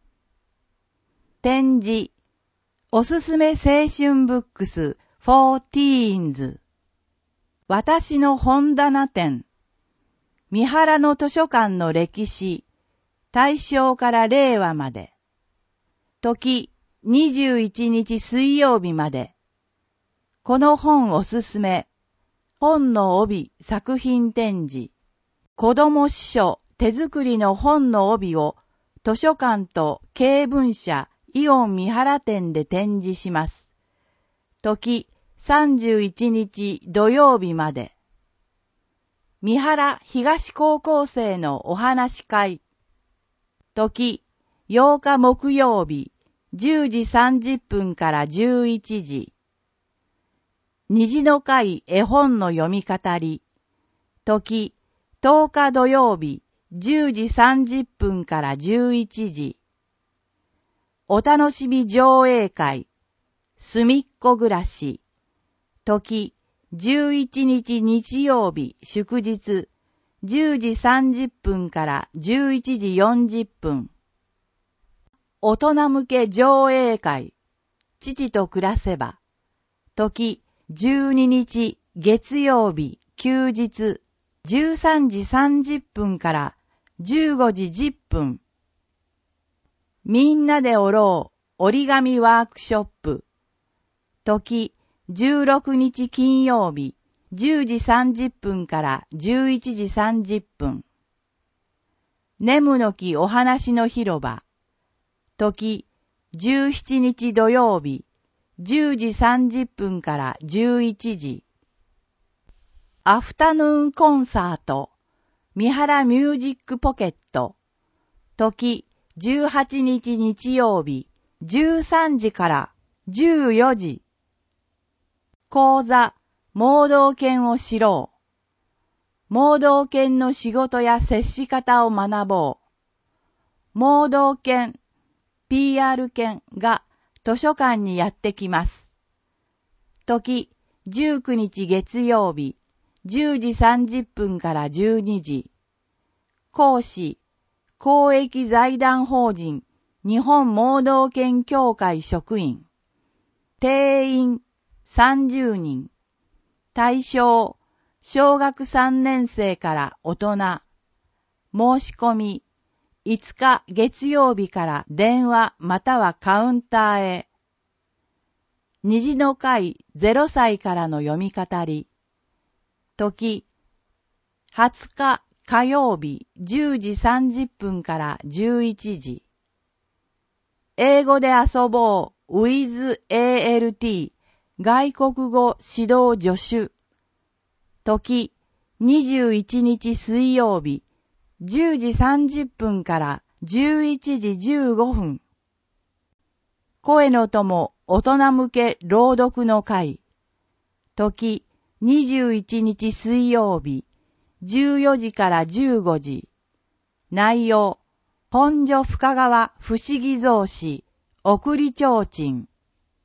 展示おすすめ青春ブックス for teens。 私の本棚展。三原の図書館の歴史、大正から令和まで。時にじゅういちにち水曜日まで。この本おすすめ。本の帯作品展示。子供司書手作りの本の帯を図書館と経文社イオン三原店で展示します。時さんじゅういちにち土曜日まで。三原東高校生のお話会。時ようか木曜日じゅうじさんじゅっぷんからじゅういちじ。虹の会絵本の読み語り。時とおか土曜日じゅうじさんじゅっぷんからじゅういちじ。お楽しみ上映会。すみっこ暮らし。時じゅういちにち日曜日祝日じゅうじさんじゅっぷんからじゅういちじよんじゅっぷん。大人向け上映会。父と暮らせば。時じゅうににち月曜日休日じゅうさんじさんじゅっぷんからじゅうごじじゅっぷん。みんなで折ろう折り紙ワークショップ。時じゅうろくにち金曜日じゅうじさんじゅっぷんからじゅういちじさんじゅっぷん。ねむのきお話の広場。時じゅうしちにち土曜日じゅうじさんじゅっぷんからじゅういちじ。アフタヌーンコンサート三原ミュージックポケット。時じゅうはちにち日曜日じゅうさんじからじゅうよじ。講座盲導犬を知ろう。盲導犬の仕事や接し方を学ぼう。盲導犬 ピーアール 犬が図書館にやってきます。時じゅうくにち月曜日じゅうじさんじゅっぷんからじゅうにじ。講師公益財団法人日本盲導犬協会職員。定員さんじゅうにん。対象小学さんねん生から大人。申し込みいつか月曜日から電話またはカウンターへ。虹の会ゼロさいからの読み語り。時はつか火曜日じゅうじさんじゅっぷんからじゅういちじ。英語で遊ぼう with エーエルティー 外国語指導助手。時にじゅういちにち水曜日じゅうじさんじゅっぷんからじゅういちじじゅうごふん。声の友大人向け朗読の会。時にじゅういちにち水曜日じゅうよじからじゅうごじ。内容本所深川不思議草子送り提灯。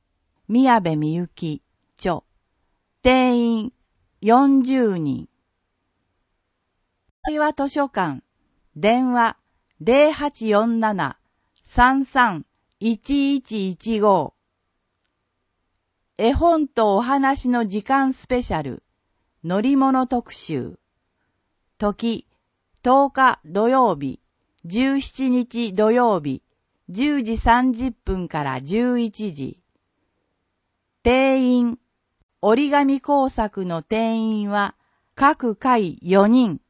宮部みゆき、著。定員よんじゅうにん。対話図書館、電話 ゼロはちよんなな さんさん いちいちいちご。絵本とお話の時間スペシャル、乗り物特集。時、とおか土曜日、じゅうしちにち土曜日、じゅうじさんじゅっぷんからじゅういちじ。定員、折り紙工作の定員は各回よにん。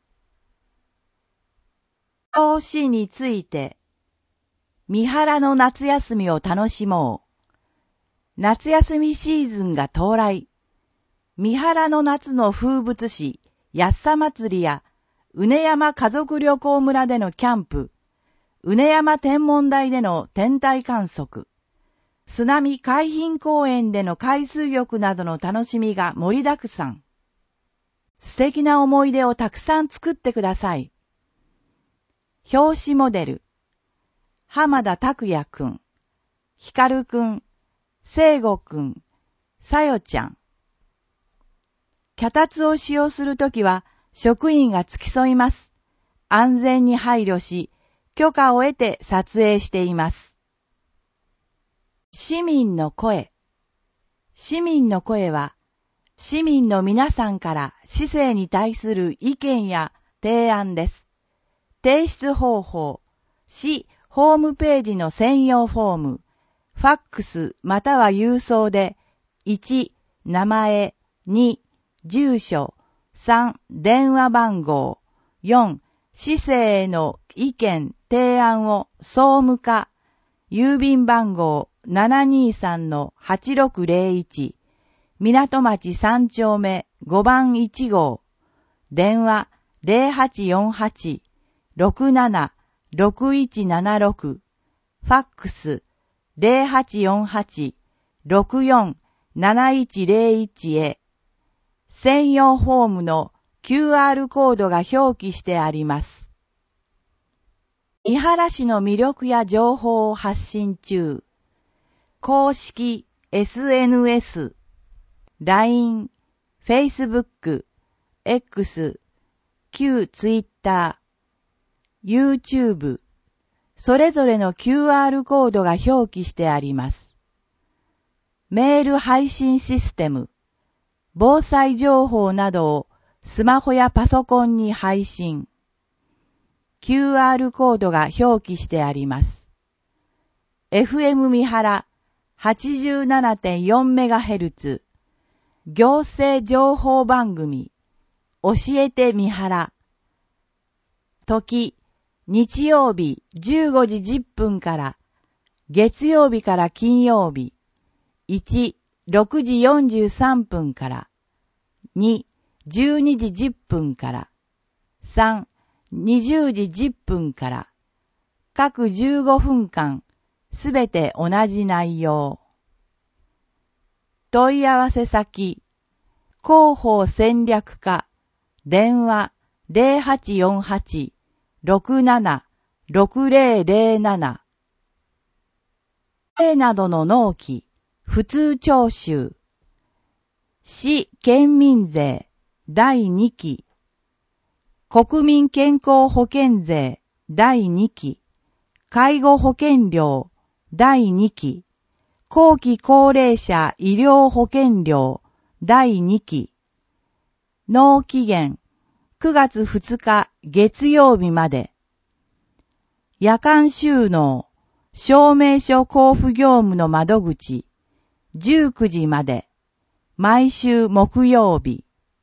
表紙について、三原の夏休みを楽しもう。夏休みシーズンが到来。三原の夏の風物詩、やっさ祭りや、うね山家族旅行村でのキャンプ、うね山天文台での天体観測、津波海浜公園での海水浴などの楽しみが盛りだくさん。素敵な思い出をたくさん作ってください。表紙モデル、浜田拓也くん、ひかるくん、聖吾くん、さよちゃん。脚立を使用するときは職員が付き添います。安全に配慮し、許可を得て撮影しています。市民の声。市民の声は、市民の皆さんから市政に対する意見や提案です。提出方法、市ホームページの専用フォーム、ファックスまたは郵送で、いち、名前、に、住所、さん、電話番号、よん、市政への意見、提案を総務課、郵便番号 ななにさんのはちろくゼロいち、港町さん丁目ごばんいち号、電話 ゼロはちよんはち ろくなな ろくいちななろく、ファックスゼロはちよんはち ろくよん なないちゼロいちへ、専用フォームの キューアール コードが表記してあります。三原市の魅力や情報を発信中。公式 エスエヌエス、ライン、Facebook、X、旧 Twitter、YouTube、それぞれの キューアール コードが表記してあります。メール配信システム、防災情報などをスマホやパソコンに配信。キューアール コードが表記してあります。エフエム 三原 はちじゅうななてんよんメガヘルツ 行政情報番組教えて三原。時、日曜日じゅうごじじゅっぷんから月曜日から金曜日、いち、ろくじよんじゅうさんぷんから、に、じゅうにじじゅっぷんから、さん、にじゅうじじゅっぷんから、各じゅうごふんかん、すべて同じ内容。問い合わせ先、広報戦略課、電話ゼロはちよんはち ろくなな ろくゼロゼロなな。税などの納期、普通徴収。市県民税だいにき。国民健康保険税だいにき。介護保険料だいにき。後期高齢者医療保険料だいにき。納期限くがつふつか月曜日まで。夜間収納証明書交付業務の窓口じゅうくじまで。毎週木曜日。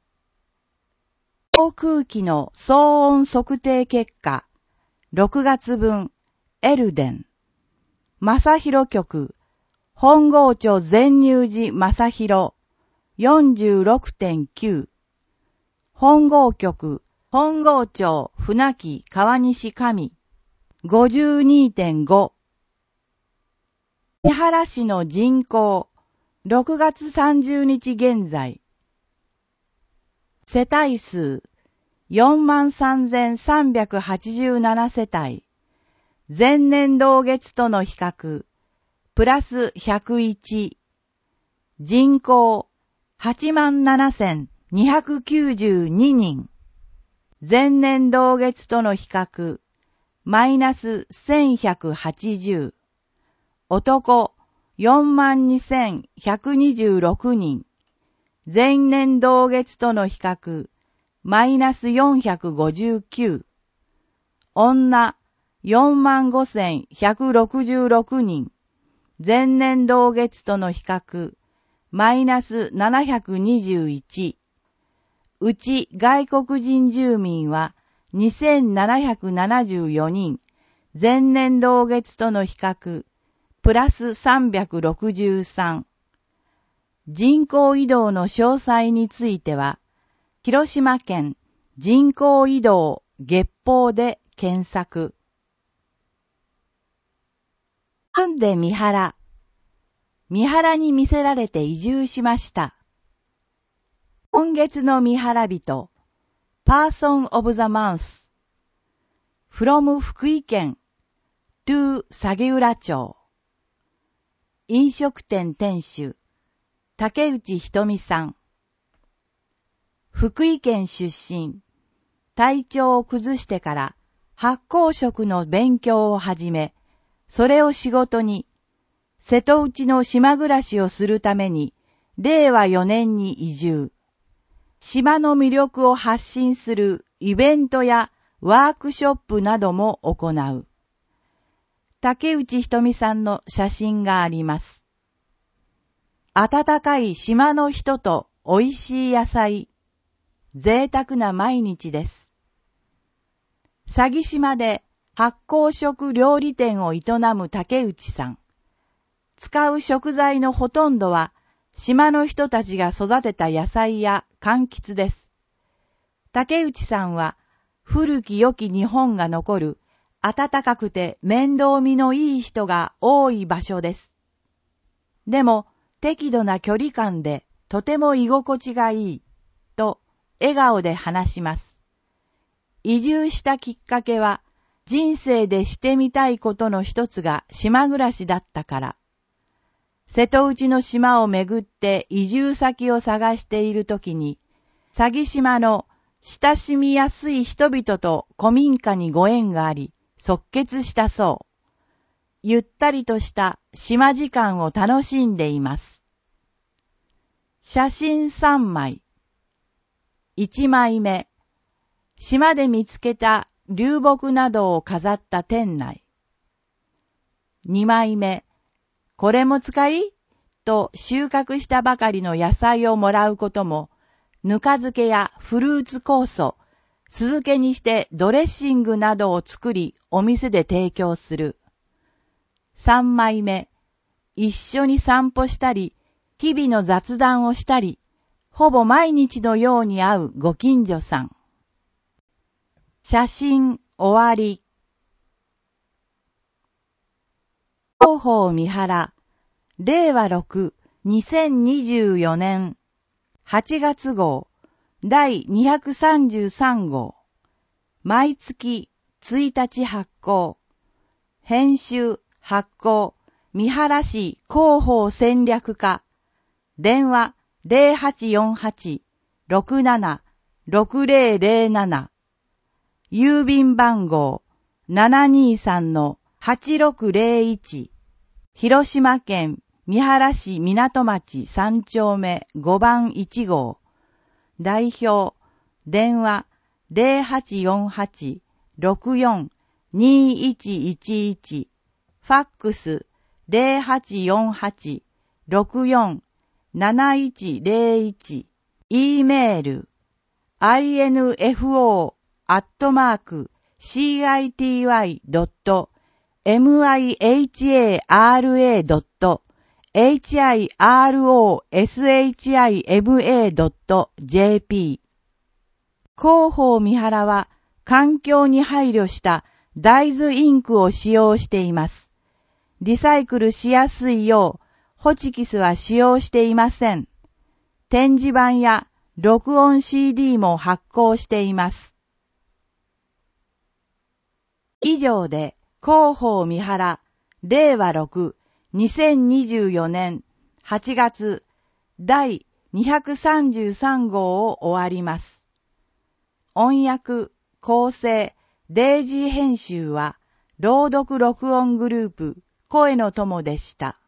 航空機の騒音測定結果ろくがつぶんエルデン正広局本郷町善入寺正広 よんじゅうろくてんきゅう 本郷局本郷町船木川西上 ごじゅうにてんご。 三原市の人口ろくがつさんじゅうにち現在。世帯数 よんまんさんぜんさんびゃくはちじゅうなな 世帯。前年同月との比較、プラスひゃくいち。 人口はちまんななせんにひゃくきゅうじゅうににん。前年同月との比較、マイナスせんひゃくはちじゅう。男よんまんにせんひゃくにじゅうろくにん。前年同月との比較、マイナスよんひゃくごじゅうきゅう。女よんまんごせんひゃくろくじゅうろくにん。前年同月との比較、マイナスななひゃくにじゅういち。うち外国人住民はにせんななひゃくななじゅうよにん、前年同月との比較、プラスさんびゃくろくじゅうさん。人口移動の詳細については、広島県人口移動月報で検索。住んで三原。三原に魅せられて移住しました。今月の三原人、パーソン・オブ・ザ・マンス。from 福井県 to 鷺浦町。飲食店店主、竹内ひとみさん。福井県出身、体調を崩してから発酵食の勉強を始め、それを仕事に、瀬戸内の島暮らしをするために、れいわよねんに移住。島の魅力を発信するイベントやワークショップなども行う。竹内ひとみさんの写真があります。暖かい島の人と美味しい野菜、贅沢な毎日です。佐木島で発酵食料理店を営む竹内さん。使う食材のほとんどは島の人たちが育てた野菜や柑橘です。竹内さんは古き良き日本が残る暖かくて面倒見のいい人が多い場所です。でも適度な距離感でとても居心地がいいと笑顔で話します。移住したきっかけは人生でしてみたいことの一つが島暮らしだったから。瀬戸内の島をめぐって移住先を探しているときに、佐木島の親しみやすい人々と古民家にご縁があり、即決したそう。ゆったりとした島時間を楽しんでいます。写真さんまい。いちまいめ。島で見つけた流木などを飾った店内。にまいめ。これも使いと収穫したばかりの野菜をもらうことも、ぬか漬けやフルーツ酵素、酢漬けにしてドレッシングなどを作りお店で提供する。さんまいめ、一緒に散歩したり、日々の雑談をしたり、ほぼ毎日のように会うご近所さん。写真終わり。広報三原、れいわろく、にせんにじゅうよねんはちがつ号、だいにひゃくさんじゅうさん号。毎月ついたち発行。編集発行、三原市広報戦略課。電話ゼロはちよんはち ろくなな ろくゼロゼロなな。郵便番号 ななにさん はちろくゼロいち。広島県三原市港町さん丁目ごばんいち号。代表、電話ゼロはちよんはち ろくよん にいちいちいち。ファックスゼロはちよんはち ろくよん なないちゼロいち。E メール、アイエヌエフオー アットマーク シーアイティーワイ ドット ミハラ ドット エイチアイアールオーエスエイチアイエムエー ドット ジェーピー。広報三原は環境に配慮した大豆インクを使用しています。リサイクルしやすいようホチキスは使用していません。展示板や録音 シーディー も発行しています。以上で広報三原れいわろく にせんにじゅうよねんはちがつだいにひゃくさんじゅうさんごうを終わります。音訳、構成、デイジー編集は、朗読録音グループ、声の友でした。